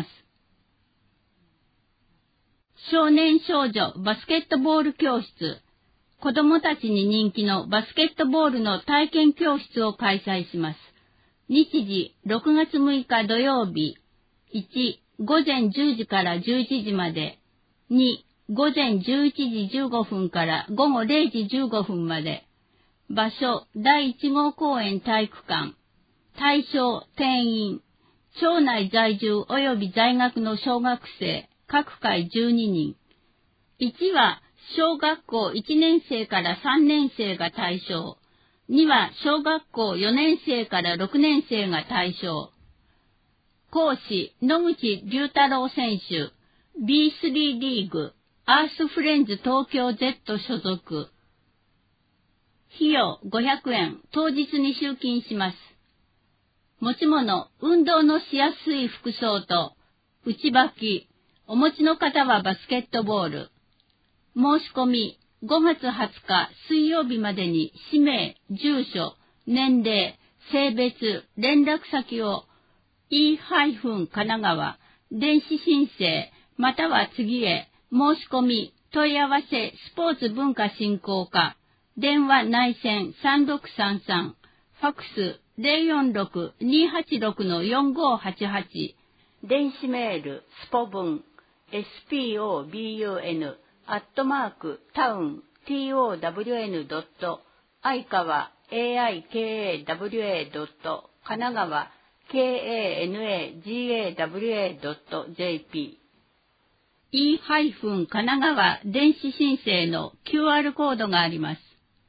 少年少女バスケットボール教室。子供たちに人気のバスケットボールの体験教室を開催します。日時ろくがつむいか土曜日。いち、ごぜんじゅうじからじゅういちじまで。に、ごぜんじゅういちじじゅうごふんからごごれいじじゅうごふんまで。場所、だいいちごう公園体育館。対象、定員。町内在住及び在学の小学生、各回じゅうににん。いちは、小学校いちねんせいからさんねんせいが対象。には、小学校よねんせいからろくねんせいが対象。講師、野口龍太郎選手、ビースリー リーグ、アースフレンズ東京 Z 所属。費用ごひゃくえん、当日に集金します。持ち物、運動のしやすい服装と、内履き、お持ちの方はバスケットボール。申し込み、ごがつはつか水曜日までに氏名、住所、年齢、性別、連絡先を E- 神奈川、電子申請、または次へ、申し込み、問い合わせ、スポーツ文化振興課、電話内線さんろくさんさん、ファクス ゼロよんろく にーはちろく よんごはちはち、電子メール、スポブン、エスピーオービーユーエヌ、アットマーク、タウン、ティーオーダブリューエヌ ドット、愛川、エーアイケーエーダブリューエー ドット、神奈川、ケーエーエヌエージーエーダブリューエー ドット ジェーピー。E- 神奈川電子申請の キューアール コードがあります。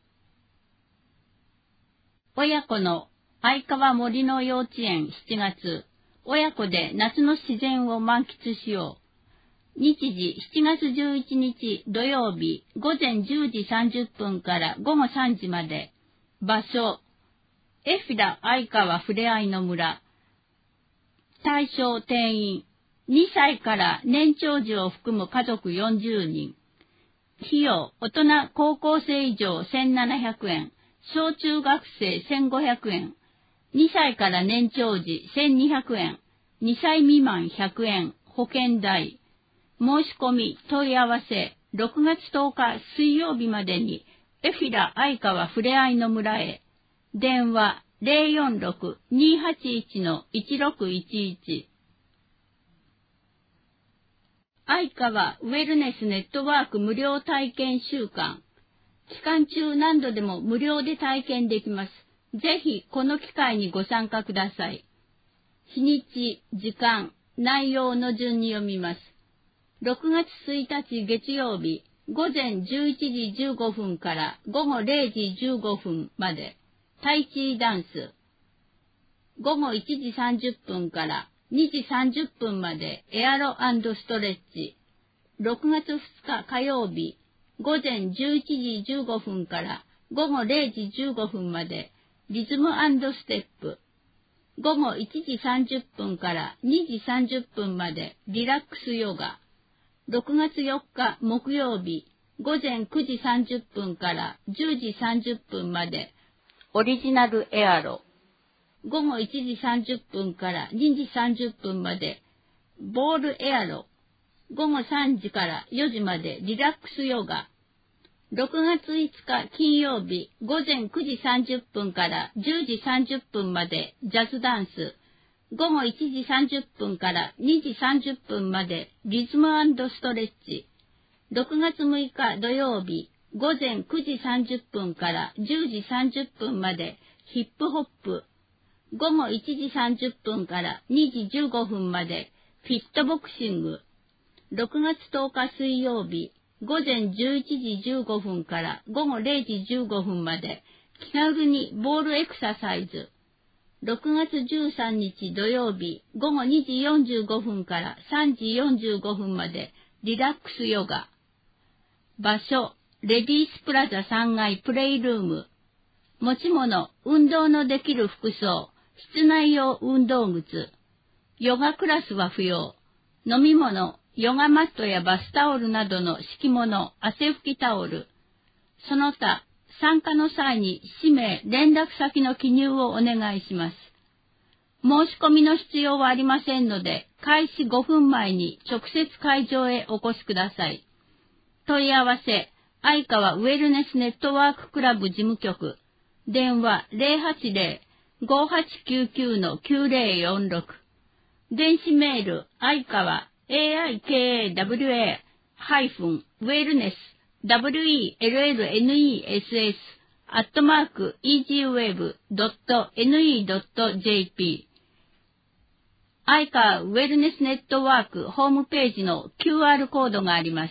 親子の愛川森の幼稚園しちがつ、親子で夏の自然を満喫しよう。 日時しちがつじゅういちにち土曜日ごぜんじゅうじさんじゅっぷんからごごさんじまで。場所、エフィラ相川ふれあいの村。対象定員、にさいから年長児を含む家族よんじゅうにん。費用、大人高校生以上せんななひゃくえん、小中学生せんごひゃくえん、にさいから年長児せんにひゃくえん、にさい未満ひゃくえん、保険代。申し込み、問い合わせ、ろくがつとおか水曜日までに、エフィラ相川ふれあいの村へ。電話 ゼロよんろく にーはちいち いちろくいちいち。相川ウェルネスネットワーク無料体験週間。期間中何度でも無料で体験できます。ぜひこの機会にご参加ください。日にち、時間、内容の順に読みます。ろくがつついたち月曜日、ごぜんじゅういちじじゅうごふんからごごれいじじゅうごふんまで、タイチーダンス。ごごいちじさんじゅっぷんからにじさんじゅっぷんまでエアロ&ストレッチ。ろくがつふつか火曜日、ごぜんじゅういちじじゅうごふんからごごれいじじゅうごふんまでリズム&ステップ。ごごいちじさんじゅっぷんからにじさんじゅっぷんまでリラックスヨガ。ろくがつよっか木曜日、ごぜんくじさんじゅっぷんからじゅうじさんじゅっぷんまでオリジナルエアロ。ごごいちじさんじゅっぷんからにじさんじゅっぷんまでボールエアロ。ごごさんじからよじまでリラックスヨガ。ろくがついつか金曜日、ごぜんくじさんじゅっぷんからじゅうじさんじゅっぷんまでジャズダンス。ごごいちじさんじゅっぷんからにじさんじゅっぷんまでリズム&ストレッチ。ろくがつむいか土曜日、ごぜんくじさんじゅっぷんからじゅうじさんじゅっぷんまでヒップホップ。ごごいちじさんじゅっぷんからにじじゅうごふんまでフィットボクシング。ろくがつとおか水曜日、ごぜんじゅういちじじゅうごふんからごごれいじじゅうごふんまで気軽にボールエクササイズ。ろくがつじゅうさんにち土曜日、ごごにじよんじゅうごふんからさんじよんじゅうごふんまでリラックスヨガ。場所、レディースプラザさんがいプレイルーム。持ち物、運動のできる服装、室内用運動靴。ヨガクラスは不要。飲み物、ヨガマットやバスタオルなどの敷物、汗拭きタオル。その他、参加の際に氏名、連絡先の記入をお願いします。申し込みの必要はありませんので、開始ごふんまえに直接会場へお越しください。問い合わせ、相川ウェルネスネットワーククラブ事務局。電話 ゼロはちゼロ ごはちきゅうきゅう きゅうゼロよんろく。電子メール、相川 AIKAWA ハイフンウェルネス WELLNESS アットマーク イージーウェーブドットエヌイードットジェーピー 相川ウェルネスネットワークホームページの キューアール コードがあります。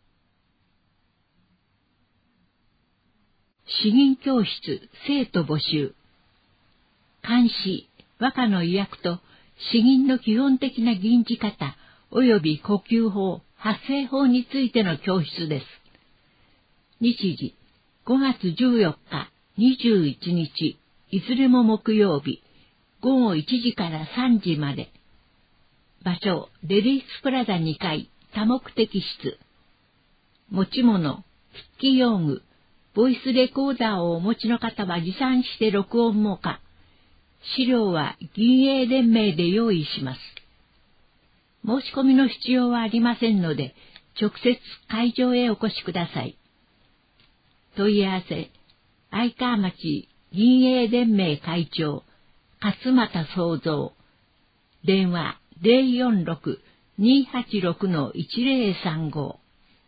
詩吟教室生徒募集。漢詩、和歌の意訳と詩吟の基本的な吟じ方及び呼吸法、発声法についての教室です。日時、ごがつじゅうよっか、にじゅういちにち、いずれも木曜日、ごごいちじからさんじまで。場所、レディースプラザにかい、多目的室。持ち物、筆記用具、ボイスレコーダーをお持ちの方は持参して録音も可。資料は銀営連盟で用意します。申し込みの必要はありませんので、直接会場へお越しください。問い合わせ、相川町銀営連盟会長、勝俣創造。電話 ゼロよんろく にーはちろく いちゼロさんご。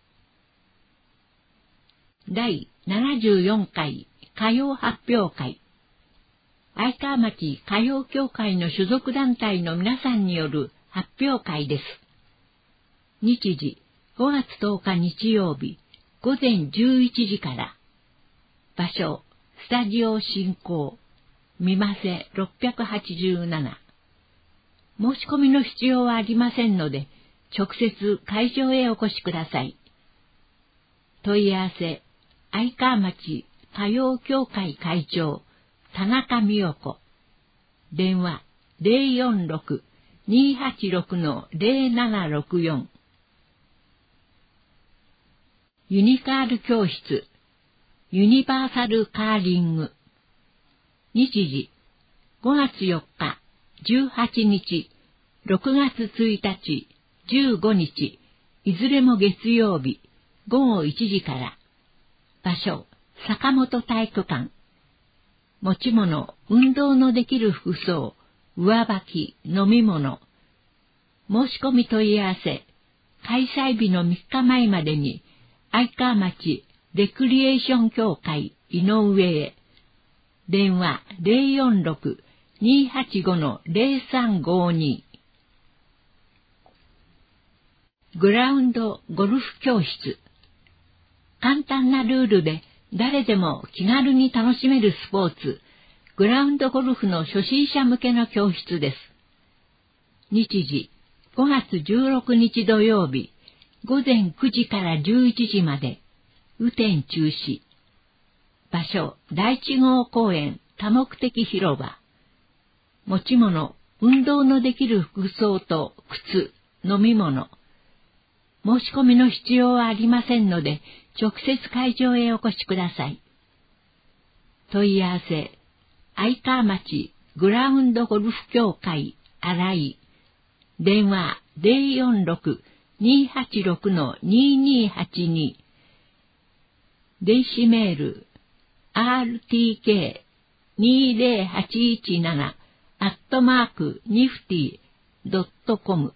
第ななじゅうよんかい歌謡発表会。相川町歌謡協会の所属団体の皆さんによる発表会です。日時、ごがつとおか日曜日、ごぜんじゅういちじから。場所、スタジオ進行、みませろっぴゃくはちじゅうなな。申し込みの必要はありませんので、 直接会場へお越しください。問い合わせ、愛川町歌謡協会会長、田中美代子。電話、ゼロよんろく にーはちろく ゼロななろくよん。ユニカール教室、ユニバーサルカーリング。日時、ごがつよっか、じゅうはちにち、ろくがつついたち、じゅうごにち、いずれも月曜日、ごごいちじから。場所、坂本体育館。持ち物、運動のできる服装、上履き、飲み物。申し込み問い合わせ、開催日のみっかまえまでに、愛川町レクリエーション協会井上へ。電話ゼロよんろく にーはちご ゼロさんごに。グラウンドゴルフ教室。簡単なルールで誰でも気軽に楽しめるスポーツ、グラウンドゴルフの初心者向けの教室です。日時、ごがつじゅうろくにち土曜日、ごぜんくじからじゅういちじまで、雨天中止。場所、第一号公園多目的広場。持ち物、運動のできる服装と靴、飲み物。申し込みの必要はありませんので、直接会場へお越しください。問い合わせ、愛川町グラウンドゴルフ協会新井。電話ゼロよんろく にーはちろく にーにーはちに。電子メール アールティーケーにーぜろはちいちなな アットマークニフティドットコム。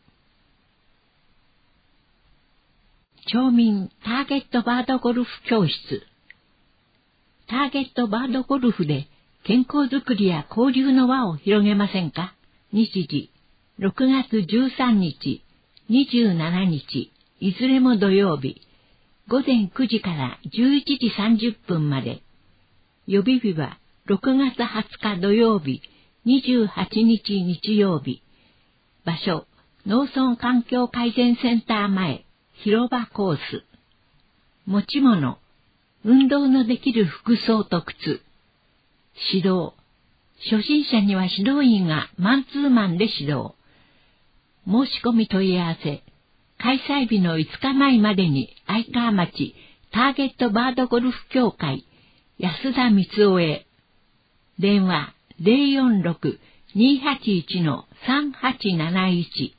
町民ターゲットバードゴルフ教室。ターゲットバードゴルフで健康づくりや交流の輪を広げませんか？日時、ろくがつじゅうさんにち、にじゅうしちにち、いずれも土曜日、ごぜんくじからじゅういちじさんじゅっぷんまで。予備日はろくがつはつか土曜日、にじゅうはちにち日曜日。場所、農村環境改善センター前、広場コース。持ち物、運動のできる服装と靴。指導、初心者には指導員がマンツーマンで指導。申し込み問い合わせ、開催日のいつかまえまでに愛川町ターゲットバードゴルフ協会安田光夫へ。電話ゼロよんろく にーはちいち さんはちなないち。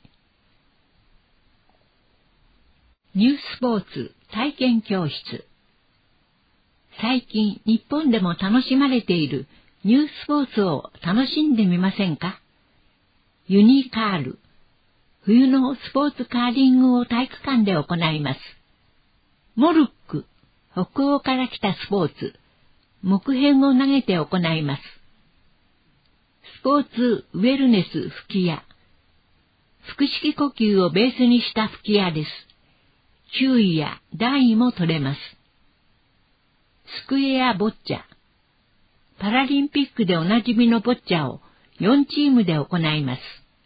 ニュースポーツ体験教室。最近日本でも楽しまれているニュースポーツを楽しんでみませんか？ユニカール。冬のスポーツカーリングを体育館で行います。モルック。北欧から来たスポーツ。木片を投げて行います。スポーツウェルネス吹き矢。腹式呼吸をベースにした吹き矢です。球威や段位も取れます。スクエアボッチャ。パラリンピックでおなじみのボッチャをよんチームで行います。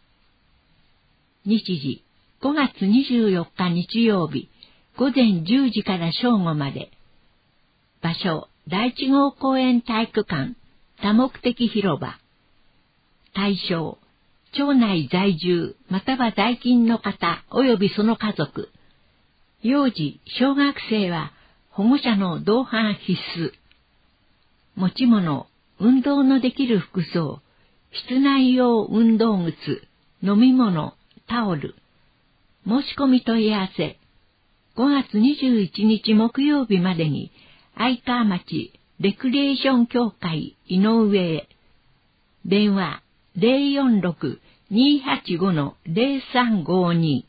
日時、ごがつにじゅうよっか日曜日、ごぜんじゅうじから正午まで。場所、第一号公園体育館、多目的広場。対象、町内在住または在勤の方及びその家族。幼児、小学生は保護者の同伴必須。持ち物、運動のできる服装、室内用運動靴、飲み物、タオル。申し込み問い合わせ。ごがつにじゅういちにち木曜日までに愛川町レクリエーション協会井上へ。電話ゼロよんろく にーはちご ゼロさんごに。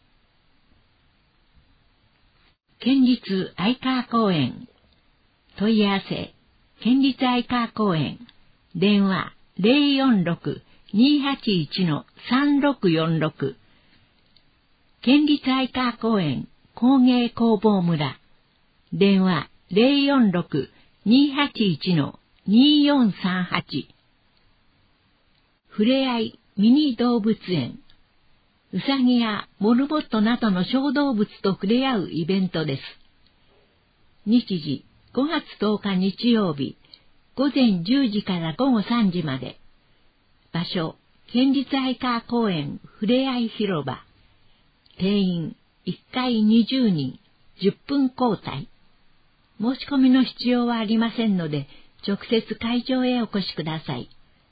県立愛川公園。問い合わせ。県立愛川公園。電話ゼロよんろく にーはちいち さんろくよんろく。県立愛川公園工芸工房村。電話ゼロよんろく にーはちいち にーよんさんはち。ふれあいミニ動物園。 うさぎやモルモットなどの小動物と触れ合うイベントです。日時、ごがつとおか日曜日、ごぜんじゅうじからごごさんじまで。場所、県立愛川公園ふれあい広場。定員いっかいにじゅうにん、じゅっぷん交代。申し込みの必要はありませんので、直接会場へお越しください。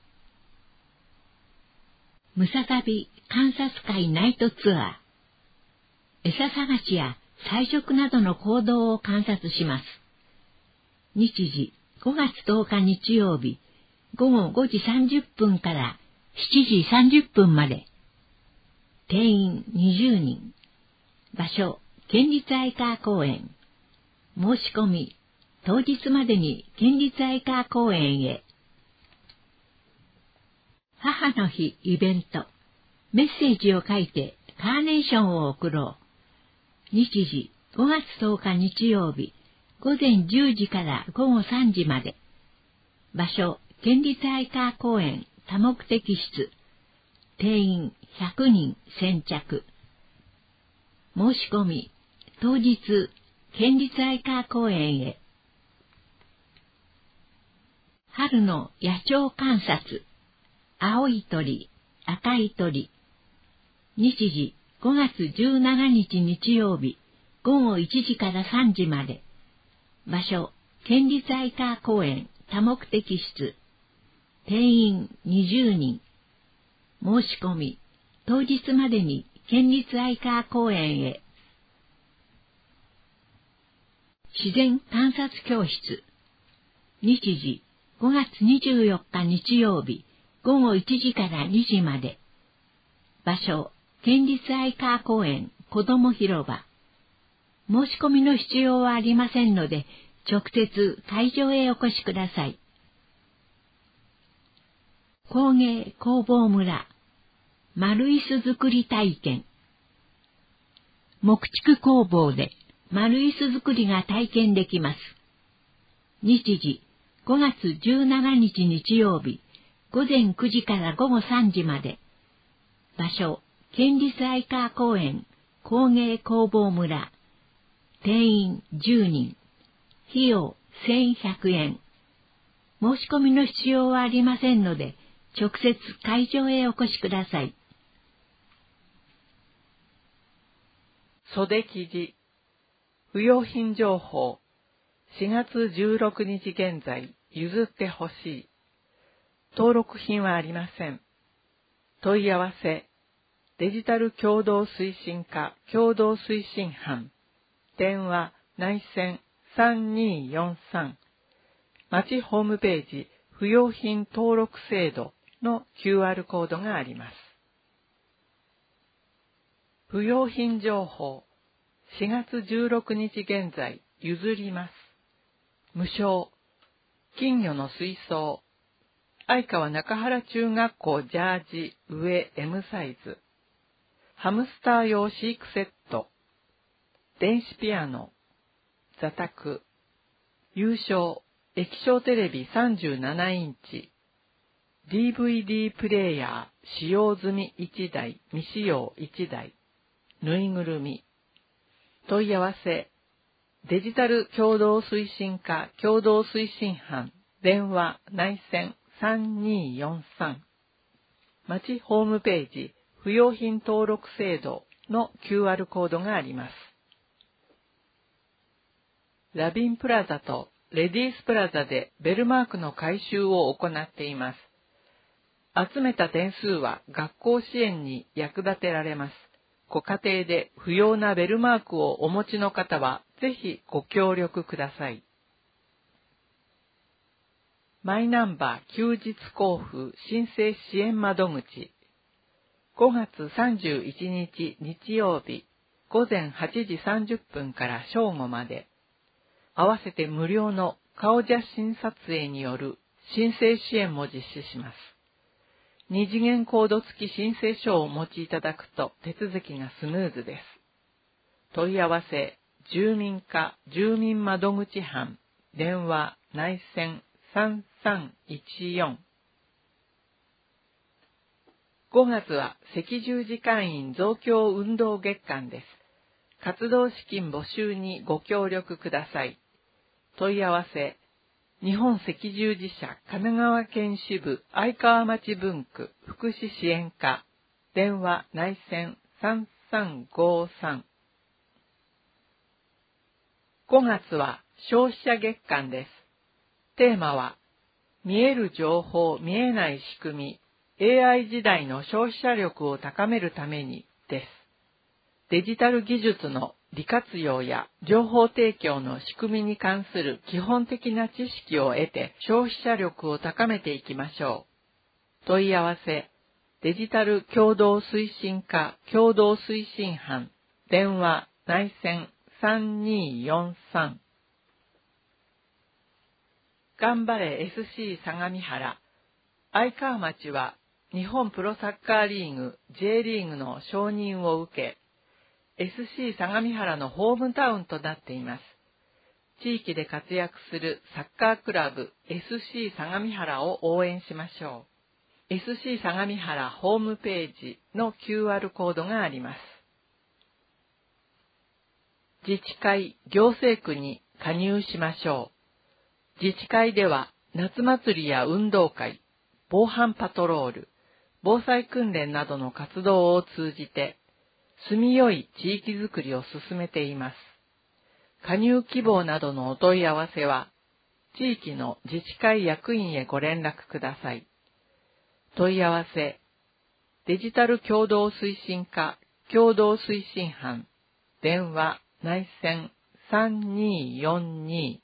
ムササビ観察会ナイトツアー。餌探しや採食などの行動を観察します。日時、ごがつとおか日曜日、ごごごじさんじゅっぷんからしちじさんじゅっぷんまで。定員にじゅうにん。場所、県立愛川公園。申し込み、当日までに県立愛川公園へ。母の日イベント。メッセージを書いてカーネーションを送ろう。日時、ごがつとおか日曜日、ごぜんじゅうじからごごさんじまで。場所、県立愛川公園多目的室。定員ひゃくにん先着。申し込み、当日、県立愛川公園へ。春の野鳥観察。青い鳥、赤い鳥。日時、ごがつじゅうしちにち日曜日、ごごいちじからさんじまで。場所、県立愛川公園多目的室。定員にじゅうにん。申し込み、当日までに県立愛川公園へ。自然観察教室。日時、ごがつにじゅうよっか日曜日、ごごいちじからにじまで。場所、県立愛川公園子ども広場。申し込みの必要はありませんので、直接会場へお越しください。工芸工房村、丸椅子作り体験。木畜工房で丸椅子作りが体験できます。日時、ごがつじゅうしちにち日曜日、ごぜんくじからごごさんじまで。場所、県立愛川公園工芸工房村。定員じゅうにん。費用せんひゃくえん。申し込みの必要はありませんので、直接会場へお越しください。 袖記事、不用品情報、しがつじゅうろくにち現在、譲ってほしい。登録品はありません。問い合わせ、デジタル共同推進課共同推進班、電話内線さんにーよんさん、町ホームページ不用品登録制度の キューアール コードがあります。不用品情報、しがつじゅうろくにち現在、譲ります。無償、金魚の水槽、愛川中原中学校ジャージ上 エム サイズ、ハムスター用飼育セット、電子ピアノ、座卓、優勝、液晶テレビさんじゅうななインチ、ディーブイディー プレイヤー使用済みいちだい、未使用いちだい、ぬいぐるみ。問い合わせ、デジタル共同推進課共同推進班、電話内線さんにーよんさん、町ホームページ不用品登録制度の キューアール コードがあります。ラビンプラザとレディースプラザでベルマークの回収を行っています。集めた点数は学校支援に役立てられます。ご家庭で不要なベルマークをお持ちの方はぜひご協力ください。マイナンバー休日交付申請支援窓口。ごがつさんじゅういちにち日曜日、ごぜんはちじさんじゅっぷんから正午まで。合わせて無料の顔写真撮影による申請支援も実施します。二次元コード付き申請書をお持ちいただくと手続きがスムーズです。問い合わせ、住民課住民窓口班、電話内線さんさんいちよん。 ごがつは赤十字会員増強運動月間です。活動資金募集にご協力ください。問い合わせ、日本赤十字社神奈川県支部愛川町分区福祉支援課、電話内線さんさんごさん。ごがつは消費者月間です。テーマは、見える情報見えない仕組み、エーアイ 時代の消費者力を高めるためにです。デジタル技術の利活用や情報提供の仕組みに関する基本的な知識を得て消費者力を高めていきましょう。問い合わせ、デジタル共同推進課共同推進班、電話内線さんにーよんさん。頑張れ エスシー 相模原。愛川町は日本プロサッカーリーグ ジェイ リーグの承認を受け、エスシー 相模原のホームタウンとなっています。地域で活躍するサッカークラブ エスシー 相模原を応援しましょう。エスシー 相模原ホームページの キューアール コードがあります。自治会、行政区に加入しましょう。自治会では夏祭りや運動会、防犯パトロール、防災訓練などの活動を通じて、住みよい地域づくりを進めています。加入希望などのお問い合わせは、地域の自治会役員へご連絡ください。問い合わせ、デジタル共同推進課共同推進班、電話内線さんにーよんに。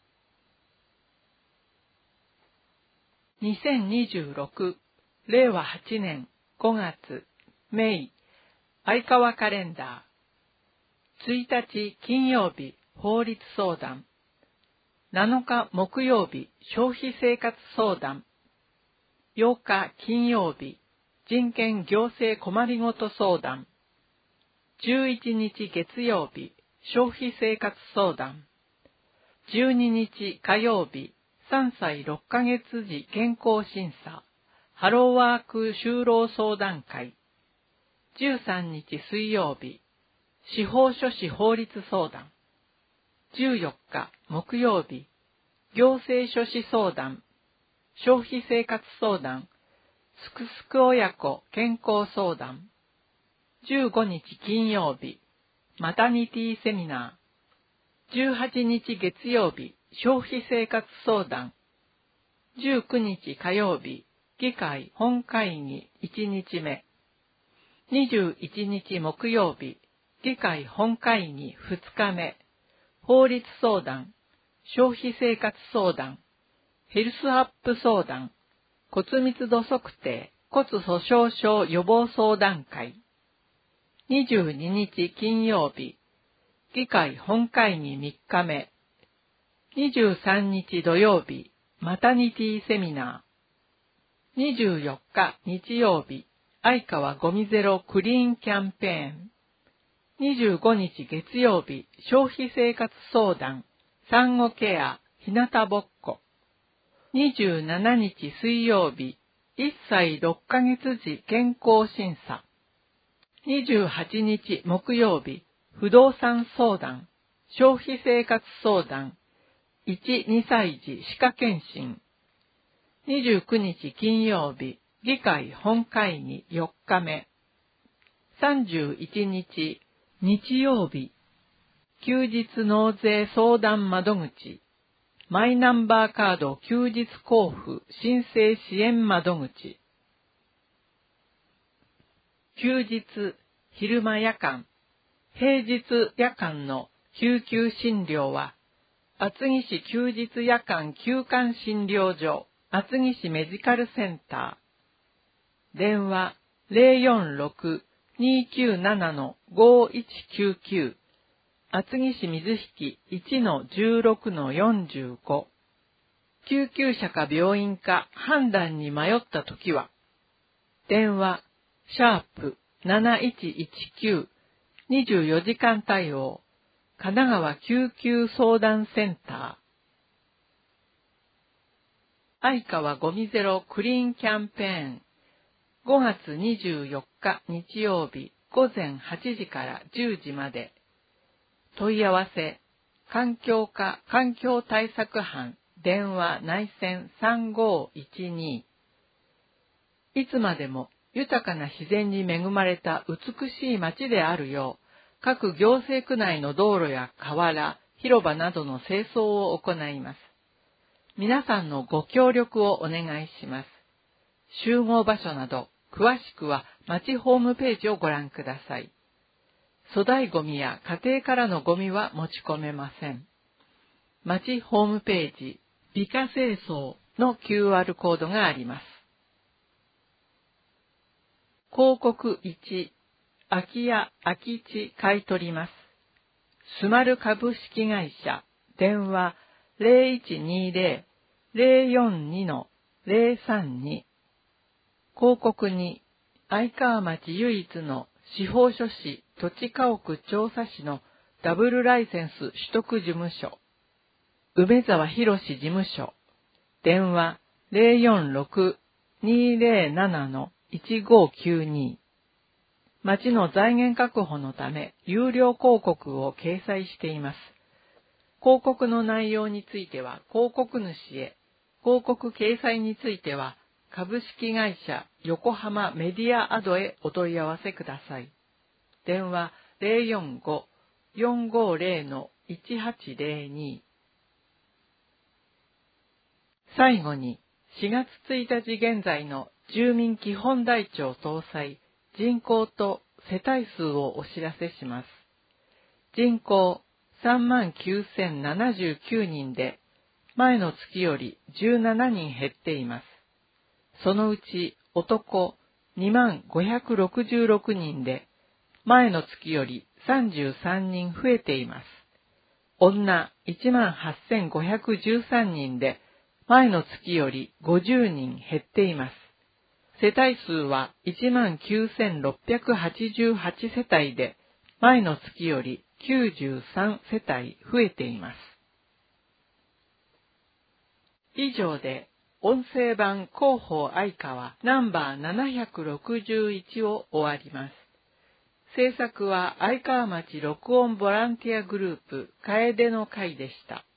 にせんにじゅうろくれいわはちねんごがつ、メイ、愛川カレンダー。ついたち金曜日、法律相談。なのか木曜日、消費生活相談。ようか金曜日、人権行政困りごと相談。じゅういちにち月曜日、消費生活相談。じゅうににち火曜日、さんさいろっかげつ時健康審査。ハローワーク就労相談会。じゅうさんにち水曜日、司法書士法律相談。じゅうよっか木曜日、行政書士相談、消費生活相談、すくすく親子健康相談。じゅうごにち金曜日、マタニティセミナー。じゅうはちにち月曜日、消費生活相談。じゅうくにち火曜日、議会本会議いちにちめ。にじゅういちにち木曜日、議会本会議ふつかめ。法律相談、消費生活相談、ヘルスアップ相談、骨密度測定、骨粗鬆症予防相談会。にじゅうににち金曜日、議会本会議みっかめ。にじゅうさんにち土曜日、マタニティセミナー。にじゅうよっか日曜日、愛川ゴミゼロクリーンキャンペーン。にじゅうごにち月曜日、消費生活相談、産後ケア、ひなたぼっこ。にじゅうしちにち水曜日、いっさいろっかげつ時健康審査。にじゅうはちにち木曜日、不動産相談、消費生活相談、いち、にさい児歯科検診。にじゅうくにち金曜日、議会本会議よっかめ。さんじゅういちにち日曜日、休日納税相談窓口、マイナンバーカード休日交付申請支援窓口。休日、昼間夜間、平日夜間の救急診療は、厚木市休日夜間休館診療所、厚木市メディカルセンター。電話 ゼロよんろく にきゅうなな ごいちきゅうきゅう。厚木市水引 いちのじゅうろくのよんじゅうご。救急車か病院か判断に迷ったときは、電話、シャープなないちいちきゅう、にじゅうよじかん対応、神奈川救急相談センター。愛川ゴミゼロクリーンキャンペーン。 ごがつにじゅうよっか日曜日ごぜんはちじからじゅうじまで。問い合わせ、環境課環境対策班電話内線さんごいちに。いつまでも豊かな自然に恵まれた美しい街であるよう、各行政区内の道路や河原、広場などの清掃を行います。皆さんのご協力をお願いします。集合場所など、詳しくは町ホームページをご覧ください。粗大ゴミや家庭からのゴミは持ち込めません。町ホームページ、美化清掃の キューアール コードがあります。広告いち、空き家空き地買い取ります。スマル株式会社、電話 ゼロいちにゼロ ゼロよんに ゼロさんに。広告に、愛川町唯一の司法書士土地家屋調査士のダブルライセンス取得事務所、梅沢博事務所、電話 ゼロよんろく にゼロなないちごきゅうに。町の財源確保のため有料広告を掲載しています。広告の内容については広告主へ、広告掲載については株式会社横浜メディアアドへお問い合わせください。電話 ゼロよんご よんごゼロ いちはちゼロに。最後にしがつついたち現在の住民基本台帳搭載人口と世帯数をお知らせします。人口さんまんきゅうせんななじゅうきゅうにんで、前の月よりじゅうななにん減っています。そのうち男にまんごひゃくろくじゅうろくにんで、前の月よりさんじゅうさんにん増えています。女いちまんはっせんごひゃくじゅうさんにんで、前の月よりごじゅうにん減っています。世帯数はいちまんきゅうせんろっぴゃくはちじゅうはち世帯で、前の月よりきゅうじゅうさん世帯増えています。以上で、音声版広報愛川ナンバーななひゃくろくじゅういちを終わります。制作は愛川町録音ボランティアグループ楓の会でした。